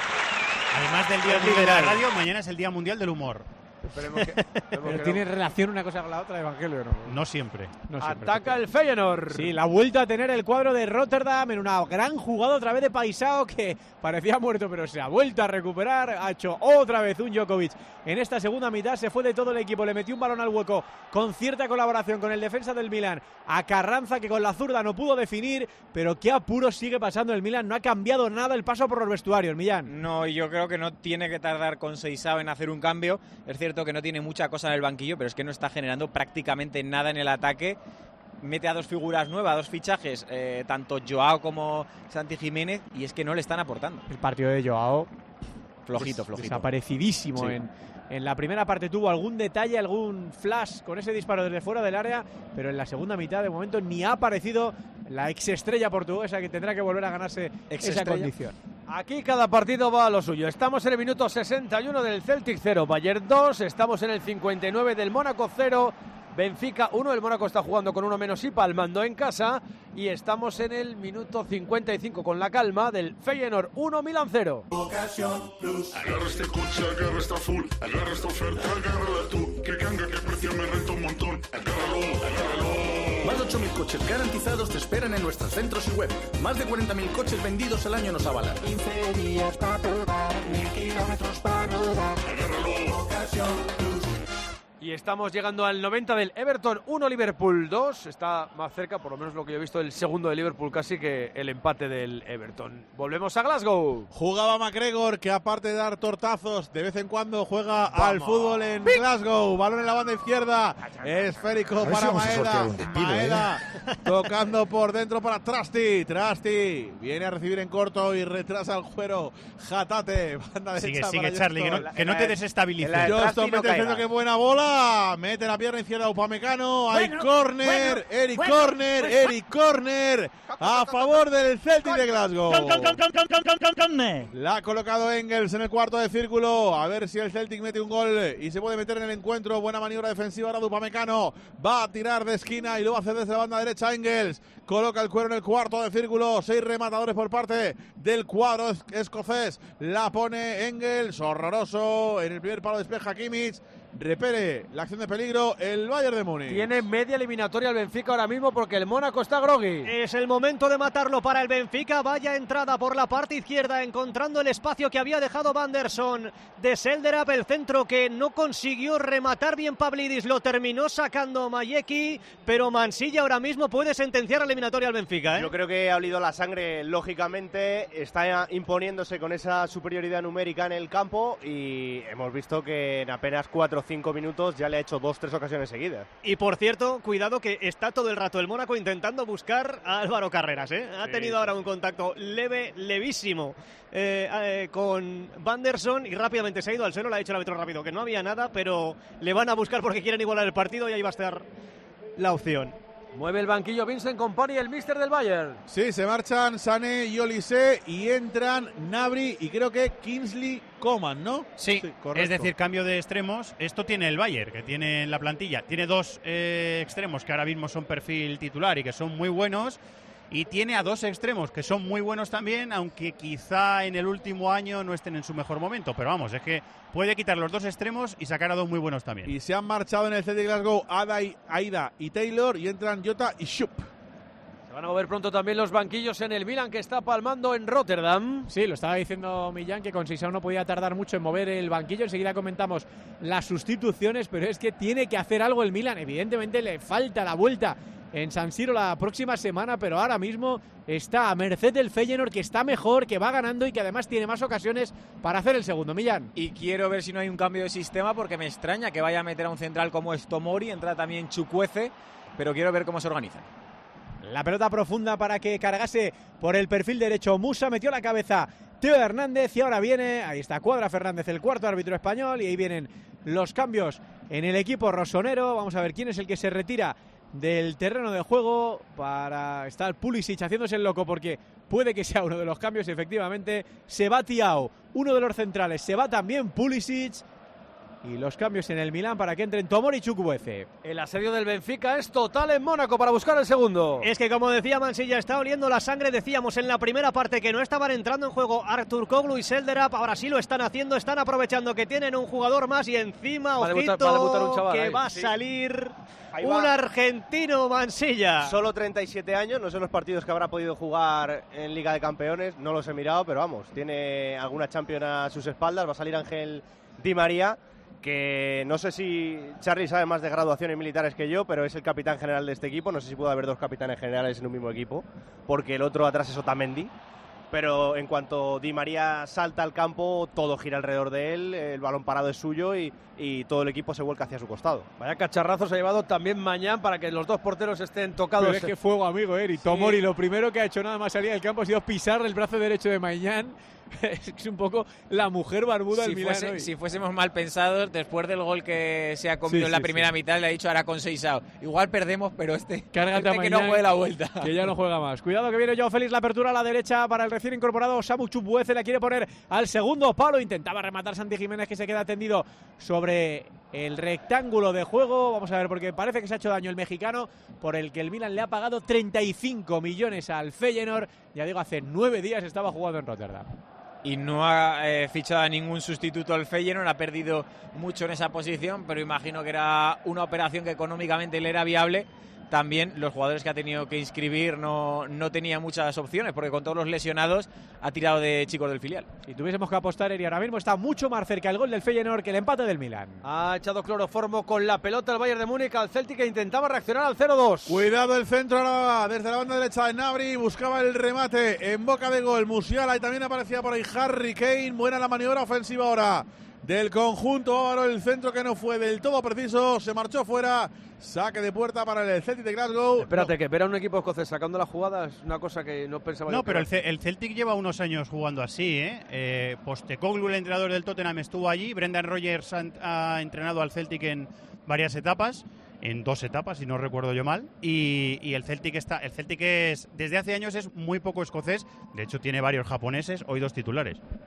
¿eh? Además del Día Mundial de la Radio, mañana es el Día Mundial del Humor. Esperemos que, esperemos Pero que tiene no. relación una cosa con la otra, Evangelio, ¿no? No siempre. No siempre. Ataca el Feyenoord. Sí, la vuelta a tener el cuadro de Rotterdam en una gran jugada otra vez de Paisao, que parecía muerto pero se ha vuelto a recuperar, ha hecho otra vez un Djokovic en esta segunda mitad, se fue de todo el equipo, le metió un balón al hueco con cierta colaboración con el defensa del Milan, a Carranza, que con la zurda no pudo definir, pero qué apuro sigue pasando el Milan, no ha cambiado nada el paso por los vestuarios, Millán. No, yo creo que no tiene que tardar con Seisao en hacer un cambio, es cierto que no tiene mucha cosa en el banquillo, pero es que no está generando prácticamente nada en el ataque. Mete a dos figuras nuevas, dos fichajes, eh, tanto Joao como Santi Jiménez, y es que no le están aportando. El partido de Joao Flojito, des- flojito. Desaparecidísimo. Sí. En, en la primera parte tuvo algún detalle, algún flash con ese disparo desde fuera del área, pero en la segunda mitad de momento ni ha aparecido la exestrella portuguesa, que tendrá que volver a ganarse esa Exestrella. condición. Aquí cada partido va a lo suyo. Estamos en el minuto sesenta y uno del Celtic cero, Bayern dos. Estamos en el cincuenta y nueve del Mónaco cero, Benfica uno. El Mónaco está jugando con uno menos y palmando en casa. Y estamos en el minuto cincuenta y cinco con la calma del Feyenoord uno, Milan cero. Ocasión Plus. Agarra este coche, agarra esta full, agarra esta oferta, agárrala tú. Que ganga, que precio me renta un montón. Agárralo, agárralo. Más de ocho mil coches garantizados te esperan en nuestros centros y web. Más de cuarenta mil coches vendidos al año nos avalan. quince días para probar, mil kilómetros para rodar. Agárralo. Ocasión Plus. Y estamos llegando al noventa del Everton uno, Liverpool dos. Está más cerca, por lo menos lo que yo he visto, el segundo de Liverpool casi que el empate del Everton. Volvemos a Glasgow. Jugaba McGregor, que aparte de dar tortazos, de vez en cuando juega Vamos. al fútbol en Glasgow. Balón en la banda izquierda, esférico A ver para si vamos a sortear Maeda. un despido, Maeda tocando por dentro para Trasti. Trasti viene a recibir en corto y retrasa el cuero. Hatate, banda Sigue, derecha sigue, para Charlie, que no, Johnston. que no te desestabilices. Johnston mete el centro, que buena bola. Mete la pierna izquierda a Upamecano. Hay Bueno, córner. bueno, Eric bueno, Corner. bueno. Eric Corner. A favor del Celtic de Glasgow. La ha colocado Engels en el cuarto de círculo. A ver si el Celtic mete un gol y se puede meter en el encuentro. Buena maniobra defensiva ahora de Upamecano. Va a tirar de esquina y lo va a hacer desde la banda derecha Engels. Coloca el cuero en el cuarto de círculo. Seis rematadores por parte del cuadro escocés. La pone Engels. Horroroso. En el primer palo despeja Kimmich. repele la acción de peligro el Bayern de Múnich. Tiene media eliminatoria el Benfica ahora mismo porque el Mónaco está groggy. Es el momento de matarlo para el Benfica. Vaya entrada por la parte izquierda, encontrando el espacio que había dejado Vanderson de Selderap, el centro que no consiguió rematar bien Pavlidis, lo terminó sacando Mayeki, pero Mansilla ahora mismo puede sentenciar la eliminatoria al Benfica, ¿eh? Yo creo que ha olido la sangre, lógicamente, está imponiéndose con esa superioridad numérica en el campo y hemos visto que en apenas cuatro o cinco minutos ya le ha hecho dos, tres ocasiones seguidas. Y por cierto, cuidado que está todo el rato el Mónaco intentando buscar a Álvaro Carreras, ¿eh? Ha Sí, tenido ahora un contacto leve, levísimo eh, eh, con Vanderson y rápidamente se ha ido al suelo, le ha dicho el árbitro rápido que no había nada, pero le van a buscar porque quieren igualar el partido y ahí va a estar la opción. Mueve el banquillo Vincent Kompany, el míster del Bayern. Sí, se marchan Sané y Olise y entran Gnabry y creo que Kingsley Coman, ¿no? Sí, correcto. es decir, cambio de extremos. Esto tiene el Bayern, que tiene en la plantilla. Tiene dos eh, extremos que ahora mismo son perfil titular y que son muy buenos. Y tiene a dos extremos que son muy buenos también, aunque quizá en el último año no estén en su mejor momento. Pero vamos, es que puede quitar los dos extremos y sacar a dos muy buenos también. Y se han marchado en el Celtic Glasgow Ada y, Aida y Taylor y entran Jota y Schupp. Se van a mover pronto también los banquillos en el Milan, que está palmando en Rotterdam. Sí, lo estaba diciendo Millán, que con Seisao no podía tardar mucho en mover el banquillo. Enseguida comentamos las sustituciones, pero es que tiene que hacer algo el Milan. Evidentemente le falta la vuelta en San Siro la próxima semana, pero ahora mismo está a merced del Feyenoord, que está mejor, que va ganando y que además tiene más ocasiones para hacer el segundo. Millán. Y quiero ver si no hay un cambio de sistema, porque me extraña que vaya a meter a un central como es Tomori, entra también Chukwueze, pero quiero ver cómo se organiza. La pelota profunda para que cargase por el perfil derecho Musa, metió la cabeza Teo Hernández y ahora viene, ahí está Cuadra Fernández, el cuarto árbitro español, y ahí vienen los cambios en el equipo rosonero. Vamos a ver quién es el que se retira del terreno de juego para estar Pulisic haciéndose el loco, porque puede que sea uno de los cambios. Efectivamente se va Thiago, uno de los centrales, se va también Pulisic, y los cambios en el Milán para que entren Tomori y Chukwueze. El asedio del Benfica es total en Mónaco para buscar el segundo. Es que, como decía Mansilla, está oliendo la sangre. Decíamos en la primera parte que no estaban entrando en juego Artur Koglu y Selderap. Ahora sí lo están haciendo, están aprovechando que tienen un jugador más y encima, va ojito, debutar, va debutar un chaval, que ahí. va a Sí. salir Ahí un va. argentino, Mansilla. Solo treinta y siete años, no sé los partidos que habrá podido jugar en Liga de Campeones, no los he mirado, pero vamos, tiene alguna Champions a sus espaldas. Va a salir Ángel Di María, que no sé si Charly sabe más de graduaciones militares que yo, pero es el capitán general de este equipo. No sé si puede haber dos capitanes generales en un mismo equipo, porque el otro atrás es Otamendi. Pero en cuanto Di María salta al campo, todo gira alrededor de él, el balón parado es suyo y, y todo el equipo se vuelca hacia su costado. Vaya cacharrazos ha llevado también Mañán para que los dos porteros estén tocados. Pero es que fuego, amigo, ¿eh? Y Tomori lo primero que ha hecho nada más salir del campo ha sido pisar el brazo derecho de Mañán. Es un poco la mujer barbuda del Si, Milán fuese- hoy. si fuésemos mal pensados, después del gol que se ha comido Sí, en la sí, primera sí. mitad, le ha dicho ahora con Seisao, igual perdemos, pero este, Cárgate a este que no Mañán, juegue la vuelta. Que ya no juega más. Cuidado que viene Joao Félix, la apertura a la derecha para el recién incorporado Samu Chukwueze, la quiere poner al segundo palo, intentaba rematar Santi Jiménez, que se queda tendido sobre el rectángulo de juego. Vamos a ver, porque parece que se ha hecho daño el mexicano, por el que el Milan le ha pagado treinta y cinco millones al Feyenoord. Ya digo, hace nueve días estaba jugando en Rotterdam. Y no ha eh, fichado a ningún sustituto al Feyenoord, ha perdido mucho en esa posición, pero imagino que era una operación que económicamente le era viable. También los jugadores que ha tenido que inscribir no, no tenía muchas opciones, porque con todos los lesionados ha tirado de chicos del filial. Y tuviésemos que apostar, Eri, ahora mismo está mucho más cerca el gol del Feyenoord que el empate del Milan. Ha echado cloroformo con la pelota el Bayern de Múnich al Celtic, que intentaba reaccionar al cero dos. Cuidado el centro ahora desde la banda derecha de Gnabry, buscaba el remate en boca de gol Musiala y también aparecía por ahí Harry Kane. Buena la maniobra ofensiva ahora del conjunto bávaro, el centro que no fue del todo preciso, se marchó fuera, saque de puerta para el Celtic de Glasgow. Espérate, No. que ver a un equipo escocés sacando la jugada es una cosa que no pensaba yo No, que pero el, era. Ce- el Celtic lleva unos años jugando así, ¿eh? eh Postecoglou, el entrenador del Tottenham, estuvo allí. Brendan Rodgers ha, ha entrenado al Celtic en varias etapas, en dos etapas, si no recuerdo yo mal. Y, y el Celtic está, el Celtic es, desde hace años es muy poco escocés. De hecho, tiene varios japoneses, hoy dos titulares.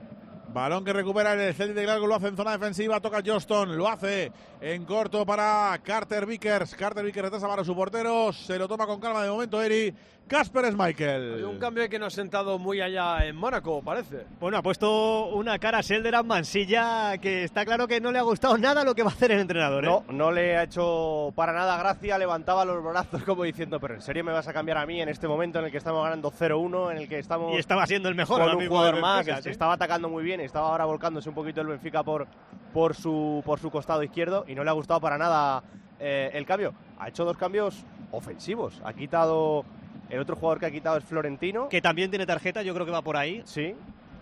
Balón que recupera el Celtic de Glasgow, lo hace en zona defensiva, toca Johnston, lo hace en corto para Carter Vickers. Carter Vickers retrasa para su portero, se lo toma con calma de momento Eri. Kasper Schmeichel. Hay un cambio que no ha sentado muy allá en Mónaco, parece. Bueno, ha puesto una cara a Selderan Mansilla que está claro que no le ha gustado nada lo que va a hacer el entrenador. ¿eh? No, no le ha hecho para nada gracia, levantaba los brazos como diciendo, pero ¿en serio me vas a cambiar a mí en este momento en el que estamos ganando cero uno, en el que estamos... Y estaba siendo el mejor. Con un jugador más, Benfica, se ¿sí? estaba atacando muy bien, estaba ahora volcándose un poquito el Benfica por, por, su, por su costado izquierdo y no le ha gustado para nada eh, el cambio. Ha hecho dos cambios ofensivos, ha quitado... El otro jugador que ha quitado es Florentino. Que también tiene tarjeta, yo creo que va por ahí. Sí.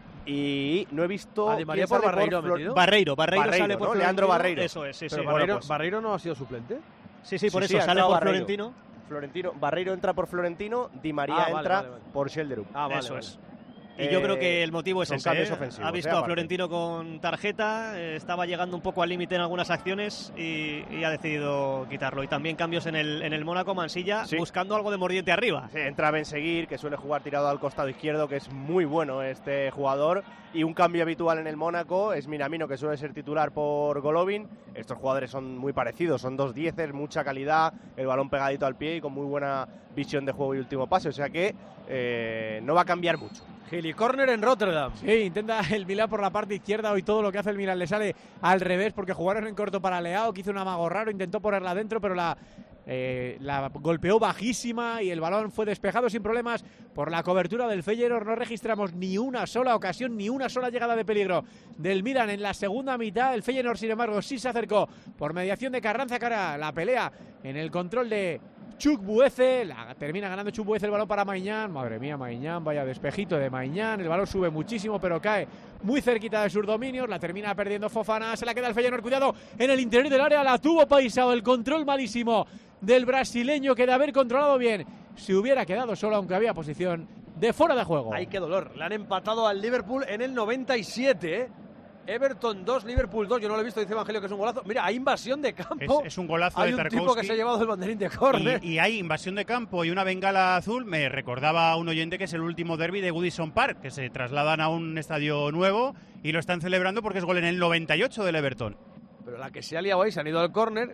Y no he visto... ¿A Di María por Barreiro ha metido? Barreiro, Barreiro, Barreiro sale por ¿no? Florentino. Leandro Barreiro. Eso es, sí, Pero sí. Barreiro, Bueno, pues, Barreiro no ha sido suplente. Sí, sí, por Sí, sí, eso ha sale entrado por Barreiro. Florentino. Florentino. Barreiro entra por Florentino, Di María Ah, vale, entra vale, vale. por Schelderup. Ah, vale, Eso vale. es. Y yo Eh, creo que el motivo es son ese, cambios ¿eh? ofensivos, Ha visto eh, a aparte. Florentino con tarjeta, eh, estaba llegando un poco al límite en algunas acciones y, y ha decidido quitarlo. Y también cambios en el, en el Mónaco, Mansilla, Sí. buscando algo de mordiente arriba. Sí, entra Benseguir, que suele jugar tirado al costado izquierdo, que es muy bueno este jugador. Y un cambio habitual en el Mónaco es Minamino, que suele ser titular por Golovin. Estos jugadores son muy parecidos, son dos dieces, mucha calidad, el balón pegadito al pie y con muy buena visión de juego y último pase. O sea que eh, no va a cambiar mucho. Gili Corner en Rotterdam. Sí, intenta el Milán por la parte izquierda. Hoy todo lo que hace el Milán le sale al revés porque jugaron en corto para Leao, que hizo un amago raro, intentó ponerla adentro, pero la, eh, la golpeó bajísima y el balón fue despejado sin problemas por la cobertura del Feyenoord. No registramos ni una sola ocasión, ni una sola llegada de peligro del Milán en la segunda mitad. El Feyenoord, sin embargo, sí se acercó por mediación de Carranza cara la pelea en el control de Chukwueze, la termina ganando Chukwueze el balón para Maignan. Madre mía, Maignan, vaya despejito de Maignan. El balón sube muchísimo, pero cae muy cerquita de sus dominios. La termina perdiendo Fofana, se la queda el Feyenoord. Cuidado, en el interior del área la tuvo Paisao. El control malísimo del brasileño, que de haber controlado bien se hubiera quedado solo, aunque había posición de fuera de juego. Ay, qué dolor. Le han empatado al Liverpool en el noventa y siete, ¿eh? Everton dos, Liverpool dos. Yo no lo he visto, dice Evangelio, que es un golazo. Mira, hay invasión de campo. Es, es un golazo hay de un Tarkowski. tipo que se ha llevado el banderín de córner. Y, y hay invasión de campo y una bengala azul. Me recordaba a un oyente que es el último derbi de Goodison Park, que se trasladan a un estadio nuevo y lo están celebrando porque es gol en el noventa y ocho del Everton. Pero la que se ha liado ahí, se han ido al córner.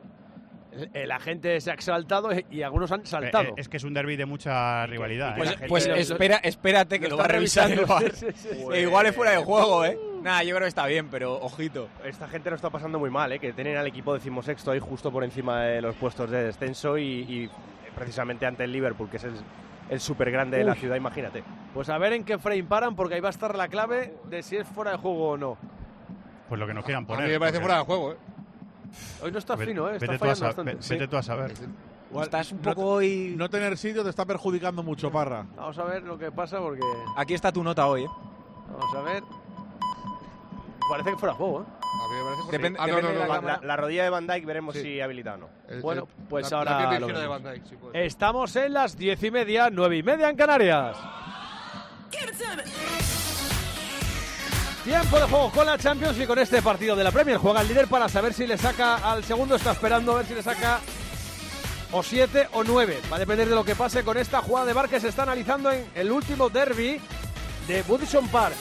La gente se ha exaltado y algunos han saltado. Eh, es que es un derbi de mucha rivalidad. Pues, ¿eh? pues espera, espérate que lo, lo va a está revisar el revisando. V A R. Sí, sí, sí. E igual es fuera de juego, ¿eh? Nada, yo creo que está bien, pero ojito. Esta gente lo está pasando muy mal, ¿eh? Que tienen al equipo decimosexto ahí justo por encima de los puestos de descenso y, y precisamente ante el Liverpool, que es el, el súper grande de la Uy. ciudad, imagínate. Pues a ver en qué frame paran, porque ahí va a estar la clave de si es fuera de juego o no. Pues lo que nos quieran A poner. mí me parece porque- fuera de juego, ¿eh? Hoy no está Vete- fino, ¿eh? Está vete tú a fallando sa- bastante. ve- vete tú a saber. Igual, Estás un no poco te- hoy... No tener sitio te está perjudicando mucho, Parra. Vamos a ver lo que pasa porque... Aquí está tu nota hoy, ¿eh? Vamos a ver... Parece que fuera de juego, ¿eh? A mí me parece fuera Depende- Ah, no, depende no, de no, la no. La, la rodilla de Van Dijk veremos Sí. si habilita o no. El- Bueno, el- pues la- ahora la pierna lo izquierda de vemos. Van Dijk, sí, puede ser. Estamos en las diez y media, nueve y media en Canarias. Tiempo de juego con la Champions y con este partido de la Premier. Juega el líder para saber si le saca al segundo. Está esperando a ver si le saca o siete o nueve. Va a depender de lo que pase con esta jugada de V A R que se está analizando en el último derby de Goodison Park.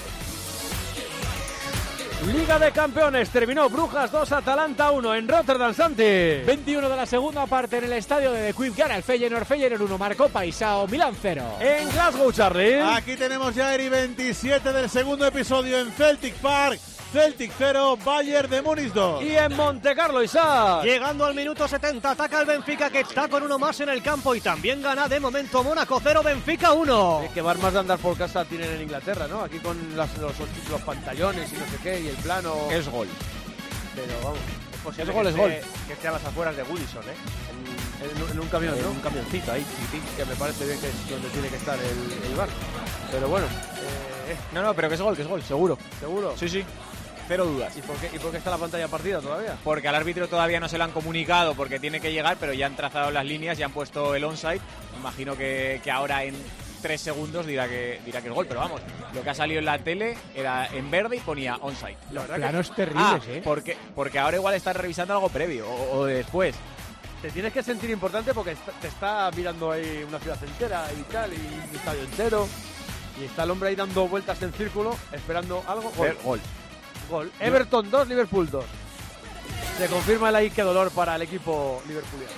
Liga de Campeones. Terminó Brujas dos, Atalanta uno en Rotterdam, Santi. veintiuno de la segunda parte en el estadio de The Queen. Gana el Feyenoord. Feyenoord uno, marcó Paisao. Milán cero. En Glasgow, Charlie. Aquí tenemos ya Eri veintisiete del segundo episodio en Celtic Park. Celtic cero, Bayern de Múnich dos. Y en Montecarlo, Isaac. Llegando al minuto setenta, ataca el Benfica, que está con uno más en el campo y también gana de momento Mónaco cero, Benfica uno. Que armas de andar por casa tienen en Inglaterra, ¿no? Aquí con las- los, los pantallones y no sé qué, y el plano. Es gol. Pero vamos, Es posible Es gol, que es esté- gol. Que esté a las afueras de Goodison, ¿eh? en, en un camión, En ¿no? un camioncito ahí, chiquitín. Que me parece bien que es donde tiene que estar el, el bar. Pero bueno, eh, No, no, pero que es gol, que es gol, seguro. seguro. Sí, sí. Cero dudas. ¿Y por, qué, ¿Y por qué está la pantalla partida todavía? Porque al árbitro todavía no se lo han comunicado porque tiene que llegar, pero ya han trazado las líneas y han puesto el onside. Imagino que, que ahora en tres segundos dirá que dirá que es gol, pero vamos, lo que ha salido en la tele era en verde y ponía onside. Los planos terribles, Ah, ¿eh? porque, porque ahora igual están revisando algo previo o, o después. Te tienes que sentir importante porque est- te está mirando ahí una ciudad entera y tal, y un estadio entero. Y está el hombre ahí dando vueltas en círculo, esperando algo. Gol. Eh, gol. Gol. Everton dos, Liverpool dos. Se confirma el ahí que dolor para el equipo liverpooliano.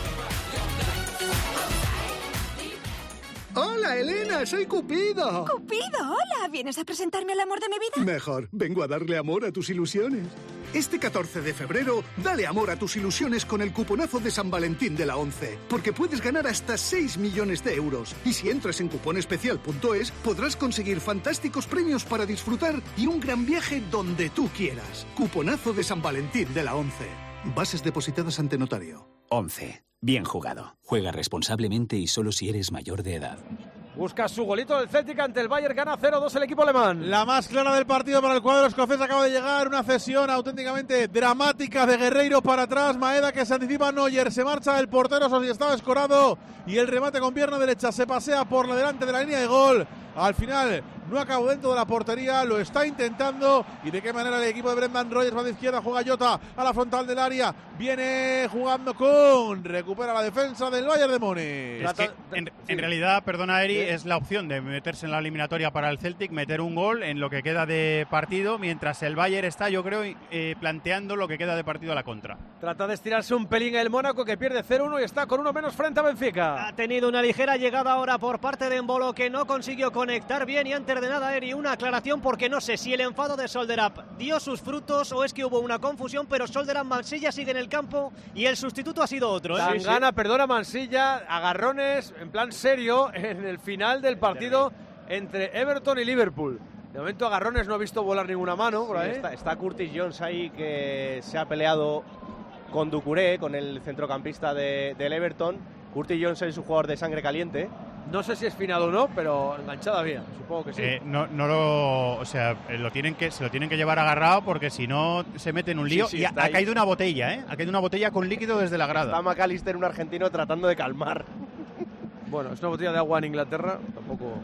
Hola, Elena, soy Cupido. Cupido, hola. ¿Vienes a presentarme al amor de mi vida? Mejor, vengo a darle amor a tus ilusiones. Este catorce de febrero, dale amor a tus ilusiones con el cuponazo de San Valentín de la ONCE, porque puedes ganar hasta seis millones de euros. Y si entras en cuponespecial punto es, podrás conseguir fantásticos premios para disfrutar y un gran viaje donde tú quieras. Cuponazo de San Valentín de la ONCE. Bases depositadas ante notario. ONCE. Bien jugado. Juega responsablemente y solo si eres mayor de edad. Busca su golito del Celtic ante el Bayern, gana cero dos el equipo alemán. La más clara del partido para el cuadro escocés acaba de llegar, una cesión auténticamente dramática de Guerreiro para atrás, Maeda que se anticipa, Neuer se marcha, el portero Sosi estaba escorado y el remate con pierna derecha se pasea por la delante de la línea de gol. Al final no acabó dentro de la portería, lo está intentando y de qué manera el equipo de Brendan Rodgers va de izquierda, juega Jota a la frontal del área, viene jugando con, recupera la defensa del Bayern de Múnich. Es que en, en realidad, perdona Eri, es la opción de meterse en la eliminatoria para el Celtic, meter un gol en lo que queda de partido, mientras el Bayern está, yo creo, eh, planteando lo que queda de partido a la contra. Trata de estirarse un pelín el Mónaco, que pierde cero uno y está con uno menos frente a Benfica. Ha tenido una ligera llegada ahora por parte de Embolo, que no consiguió conectar bien. Y antes de nada, Eri, una aclaración, porque no sé si el enfado de Solderap dio sus frutos o es que hubo una confusión, pero Solderap, Mansilla sigue en el campo y el sustituto ha sido otro, ¿eh? Tangana, sí, sí. Perdona, Mansilla, agarrones en plan serio en el final del partido entre Everton y Liverpool. De momento agarrones, no he visto volar ninguna mano por sí, ahí. Está, está Curtis Jones ahí, que se ha peleado con Doucouré, con el centrocampista de, del Everton. Curtis Jones es un jugador de sangre caliente. No sé si es final o no, pero enganchada bien, supongo que sí. Eh, no, no lo, o sea, lo tienen que, se lo tienen que llevar agarrado, porque si no se mete en un lío. Sí, sí, y ha, ha caído una botella, ¿eh? Ha caído una botella con líquido desde la grada. Está McAllister, un argentino, tratando de calmar. Bueno, es una botella de agua en Inglaterra, tampoco.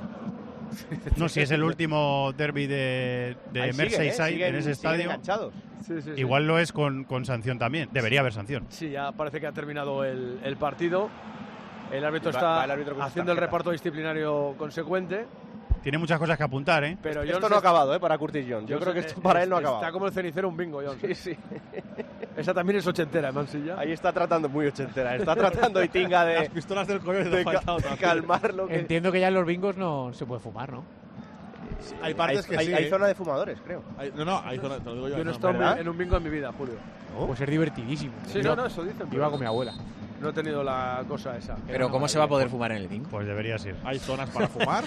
No, si es el último derby de, de Merseyside, siguen, ¿eh? siguen, en ese estadio. Enganchados. Sí, sí, Igual sí. lo es con, con sanción también. Debería haber sanción. Sí, ya parece que ha terminado el, el partido. El árbitro va, está va el árbitro haciendo el reparto disciplinario consecuente. Tiene muchas cosas que apuntar, ¿eh? Pero esto Jones no ha acabado, ¿eh? Para Curtis Jones. Yo creo que esto para él no ha acabado. Está como el cenicero un bingo, Jones. Sí, sí. Esa también es ochentera, Mansilla. Ahí está tratando, muy ochentera. Está tratando Itinga de... Las pistolas del colegio de, ca de calmarlo. Que... Entiendo que ya en los bingos no se puede fumar, ¿no? Sí, hay partes hay, que hay, sí. Hay zona de fumadores, creo. Hay, no, no, hay zona, te lo digo yo. Yo no he no, estado en un bingo en mi vida, Julio. ¿No? Pues es divertidísimo. Sí, no, no, eso dicen. Iba con mi abuela. No he tenido la cosa esa. Pero ¿cómo se va a poder fumar en el bingo? Pues debería ser. Hay zonas para fumar.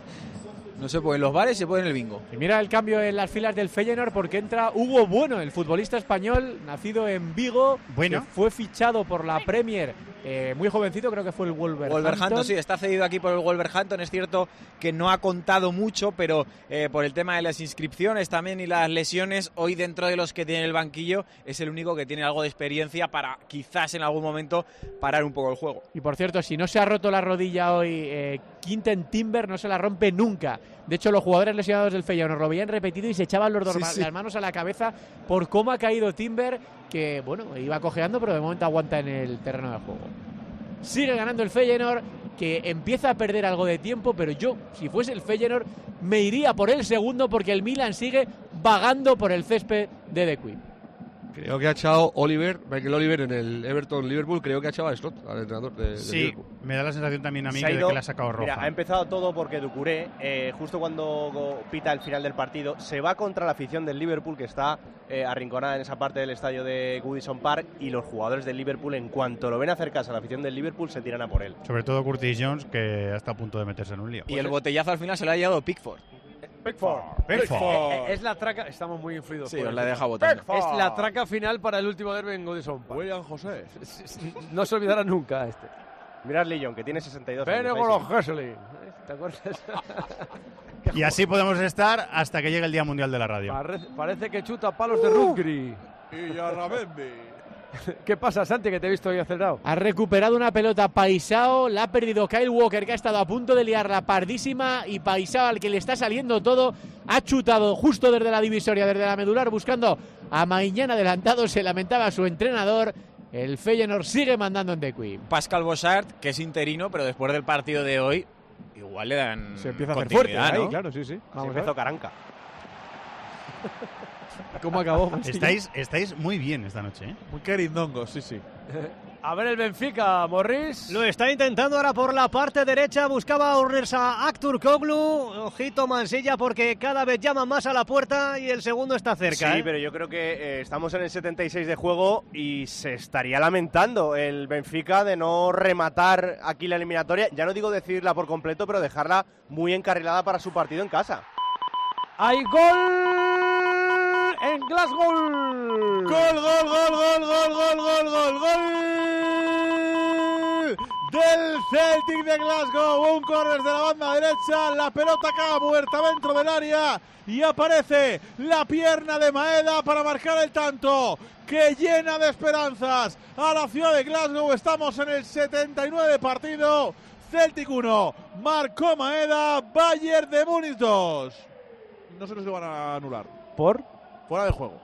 No se puede en los bares, se puede en el bingo. Y mira el cambio en las filas del Feyenoord, porque entra Hugo Bueno, el futbolista español, nacido en Vigo, bueno. que fue fichado por la Premier, eh, muy jovencito, creo que fue el Wolverhampton. Wolverhampton, sí, está cedido aquí por el Wolverhampton. Es cierto que no ha contado mucho, pero eh, por el tema de las inscripciones también y las lesiones, hoy dentro de los que tiene el banquillo es el único que tiene algo de experiencia para quizás en algún momento parar un poco el juego. Y por cierto, si no se ha roto la rodilla hoy, eh, Quinten Timber no se la rompe nunca. De hecho, los jugadores lesionados del Feyenoord lo veían repetido y se echaban los dos sí, ma sí. las manos a la cabeza por cómo ha caído Timber, que bueno, iba cojeando, pero de momento aguanta en el terreno de juego. Sigue ganando el Feyenoord, que empieza a perder algo de tiempo, pero yo, si fuese el Feyenoord, me iría por el segundo, porque el Milan sigue vagando por el césped de The Queen. Creo que ha echado Oliver, Michael Oliver en el Everton Liverpool, creo que ha echado a Slot, al entrenador de, de Sí, Liverpool. me da la sensación también a mí Se ha que, ido, que le ha sacado roja. Mira, ha empezado todo porque Doucouré, eh, justo cuando pita el final del partido, se va contra la afición del Liverpool, que está eh, arrinconada en esa parte del estadio de Goodison Park, y los jugadores del Liverpool, en cuanto lo ven acercarse a la afición del Liverpool, se tiran a por él. Sobre todo Curtis Jones, que está a punto de meterse en un lío. Y el botellazo al final se lo ha llevado Pickford. Pickford. Pickford. Es, es la traca, estamos muy influidos. Sí, por os el la tema. deja botando. Es la traca final para el último derbi en Goodison Park. William José. No se olvidará nunca este. Mirad Lillon, que tiene sesenta y dos Pero años. con ahí los sí. Hesselin. ¿Te acuerdas? Y así podemos estar hasta que llegue el Día Mundial de la Radio. Parece, parece que chuta palos de rugby. Y ya Rabendi. ¿Qué pasa, Santi, que te he visto hoy acelerado? Ha recuperado una pelota Paisao, la ha perdido Kyle Walker, que ha estado a punto de liarla pardísima, y Paisao, al que le está saliendo todo, ha chutado justo desde la divisoria, desde la medular, buscando a Mañana adelantado. Se lamentaba su entrenador. El Feyenoord sigue mandando en The Queen. Pascal Bossart, que es interino, pero después del partido de hoy igual le dan Se empieza a hacer fuerte ahí, ¿no? claro, sí, sí. Vamos empezó Caranca. ¿Cómo acabó? Estáis, estáis muy bien esta noche, ¿eh? Muy querindongos, sí, sí. A ver el Benfica, Morris. Lo está intentando ahora por la parte derecha. Buscaba unirse a Aktürkoğlu. Ojito Mansilla porque cada vez llama más a la puerta y el segundo está cerca. Sí, ¿eh? pero yo creo que eh, estamos en el setenta y seis de juego y se estaría lamentando el Benfica de no rematar aquí la eliminatoria. Ya no digo decidirla por completo, pero dejarla muy encarrilada para su partido en casa. ¡Hay gol en Glasgow! ¡Gol, gol, gol, gol, gol, gol, gol, gol, gol! Del Celtic de Glasgow, un córner de la banda derecha, la pelota acaba muerta dentro del área y aparece la pierna de Maeda para marcar el tanto que llena de esperanzas a la ciudad de Glasgow. Estamos en el setenta y nueve de partido, Celtic uno, marcó Maeda, Bayern de Múnich dos. No se nos lo van a anular. ¿Por? Fuera de juego.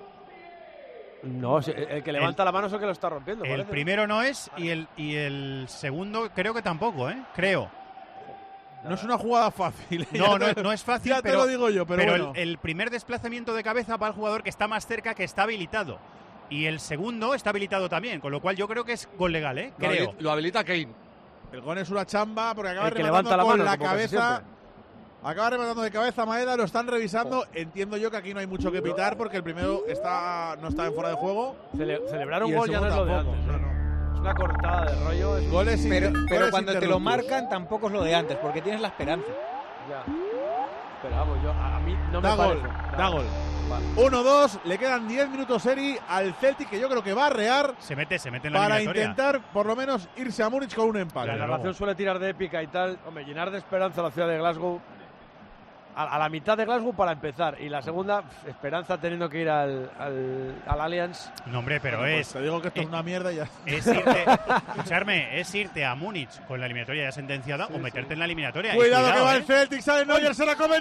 No, el que levanta el, la mano es el que lo está rompiendo. El parece. primero no es y el, y el segundo creo que tampoco, ¿eh? Creo. No es una jugada fácil. No, no, no es fácil, ya pero, te lo digo yo, pero, pero bueno. el, el primer desplazamiento de cabeza para el jugador que está más cerca, que está habilitado. Y el segundo está habilitado también, con lo cual yo creo que es gol legal, ¿eh? Lo, Creo. habili- lo habilita Kane. El gol es una chamba porque acaba El que rematando levanta la con mano, la como casi cabeza. siempre. Acaba rematando de cabeza Maeda, lo están revisando. Entiendo yo que aquí no hay mucho que pitar porque el primero está no está en fuera de juego. Cele- celebrar un Y el gol ya no es lo de segundo antes. tampoco. ¿eh? Es una cortada de rollo. Es Goles sin- Pero, pero goles cuando te lo interrumpidos. marcan tampoco es lo de antes, porque tienes la esperanza. Ya. Pero vamos, yo, a, a mí no Da me gol, parece. da gol. Vale. uno dos, le quedan diez minutos seri al Celtic, que yo creo que va a arrear Se mete, se mete en la para eliminatoria. intentar por lo menos irse a Múnich con un empate. La narración suele tirar de épica y tal. Hombre, llenar de esperanza a la ciudad de Glasgow. A, a la mitad de Glasgow para empezar. Y la segunda, pf, esperanza teniendo que ir al, al, al Allianz. No, hombre, pero Bueno, es. pues te digo que esto es una mierda y ya. Es irte, escucharme, es irte a Múnich con la eliminatoria ya sentenciada o meterte en la eliminatoria. Y Cuidado, que va ¿eh? el Celtic, sale Neuer, se la come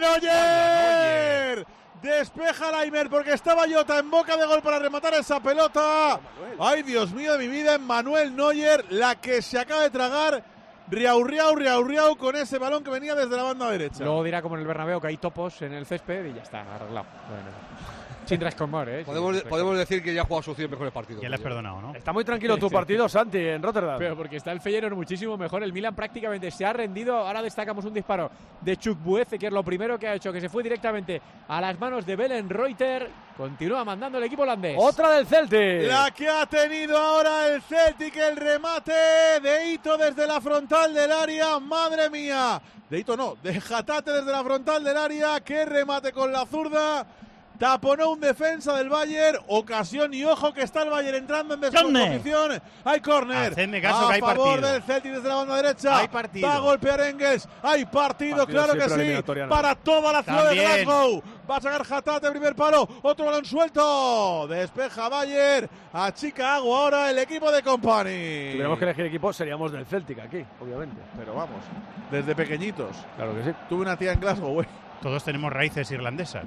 Neuer. Despeja Laimer porque estaba Jota en boca de gol para rematar esa pelota. Ay, Dios mío de mi vida, Manuel Neuer, la que se acaba de tragar. Riau, riau, riau, riau con ese balón que venía desde la banda derecha. Luego dirá como en el Bernabéu que hay topos en el césped y ya está, arreglado. Bueno. Sin rescomor, ¿eh? Podemos, Sin podemos decir que ya ha jugado sus cien mejores partidos. Ya le has perdonado, ¿no? Está muy tranquilo tu partido, Santi, en Rotterdam. Pero porque está el Feyenoord muchísimo mejor. El Milan prácticamente se ha rendido. Ahora destacamos un disparo de Chukwueze, que es lo primero que ha hecho, que se fue directamente a las manos de Belen Reuter. Continúa mandando el equipo holandés. Otra del Celtic. La que ha tenido ahora el Celtic, el remate de Ito desde la frontal del área. Madre mía. De Ito no, de Hatate desde la frontal del área. Qué remate con la zurda. Taponó un defensa del Bayern. Ocasión y ojo que está el Bayern entrando en descomposición. Hay córner. Hacedme caso a que hay favor partido. del Celtic desde la banda derecha. Hay partido. Va a golpear Engels. Hay partido, Partido claro que siempre sí. eliminatoria, ¿no? Para toda la ciudad También. de Glasgow. Va a sacar Hatate, primer palo. Otro balón suelto. Despeja Bayern. Achica agua ahora el equipo de Company. Si tuviéramos que elegir equipo, seríamos del Celtic aquí, obviamente. Pero vamos, desde pequeñitos. Claro que sí. Tuve una tía en Glasgow, güey. Todos tenemos raíces irlandesas.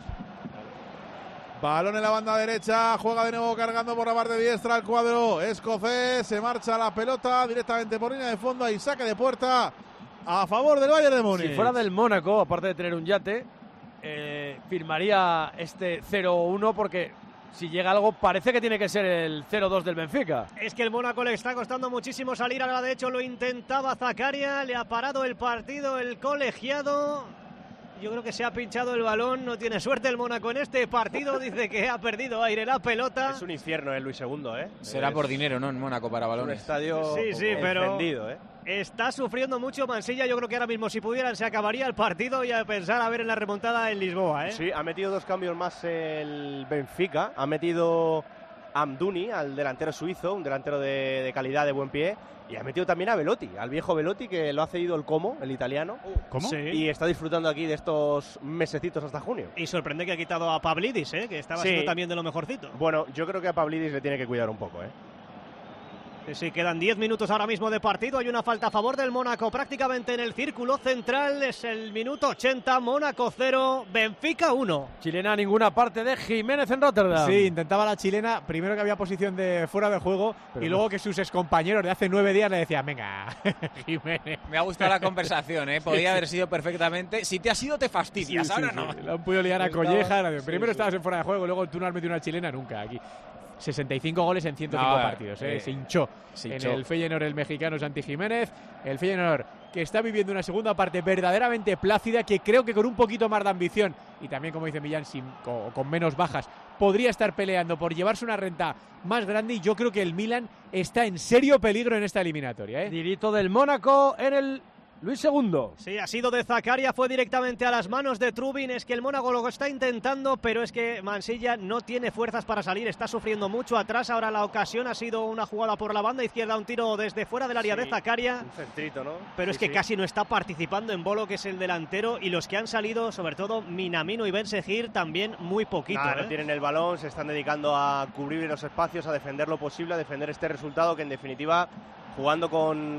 Balón en la banda derecha, juega de nuevo cargando por la parte diestra el cuadro escocés, se marcha la pelota directamente por línea de fondo y saque de puerta a favor del Bayern de Múnich. Si fuera del Mónaco, aparte de tener un yate, eh, firmaría este cero uno porque si llega algo parece que tiene que ser el cero dos del Benfica. Es que el Mónaco le está costando muchísimo salir. Ahora de hecho lo intentaba Zakaria, le ha parado el partido el colegiado. Yo creo que se ha pinchado el balón, no tiene suerte el Mónaco en este partido, dice que ha perdido aire la pelota. Es un infierno, ¿eh, Luis segundo, ¿eh? Será es, por dinero, ¿no? En Mónaco para un balones. estadio Sí, sí, pero encendido, ¿eh? está sufriendo mucho Mansilla. Yo creo que ahora mismo si pudieran se acabaría el partido y a pensar a ver en la remontada en Lisboa, ¿eh? Sí, ha metido dos cambios más el Benfica. Ha metido Amdouni, al delantero suizo, un delantero de, de calidad, de buen pie. Y ha metido también a Velotti, al viejo Velotti, que lo ha cedido el Como, el italiano. ¿Cómo? Sí. Y está disfrutando aquí de estos mesecitos hasta junio. Y sorprende que ha quitado a Pavlidis, ¿eh? Que estaba Sí. siendo también de lo mejorcito. Bueno, yo creo que a Pavlidis le tiene que cuidar un poco, ¿eh? Sí, sí, quedan diez minutos ahora mismo de partido. Hay una falta a favor del Mónaco prácticamente en el círculo central. Es el minuto ochenta, Mónaco cero, Benfica uno. Chilena a ninguna parte de Jiménez en Rotterdam. Sí, intentaba la chilena, primero que había posición de fuera de juego Pero y luego que sus excompañeros de hace nueve días le decían, venga, Jiménez. Me ha gustado la conversación, ¿eh? Podría sí, haber sido perfectamente. Si te ha sido, te fastidias, sí, ahora sí, no. Sí. La han podido liar a Colleja. Primero sí, estabas sí. en fuera de juego, luego tú no has metido una chilena nunca aquí. sesenta y cinco goles en ciento cinco no, partidos, ¿eh? Eh, se, hinchó se hinchó en el Feyenoord el mexicano Santi Jiménez. El Feyenoord que está viviendo una segunda parte verdaderamente plácida, que creo que con un poquito más de ambición y también, como dice Millán, sin, con, con menos bajas, podría estar peleando por llevarse una renta más grande, y yo creo que el Milan está en serio peligro en esta eliminatoria, ¿eh? Dirito del Mónaco en el Luis segundo. Sí, ha sido de Zakaria, fue directamente a las manos de Trubin. Es que el Mónaco lo está intentando, pero es que Mansilla no tiene fuerzas para salir, está sufriendo mucho atrás. Ahora la ocasión ha sido una jugada por la banda izquierda, un tiro desde fuera del área sí, de Zakaria. Un centrito, ¿no? Pero sí, es que sí. casi no está participando en Bolo, que es el delantero, y los que han salido, sobre todo Minamino y Ben Seguir, también muy poquito. Nah, ¿eh? No tienen el balón, se están dedicando a cubrir los espacios, a defender lo posible, a defender este resultado que en definitiva, jugando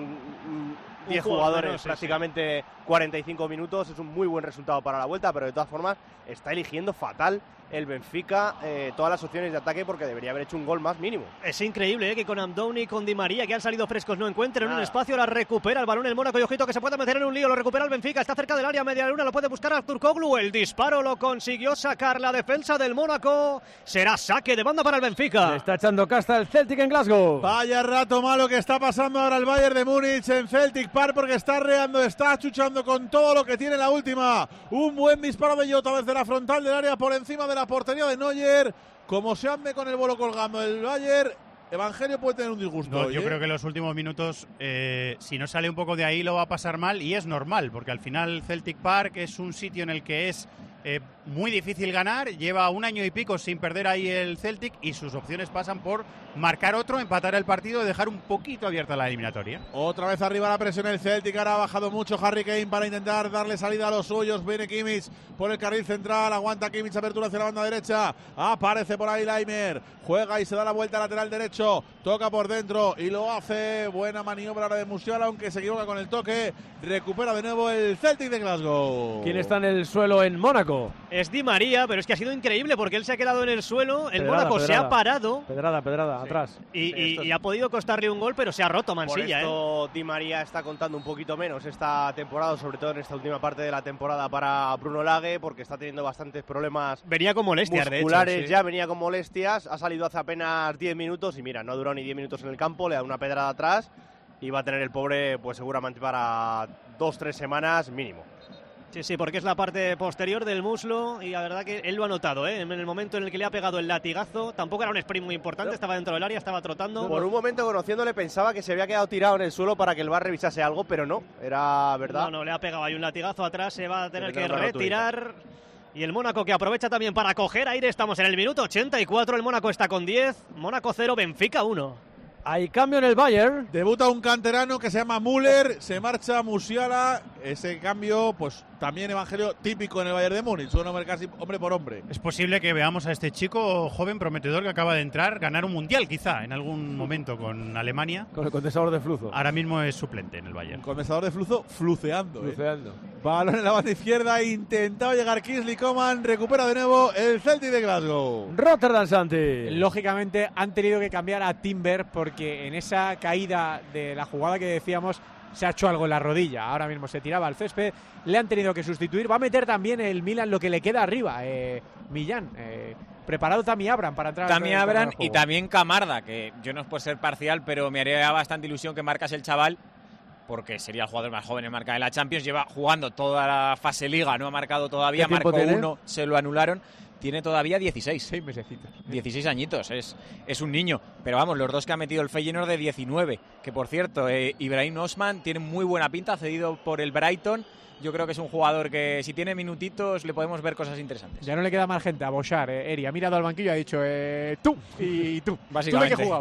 con diez jugadores menos, prácticamente sí, sí. cuarenta y cinco minutos, es un muy buen resultado para la vuelta, pero de todas formas está eligiendo fatal el Benfica eh, todas las opciones de ataque, porque debería haber hecho un gol más mínimo. Es increíble ¿eh? que con Amdouni y con Di María, que han salido frescos, no encuentren un espacio. La recupera el balón el Mónaco y ojito que se puede meter en un lío. Lo recupera el Benfica, está cerca del área, media luna, lo puede buscar Turkoglu. El disparo lo consiguió sacar la defensa del Mónaco. Será saque de banda para el Benfica. Le está echando casta el Celtic en Glasgow. Vaya rato malo que está pasando ahora el Bayern de Múnich en Celtic Park, porque está reando, está achuchando con todo lo que tiene la última. Un buen disparo de Jota desde la frontal del área por encima de la portería de Neuer. Como se ande con el bolo colgando el Bayern, Evangelio puede tener un disgusto. No, hoy, yo ¿eh? creo que los últimos minutos, eh, si no sale un poco de ahí, lo va a pasar mal, y es normal, porque al final Celtic Park es un sitio en el que es eh, muy difícil ganar. Lleva un año y pico sin perder ahí el Celtic, y sus opciones pasan por marcar otro, empatar el partido y dejar un poquito abierta la eliminatoria. Otra vez arriba la presión el Celtic, ahora ha bajado mucho Harry Kane para intentar darle salida a los suyos. Viene Kimmich por el carril central, aguanta Kimmich, apertura hacia la banda derecha, aparece por ahí Laimer, juega y se da la vuelta lateral derecho, toca por dentro y lo hace, buena maniobra ahora de Musiala, aunque se equivoca con el toque. Recupera de nuevo el Celtic de Glasgow. ¿Quién está en el suelo en Mónaco? Es Di María, pero es que ha sido increíble porque él se ha quedado en el suelo, el pedrada, Mónaco pedrada. se ha parado. Pedrada, pedrada, sí. atrás. Y, y, y ha podido costarle un gol, pero se ha roto Mansilla. Por esto ¿eh? Di María está contando un poquito menos esta temporada, sobre todo en esta última parte de la temporada para Bruno Lage, porque está teniendo bastantes problemas. Venía con molestias, musculares, de hecho, sí. ya venía con molestias, ha salido hace apenas diez minutos y mira, no ha durado ni diez minutos en el campo, le da una pedrada atrás y va a tener el pobre pues seguramente para dos, tres semanas mínimo. Sí, sí, porque es la parte posterior del muslo y la verdad que él lo ha notado, ¿eh? En el momento en el que le ha pegado el latigazo, tampoco era un sprint muy importante, estaba dentro del área, estaba trotando. Por un momento, conociéndole, pensaba que se había quedado tirado en el suelo para que el V A R revisase algo, pero no, era verdad. No, no, le ha pegado ahí un latigazo atrás, se va a tener que retirar. Y el Mónaco que aprovecha también para coger aire, estamos en el minuto ochenta y cuatro, el Mónaco está con diez, Mónaco cero, Benfica uno. Hay cambio en el Bayern. Debuta un canterano que se llama Müller, se marcha Musiala. Ese cambio, pues también Evangelio típico en el Bayern de Múnich, un hombre casi hombre por hombre. Es posible que veamos a este chico joven prometedor que acaba de entrar ganar un mundial quizá en algún momento con Alemania. Con el condensador de flujo. Ahora mismo es suplente en el Bayern. Un condensador de flujo fluceando. Fluceando. ¿eh? Balón en la banda izquierda, intentaba llegar Kingsley Coman, recupera de nuevo el Celtic de Glasgow. Rotterdam, Santi. Lógicamente han tenido que cambiar a Timber porque en esa caída de la jugada que decíamos se ha hecho algo en la rodilla. Ahora mismo se tiraba al césped, le han tenido que sustituir. Va a meter también el Milan lo que le queda arriba, eh, Millán. Eh, preparado Tammy Abraham para entrar. Tammy Abraham y también Camarda, que yo no es por ser parcial, pero me haría bastante ilusión que marcase el chaval, porque sería el jugador más joven en marca de la Champions. Lleva jugando toda la fase liga, no ha marcado todavía, marcó uno, se lo anularon. Tiene todavía dieciséis. Seis mesecitos. dieciséis añitos, es, es un niño. Pero vamos, los dos que ha metido el Feyenoord de diecinueve. Que por cierto, eh, Ibrahim Osman tiene muy buena pinta, cedido por el Brighton. Yo creo que es un jugador que si tiene minutitos le podemos ver cosas interesantes. Ya no le queda más gente a Boschar, eh, Eri. Ha mirado al banquillo y ha dicho, eh, tú y tú. Básicamente. ¿Tú de qué jugabas?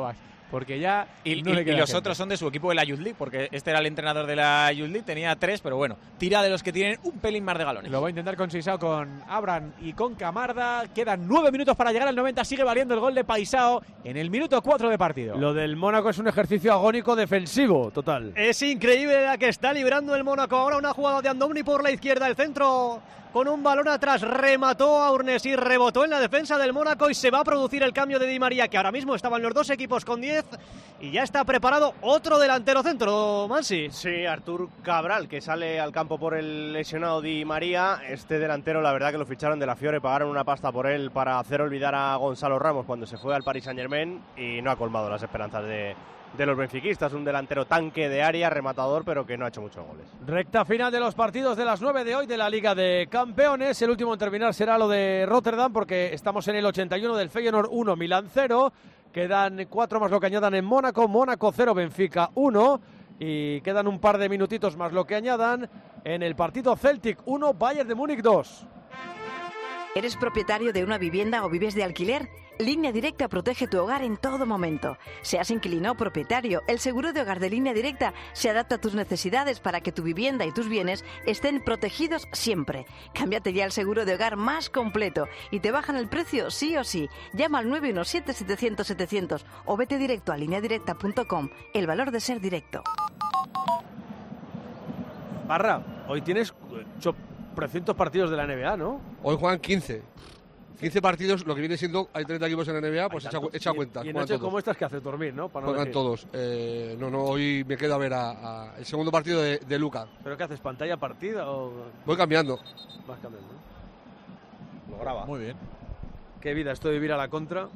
porque ya Y, no y- le y queda los gente. otros son de su equipo de la Youth League, porque este era el entrenador de la Youth League, tenía tres, pero bueno, tira de los que tienen un pelín más de galones. Lo va a intentar con Sisao, con Abran y con Camarda. Quedan nueve minutos para llegar al noventa. Sigue valiendo el gol de Paisao en el minuto cuatro de partido. Lo del Mónaco es un ejercicio agónico defensivo, total. Es increíble la que está librando el Mónaco. Ahora una jugada de Andoni por la izquierda, el centro con un balón atrás, remató a Urnesí, rebotó en la defensa del Mónaco y se va a producir el cambio de Di María, que ahora mismo estaban los dos equipos con diez y ya está preparado otro delantero centro, Mansi. Sí, Artur Cabral, que sale al campo por el lesionado Di María. Este delantero, la verdad que lo ficharon de la Fiore, pagaron una pasta por él para hacer olvidar a Gonzalo Ramos cuando se fue al Paris Saint-Germain y no ha colmado las esperanzas de, de los benfiquistas. Un delantero tanque de área, rematador, pero que no ha hecho muchos goles. Recta final de los partidos de las nueve de hoy de la Liga de Campeones. El último en terminar será lo de Rotterdam, porque estamos en el ochenta y uno del Feyenoord uno, Milán cero. Quedan cuatro más lo que añadan en Mónaco. Mónaco cero, Benfica uno. Y quedan un par de minutitos más lo que añadan en el partido Celtic uno, Bayern de Múnich dos. ¿Eres propietario de una vivienda o vives de alquiler? Línea Directa protege tu hogar en todo momento. Seas inquilino o propietario, el seguro de hogar de Línea Directa se adapta a tus necesidades para que tu vivienda y tus bienes estén protegidos siempre. Cámbiate ya al seguro de hogar más completo y te bajan el precio sí o sí. Llama al nueve uno siete, setecientos, setecientos o vete directo a línea directa punto com. El valor de ser directo. Barra, hoy tienes trescientos partidos de la N B A, ¿no? Hoy juegan quince. quince partidos, lo que viene siendo, hay treinta equipos en la N B A, pues echa, echa cuenta. Y en juegan noches todos. como estas que haces dormir, ¿no? Para no Juegan decir. todos. Eh, no, no, hoy me quedo a ver a, a el segundo partido de, de Luka. ¿Pero qué haces? ¿Pantalla partida o...? Voy cambiando. Vas cambiando, ¿no? Lo graba. Muy bien. Qué vida esto de vivir a la contra.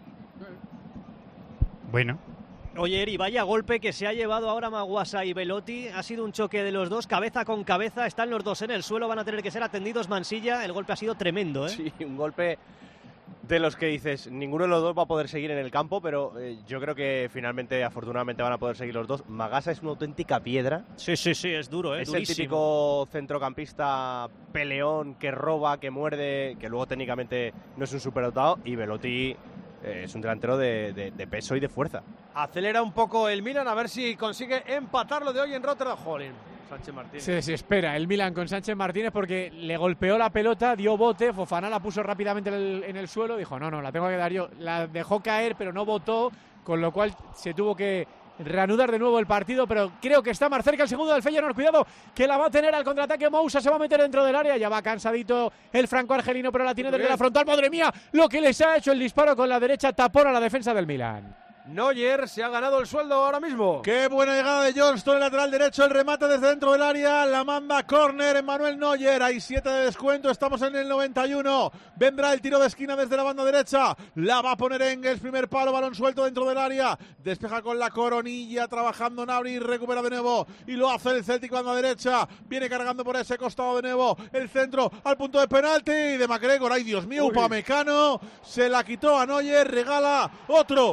Bueno. Oye, Eri, vaya golpe que se ha llevado ahora Maguasa y Belotti. Ha sido un choque de los dos, cabeza con cabeza. Están los dos en el suelo, van a tener que ser atendidos. Mansilla, el golpe ha sido tremendo, ¿eh? Sí, un golpe de los que dices, ninguno de los dos va a poder seguir en el campo, pero eh, yo creo que finalmente, afortunadamente, van a poder seguir los dos. Magasa es una auténtica piedra. Sí, sí, sí, es duro, ¿eh? Es Durísimo. el típico centrocampista peleón que roba, que muerde, que luego técnicamente no es un superdotado. Y Belotti eh, es un delantero de, de, de peso y de fuerza. Acelera un poco el Milan a ver si consigue empatar lo de hoy en Rotterdam. Jolín, Sánchez Martínez. Se desespera el Milan con Sánchez Martínez porque le golpeó la pelota, dio bote, Fofana la puso rápidamente en el, en el suelo, dijo no, no, la tengo que dar yo. La dejó caer pero no botó, con lo cual se tuvo que reanudar de nuevo el partido, pero creo que está más cerca el segundo del Feyenoord. Cuidado, que la va a tener al contraataque. Moussa se va a meter dentro del área, ya va cansadito el franco-argelino, pero la tiene desde la frontal. Madre mía, lo que les ha hecho el disparo con la derecha, tapón a la defensa del Milan. Neuer se ha ganado el sueldo ahora mismo. Qué buena llegada de Johnston, el lateral derecho, el remate desde dentro del área, la manda córner en Manuel Neuer, hay siete de descuento, estamos en el noventa y uno, vendrá el tiro de esquina desde la banda derecha, la va a poner Engels, primer palo, balón suelto dentro del área, despeja con la coronilla, trabajando Gnabry, recupera de nuevo y lo hace el Celtic, banda derecha, viene cargando por ese costado de nuevo, el centro al punto de penalti de McGregor, ay Dios mío, Upamecano, se la quitó a Neuer, regala otro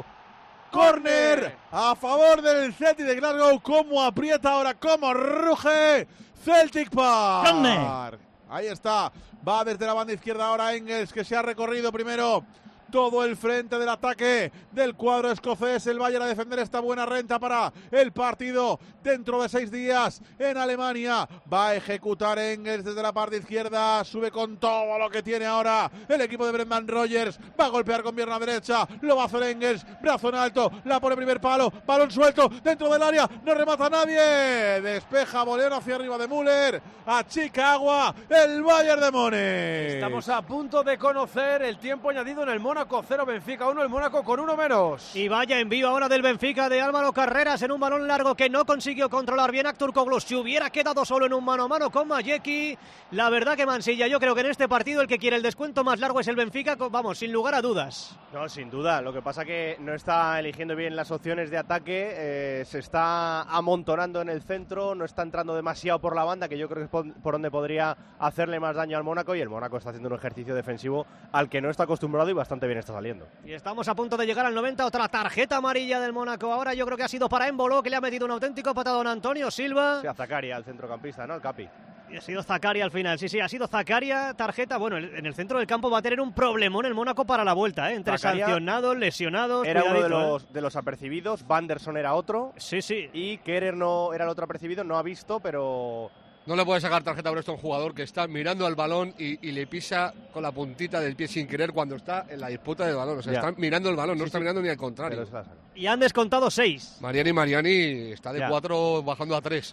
córner a favor del Celtic de Glasgow. Cómo aprieta ahora, cómo ruge Celtic Park. Córner. Ahí está, va desde la banda izquierda ahora Engels, que se ha recorrido primero todo el frente del ataque del cuadro escocés. El Bayern a defender esta buena renta para el partido dentro de seis días en Alemania. Va a ejecutar Engels desde la parte izquierda, sube con todo lo que tiene ahora el equipo de Brendan Rodgers, va a golpear con pierna derecha, lo va a hacer Engels, brazo en alto, la pone primer palo, balón suelto dentro del área, no remata nadie, despeja, voleo hacia arriba de Müller, achica agua el Bayern de Múnich. Estamos a punto de conocer el tiempo añadido en el Mónaco cero, Benfica uno, el Mónaco con uno menos. Y vaya envío ahora del Benfica de Álvaro Carreras en un balón largo que no consiguió controlar bien Aktürkoğlu. Si hubiera quedado solo en un mano a mano con Majeki, la verdad que Mansilla, yo creo que en este partido el que quiere el descuento más largo es el Benfica, vamos, sin lugar a dudas. No, sin duda, lo que pasa que no está eligiendo bien las opciones de ataque, eh, se está amontonando en el centro, no está entrando demasiado por la banda, que yo creo que es por donde podría hacerle más daño al Mónaco, y el Mónaco está haciendo un ejercicio defensivo al que no está acostumbrado y bastante bien está saliendo. Y estamos a punto de llegar al noventa, otra tarjeta amarilla del Mónaco. Ahora yo creo que ha sido para Embolo, que le ha metido un auténtico patadón a Antonio Silva. Sí, a Zakaria, al centrocampista, ¿no? Al Capi. Y ha sido Zakaria al final, sí, sí, ha sido Zakaria, tarjeta. Bueno, en el centro del campo va a tener un problemón el Mónaco para la vuelta, ¿eh? Entre Zakaria sancionados, lesionados. Era uno de ¿eh? los, de los apercibidos, Vanderson era otro. Sí, sí. Y Kerer no era el otro apercibido, no ha visto, pero... No le puede sacar tarjeta por esto a un jugador que está mirando al balón y, y le pisa con la puntita del pie sin querer cuando está en la disputa del balón. O sea, Ya. está mirando el balón, no Sí, está sí. mirando ni al contrario. Pero se la saca. Y han descontado seis. Mariani Mariani está de Ya. cuatro bajando a tres.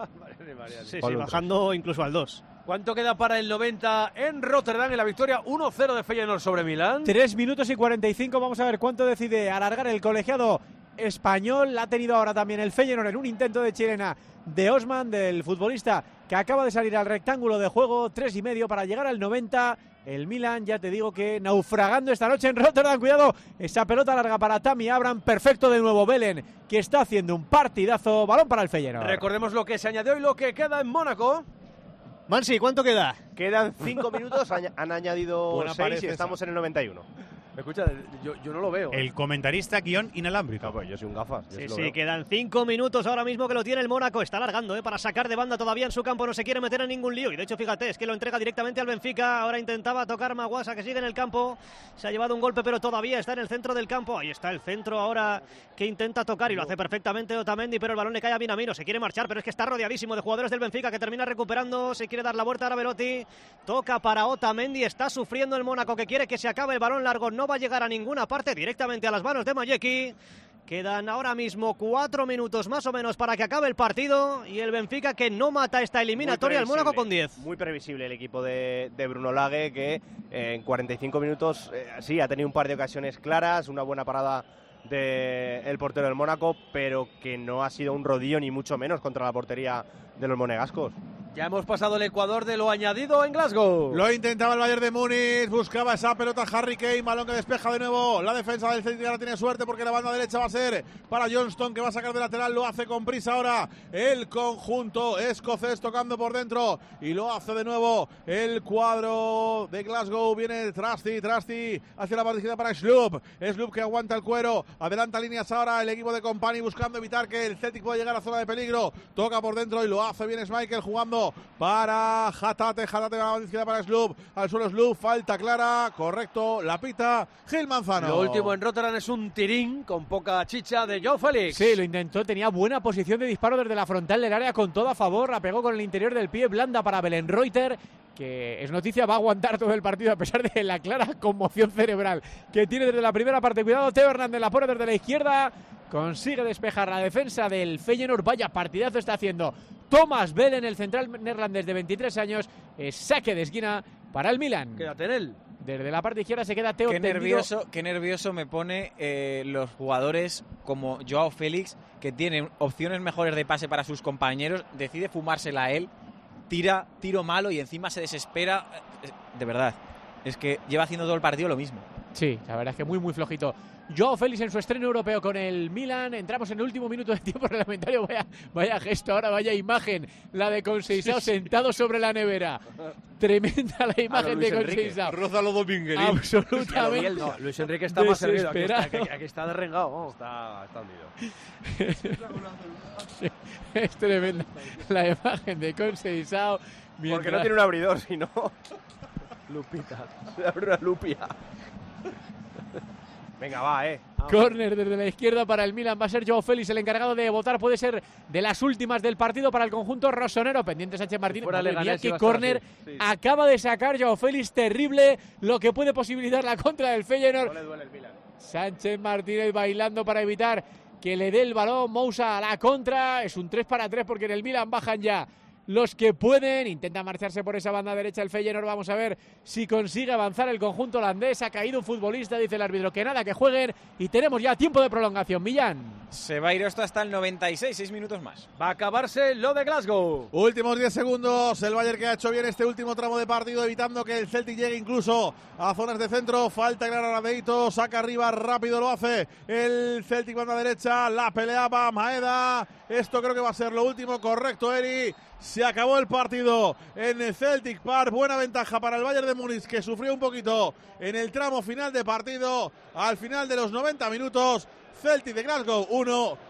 Sí, sí, bajando incluso al dos. ¿Cuánto queda para el noventa en Rotterdam en la victoria uno cero de Feyenoord sobre Milán? Tres minutos y cuarenta y cinco. Vamos a ver cuánto decide alargar el colegiado español. La ha tenido ahora también el Feyenoord en un intento de chilena de Osman, del futbolista que acaba de salir al rectángulo de juego. Tres y medio para llegar al noventa. El Milan, ya te digo que naufragando esta noche en Rotterdam. Cuidado, esa pelota larga para Tammy Abraham. Perfecto de nuevo Belén, que está haciendo un partidazo. Balón para el Feyenoord. Recordemos lo que se añadió y lo que queda en Mónaco. Mansi, ¿cuánto queda? Quedan cinco minutos, añ- han añadido Buena seis pared y estamos esa. en el noventa y uno. Escucha, yo, yo no lo veo. El comentarista guión inalámbrico. No, pues yo soy un gafas. yo Sí, lo sí, veo. quedan cinco minutos ahora mismo que lo tiene el Mónaco. Está alargando, ¿eh? Para sacar de banda todavía en su campo. No se quiere meter en ningún lío. Y de hecho, fíjate, es que lo entrega directamente al Benfica. Ahora intentaba tocar Maguasa, que sigue en el campo. Se ha llevado un golpe, pero todavía está en el centro del campo. Ahí está el centro ahora que intenta tocar y lo hace perfectamente Otamendi, pero el balón le cae a Minamino. Se quiere marchar, pero es que está rodeadísimo de jugadores del Benfica, que termina recuperando. Se quiere dar la vuelta ahora Belotti. Toca para Otamendi. Está sufriendo el Mónaco, que quiere que se acabe el balón largo. No va a llegar a ninguna parte, directamente a las manos de Mayeki. Quedan ahora mismo cuatro minutos más o menos para que acabe el partido y el Benfica, que no mata esta eliminatoria al Mónaco con diez. Muy previsible el equipo de, de Bruno Lage, que eh, en cuarenta y cinco minutos eh, sí ha tenido un par de ocasiones claras, una buena parada del portero del Mónaco, pero que no ha sido un rodillo ni mucho menos contra la portería de los monegascos. Ya hemos pasado el Ecuador de lo añadido en Glasgow. Lo intentaba el Bayern de Múnich, buscaba esa pelota Harry Kane, balón que despeja de nuevo. La defensa del Celtic ahora tiene suerte porque la banda derecha va a ser para Johnston, que va a sacar de lateral, lo hace con prisa ahora el conjunto escocés tocando por dentro y lo hace de nuevo el cuadro de Glasgow. Viene Trusty, Trusty hacia la parte izquierda para Sloop, Sloop que aguanta el cuero, adelanta líneas ahora el equipo de Company buscando evitar que el Celtic pueda llegar a zona de peligro, toca por dentro y lo hace bien Schmeichel jugando para Hatate, Hatate a la izquierda para Sloop, al suelo Sloop, falta clara, correcto, la pita Gil Manzano. Lo último en Rotterdam es un tirín con poca chicha de Joao Félix. Sí, lo intentó, tenía buena posición de disparo desde la frontal del área con todo a favor, la pegó con el interior del pie, blanda para Belenreuter, que es noticia, va a aguantar todo el partido a pesar de la clara conmoción cerebral que tiene desde la primera parte. Cuidado, Teo Hernández la pone desde la izquierda, consigue despejar la defensa del Feyenoord. Vaya partidazo está haciendo Thomas Belen, el central neerlandés de veintitrés años. Es saque de esquina para el Milan. Quédate en él. Desde la parte izquierda se queda Teo Qué tendido. nervioso, qué nervioso me pone eh, los jugadores como Joao Félix, que tienen opciones mejores de pase para sus compañeros, decide fumársela a él, tira tiro malo y encima se desespera. De verdad, es que lleva haciendo todo el partido lo mismo. Sí, la verdad es que muy muy flojito. Joao Félix en su estreno europeo con el Milan. Entramos en el último minuto de tiempo reglamentario. Vaya, vaya gesto ahora, vaya imagen. La de Conceição sí, sí. sentado sobre la nevera. Tremenda la imagen de Conceição. Rózalo Domínguez. Absolutamente. No, Luis Enrique está más servido. Aquí está, aquí, aquí está derrengado. Oh. Está, está hundido. Es tremenda la imagen de Conceição. Mientras... Porque no tiene un abridor, sino... Lupita. Se abre una lupia. Venga, va, eh. Córner desde la izquierda para el Milan. Va a ser Joao Félix el encargado de votar. Puede ser de las últimas del partido para el conjunto rosonero. Pendiente Sánchez Martínez. Madre mía, que córner sí. acaba de sacar Joao Félix. Terrible lo que puede posibilitar la contra del Feyenoord. No le duele el Milan. Sánchez Martínez bailando para evitar que le dé el balón. Moussa a la contra. Es un tres para tres porque en el Milan bajan ya los que pueden. Intenta marcharse por esa banda derecha el Feyenoord. Vamos a ver si consigue avanzar el conjunto holandés. Ha caído un futbolista, dice el árbitro. Que nada, que jueguen. Y tenemos ya tiempo de prolongación. Millán. Se va a ir esto hasta el noventa y seis, seis minutos más. Va a acabarse lo de Glasgow. Últimos diez segundos. El Bayern que ha hecho bien este último tramo de partido, evitando que el Celtic llegue incluso a zonas de centro. Falta clara a Deito. Saca arriba, rápido lo hace el Celtic, banda derecha. La peleaba Maeda. Esto creo que va a ser lo último. Correcto, Eri. Se acabó el partido en el Celtic Park. Buena ventaja para el Bayern de Múnich, que sufrió un poquito en el tramo final de partido. Al final de los noventa minutos, Celtic de Glasgow uno,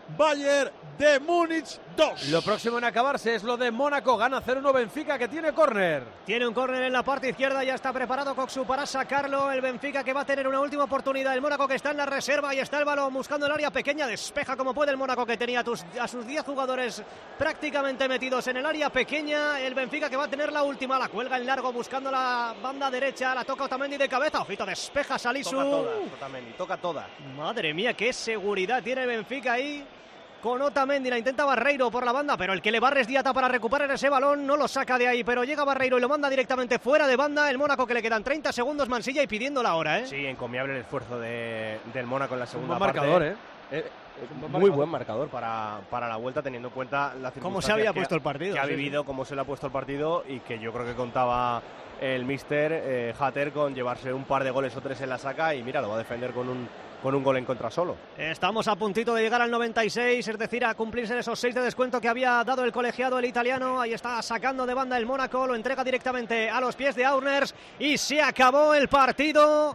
Bayern de Múnich dos. Lo próximo en acabarse es lo de Mónaco, gana cero uno Benfica, que tiene córner. Tiene un córner en la parte izquierda, ya está preparado Coxu para sacarlo. El Benfica que va a tener una última oportunidad. El Mónaco que está en la reserva y está el balón buscando el área pequeña. Despeja como puede el Mónaco, que tenía a, tus, a sus diez jugadores prácticamente metidos en el área pequeña. El Benfica que va a tener la última, la cuelga en largo buscando la banda derecha. La toca Otamendi de cabeza. Ojito, despeja Salisu. Toca toda, Otamendi, toca toda. Madre mía, qué seguridad tiene el Benfica ahí. Con Otamendi, la intenta Barreiro por la banda, pero el que le barre es Diata para recuperar ese balón, no lo saca de ahí, pero llega Barreiro y lo manda directamente fuera de banda. El Mónaco, que le quedan treinta segundos, Mansilla, y pidiendo la hora, ¿eh? Sí, encomiable el esfuerzo de, del Mónaco en la segunda buen parte. marcador, ¿eh? eh buen muy marcador. buen marcador para, para la vuelta, teniendo en cuenta la circunstancia cómo se había que puesto ha, el partido. que ha sí, vivido, sí. cómo se le ha puesto el partido, y que yo creo que contaba el míster eh, Hatter con llevarse un par de goles o tres en la saca, y mira, lo va a defender con un con un gol en contra solo. Estamos a puntito de llegar al noventa y seis, es decir, a cumplirse esos seis de descuento que había dado el colegiado, el italiano. Ahí está sacando de banda el Mónaco, lo entrega directamente a los pies de Aurners y se acabó el partido.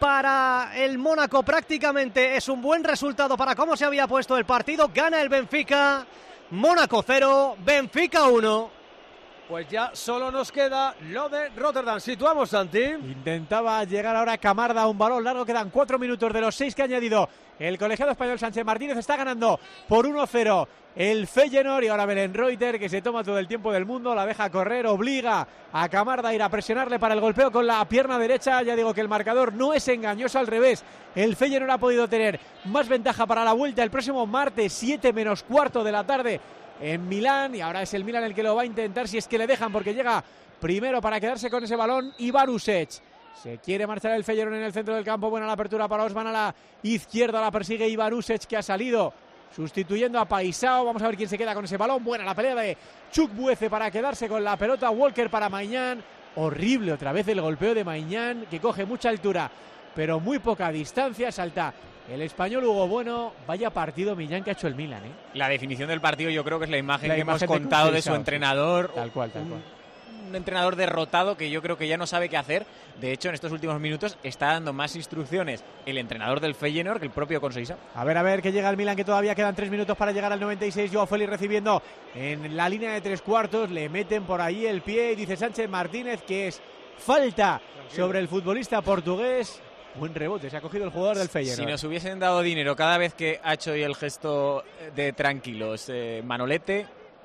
Para el Mónaco prácticamente es un buen resultado para cómo se había puesto el partido. Gana el Benfica, Mónaco cero, Benfica uno. Pues ya solo nos queda lo de Rotterdam. Situamos, Santi. Intentaba llegar ahora Camarda a un balón largo. Quedan cuatro minutos de los seis que ha añadido el colegiado español. Sánchez Martínez está ganando por uno cero el Feyenoord, y ahora Belenreuter, que se toma todo el tiempo del mundo, la deja correr, obliga a Camarda a ir a presionarle para el golpeo con la pierna derecha. Ya digo que el marcador no es engañoso, al revés. El Feyenoord ha podido tener más ventaja para la vuelta el próximo martes, siete menos cuarto de la tarde, en Milán, y ahora es el Milán el que lo va a intentar, si es que le dejan, porque llega primero para quedarse con ese balón Ibarusec. Se quiere marchar el Feyenoord en el centro del campo. Buena la apertura para Osman a la izquierda, la persigue Ibarusec, que ha salido sustituyendo a Paisao. Vamos a ver quién se queda con ese balón. Buena la pelea de Chukwueze para quedarse con la pelota. Walker para Maignan. Horrible otra vez el golpeo de Maignan, que coge mucha altura pero muy poca distancia. Salta el español Hugo Bueno. Vaya partido, Millán, que ha hecho el Milan, ¿eh? La definición del partido yo creo que es la imagen La que imagen hemos de contado de, Kuntz, su sí. entrenador. Tal cual, tal cual. Un, un entrenador derrotado que yo creo que ya no sabe qué hacer. De hecho, en estos últimos minutos está dando más instrucciones el entrenador del Feyenoord que el propio Conceição. A ver, a ver, que llega el Milan, que todavía quedan tres minutos para llegar al noventa y seis. Joao Félix recibiendo en la línea de tres cuartos. Le meten por ahí el pie y dice Sánchez Martínez que es falta sobre el futbolista portugués. Buen rebote, se ha cogido el jugador del Feyenoord. Si nos hubiesen dado dinero cada vez que ha hecho hoy el gesto de tranquilos eh, Manolete.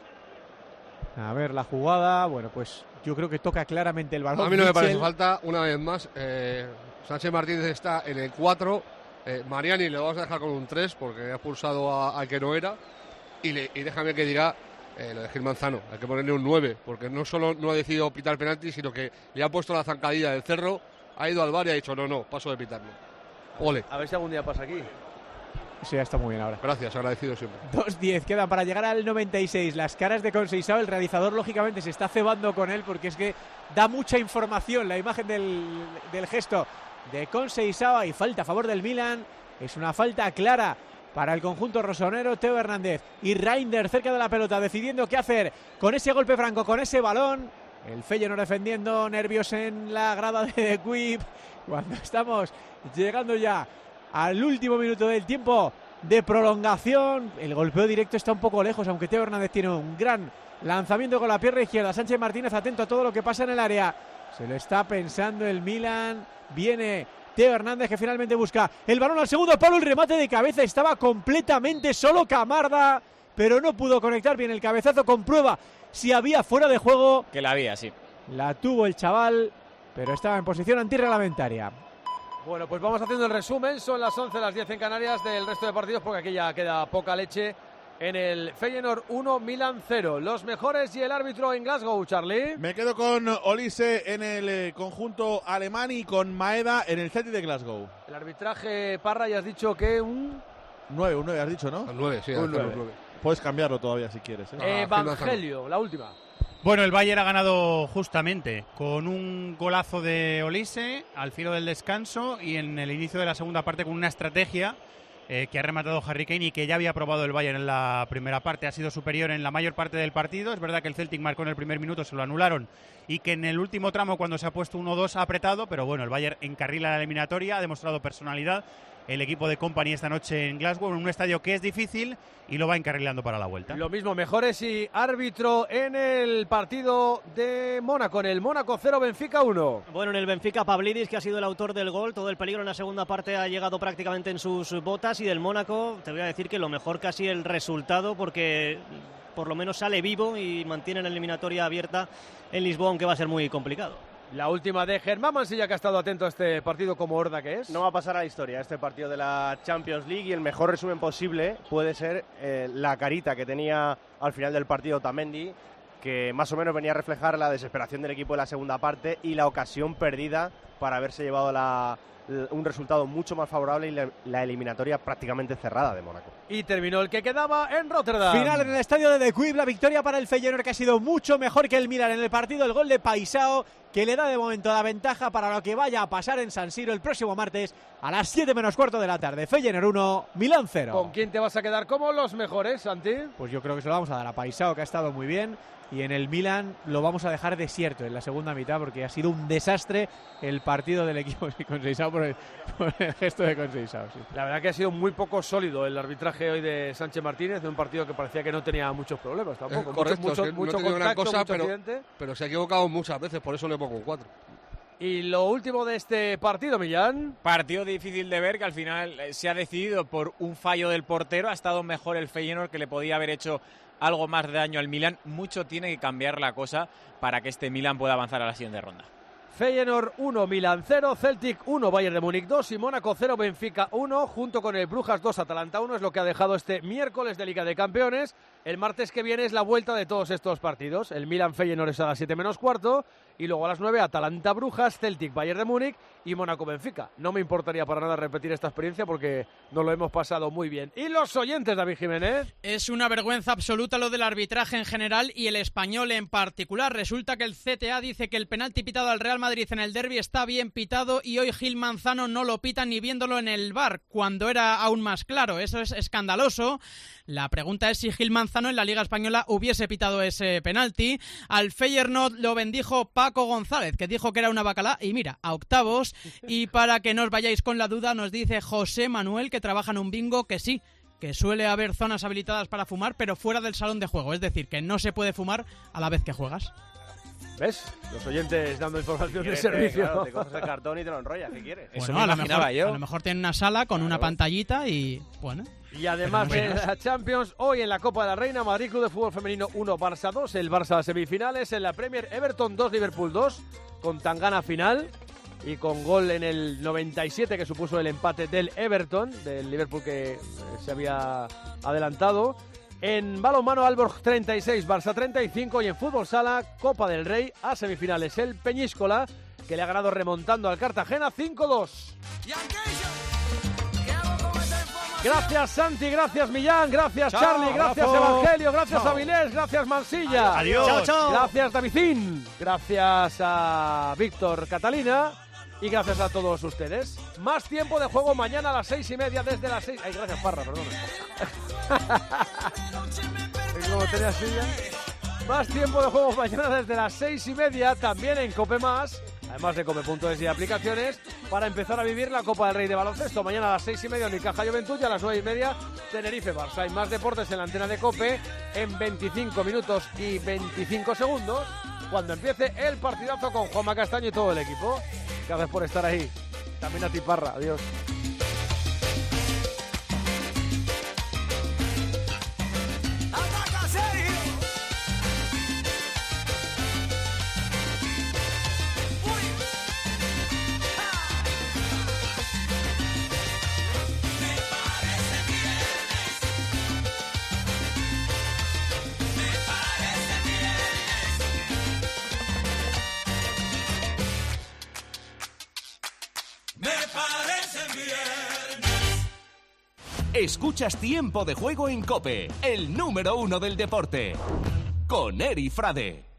A ver la jugada, bueno, pues yo creo que toca claramente el balón. A mí no Mitchell. me parece falta, una vez más. Eh, Sánchez Martínez está en el cuatro. Eh, Mariani le vamos a dejar con un tres porque ha expulsado al que no era. Y, le, y déjame que diga eh, lo de Gil Manzano. Hay que ponerle un nueve, porque no solo no ha decidido pitar penalti, sino que le ha puesto la zancadilla del Cerro. Ha ido al bar y ha dicho, no, no, paso de pitarlo. Ole. A ver si algún día pasa aquí. Sí, ya está muy bien ahora. Gracias, agradecido siempre. dos diez quedan para llegar al noventa y seis. Las caras de Conceição, el realizador lógicamente se está cebando con él porque es que da mucha información la imagen del, del gesto de Conceição. Y falta a favor del Milan. Es una falta clara para el conjunto rosonero. Teo Hernández y Reinders cerca de la pelota, decidiendo qué hacer con ese golpe franco, con ese balón. El Feyenoord defendiendo, nervios en la grada de The Quip. Cuando estamos llegando ya al último minuto del tiempo de prolongación, el golpeo directo está un poco lejos, aunque Teo Hernández tiene un gran lanzamiento con la pierna izquierda. Sánchez Martínez atento a todo lo que pasa en el área. Se lo está pensando el Milan. Viene Teo Hernández, que finalmente busca el balón al segundo palo. El remate de cabeza, estaba completamente solo Camarda, pero no pudo conectar bien el cabezazo. Comprueba si había fuera de juego. Que la había, sí. La tuvo el chaval, pero estaba en posición antirreglamentaria. Bueno, pues vamos haciendo el resumen. Son las once, las diez en Canarias del resto de partidos, porque aquí ya queda poca leche. En el Feyenoord uno, Milan cero. Los mejores y el árbitro en Glasgow, Charlie. Me quedo con Olise en el eh, conjunto alemán y con Maeda en el Celtic de Glasgow. El arbitraje, Parra, ya has dicho que un... nueve, un nueve has dicho, ¿no? Un nueve, sí. Un nueve. Puedes cambiarlo todavía si quieres, ¿eh? Evangelio, la última. Bueno, el Bayern ha ganado justamente con un golazo de Olise al filo del descanso y en el inicio de la segunda parte con una estrategia eh, que ha rematado Harry Kane y que ya había probado el Bayern en la primera parte. Ha sido superior en la mayor parte del partido. Es verdad que el Celtic marcó en el primer minuto, se lo anularon, y que en el último tramo, cuando se ha puesto uno dos, ha apretado, pero bueno, el Bayern encarrila la eliminatoria, ha demostrado personalidad el equipo de Kompany esta noche en Glasgow, en un estadio que es difícil y lo va encarrilando para la vuelta. Lo mismo, mejores y árbitro en el partido de Mónaco, en el Mónaco cero, Benfica uno. Bueno, en el Benfica, Pavlidis, que ha sido el autor del gol. Todo el peligro en la segunda parte ha llegado prácticamente en sus botas. Y del Mónaco, te voy a decir que lo mejor casi el resultado, porque por lo menos sale vivo y mantiene la eliminatoria abierta en Lisboa, aunque va a ser muy complicado. La última de Germán Mansilla, que ha estado atento a este partido como horda que es. No va a pasar a la historia este partido de la Champions League, y el mejor resumen posible puede ser eh, la carita que tenía al final del partido Otamendi, que más o menos venía a reflejar la desesperación del equipo en la segunda parte y la ocasión perdida para haberse llevado la, un resultado mucho más favorable y la, la eliminatoria prácticamente cerrada de Mónaco. Y terminó el que quedaba en Rotterdam. Final en el estadio de De Kuip, la victoria para el Feyenoord, que ha sido mucho mejor que el Milan en el partido. El gol de Paisao, que le da de momento la ventaja para lo que vaya a pasar en San Siro el próximo martes a las siete menos cuarto de la tarde. Feyenoord uno, Milán cero. ¿Con quién te vas a quedar como los mejores, Santi? Pues yo creo que se lo vamos a dar a Paisao, que ha estado muy bien. Y en el Milan lo vamos a dejar desierto en la segunda mitad, porque ha sido un desastre el partido del equipo de Conceição por el, por el gesto de Conceição. Sí. La verdad que ha sido muy poco sólido el arbitraje hoy de Sánchez Martínez, de un partido que parecía que no tenía muchos problemas tampoco. Eh, correcto, mucho, es que mucho, no mucho gran contacto, cosa, mucho pero, accidente. pero se ha equivocado muchas veces, por eso le pongo un cuatro. Y lo último de este partido, Millán. Partido difícil de ver, que al final se ha decidido por un fallo del portero. Ha estado mejor el Feyenoord, que le podía haber hecho algo más de daño al Milan. Mucho tiene que cambiar la cosa para que este Milan pueda avanzar a la siguiente ronda. Feyenoord uno, Milan cero, Celtic uno, Bayern de Múnich dos y Mónaco cero, Benfica uno, junto con el Brujas dos, Atalanta uno, es lo que ha dejado este miércoles de Liga de Campeones. El martes que viene es la vuelta de todos estos partidos. El Milan Feyenoord es a las siete menos cuarto y luego a las nueve Atalanta Brujas, Celtic Bayern de Múnich y Mónaco Benfica. No me importaría para nada repetir esta experiencia porque nos lo hemos pasado muy bien. Y los oyentes, David Jiménez. Es una vergüenza absoluta lo del arbitraje en general y el español en particular. Resulta que el C T A dice que el penalti pitado al Real Madrid en el derbi está bien pitado y hoy Gil Manzano no lo pita ni viéndolo en el V A R, cuando era aún más claro. Eso es escandaloso. La pregunta es si Gil Manzano en la Liga Española hubiese pitado ese penalti. Al Feyenoord lo bendijo Paco González, que dijo que era una bacalá, y mira, a octavos. Y para que no os vayáis con la duda, nos dice José Manuel, que trabaja en un bingo, que sí, que suele haber zonas habilitadas para fumar, pero fuera del salón de juego. Es decir, que no se puede fumar a la vez que juegas. ¿Ves? Los oyentes dando información de Te- servicio. claro, te coges el cartón y te lo enrollas, ¿qué quieres? Bueno, a, lo mejor, a lo mejor tiene una sala con una pantallita y bueno. Y además Pero no en menos. la Champions, hoy en la Copa de la Reina, Madrid Club de Fútbol Femenino uno, Barça dos, el Barça a semifinales, en la Premier Everton dos, Liverpool dos, con Tangana final y con gol en el noventa y siete que supuso el empate del Everton, del Liverpool que eh, se había adelantado. En balonmano, Aalborg treinta y seis, Barça treinta y cinco, y en fútbol sala, Copa del Rey a semifinales, el Peñíscola, que le ha ganado remontando al Cartagena cinco dos. Gracias Santi, gracias Millán, gracias Chao, Charlie, gracias abrazo. Evangelio, gracias Chao. Avilés, gracias Mansilla. Adiós. Chao, chao. Gracias Davicín, gracias a Víctor Catalina y gracias a todos ustedes. Más tiempo de juego mañana a las seis y media desde las seis. Ay, gracias Parra, perdona. Es como tenía silla. Más tiempo de juego mañana desde las seis y media, también en Cope Más, además de Cope.es y aplicaciones, para empezar a vivir la Copa del Rey de baloncesto. Mañana a las seis y media Unicaja Juventud y a las nueve y media Tenerife Barça. Hay más deportes en la antena de Cope en veinticinco minutos y veinticinco segundos, cuando empiece el partidazo con Juanma Castaño y todo el equipo. Gracias por estar ahí. También a ti, Parra. Adiós. Escuchas Tiempo de Juego en COPE, el número uno del deporte. Con Eri Frade.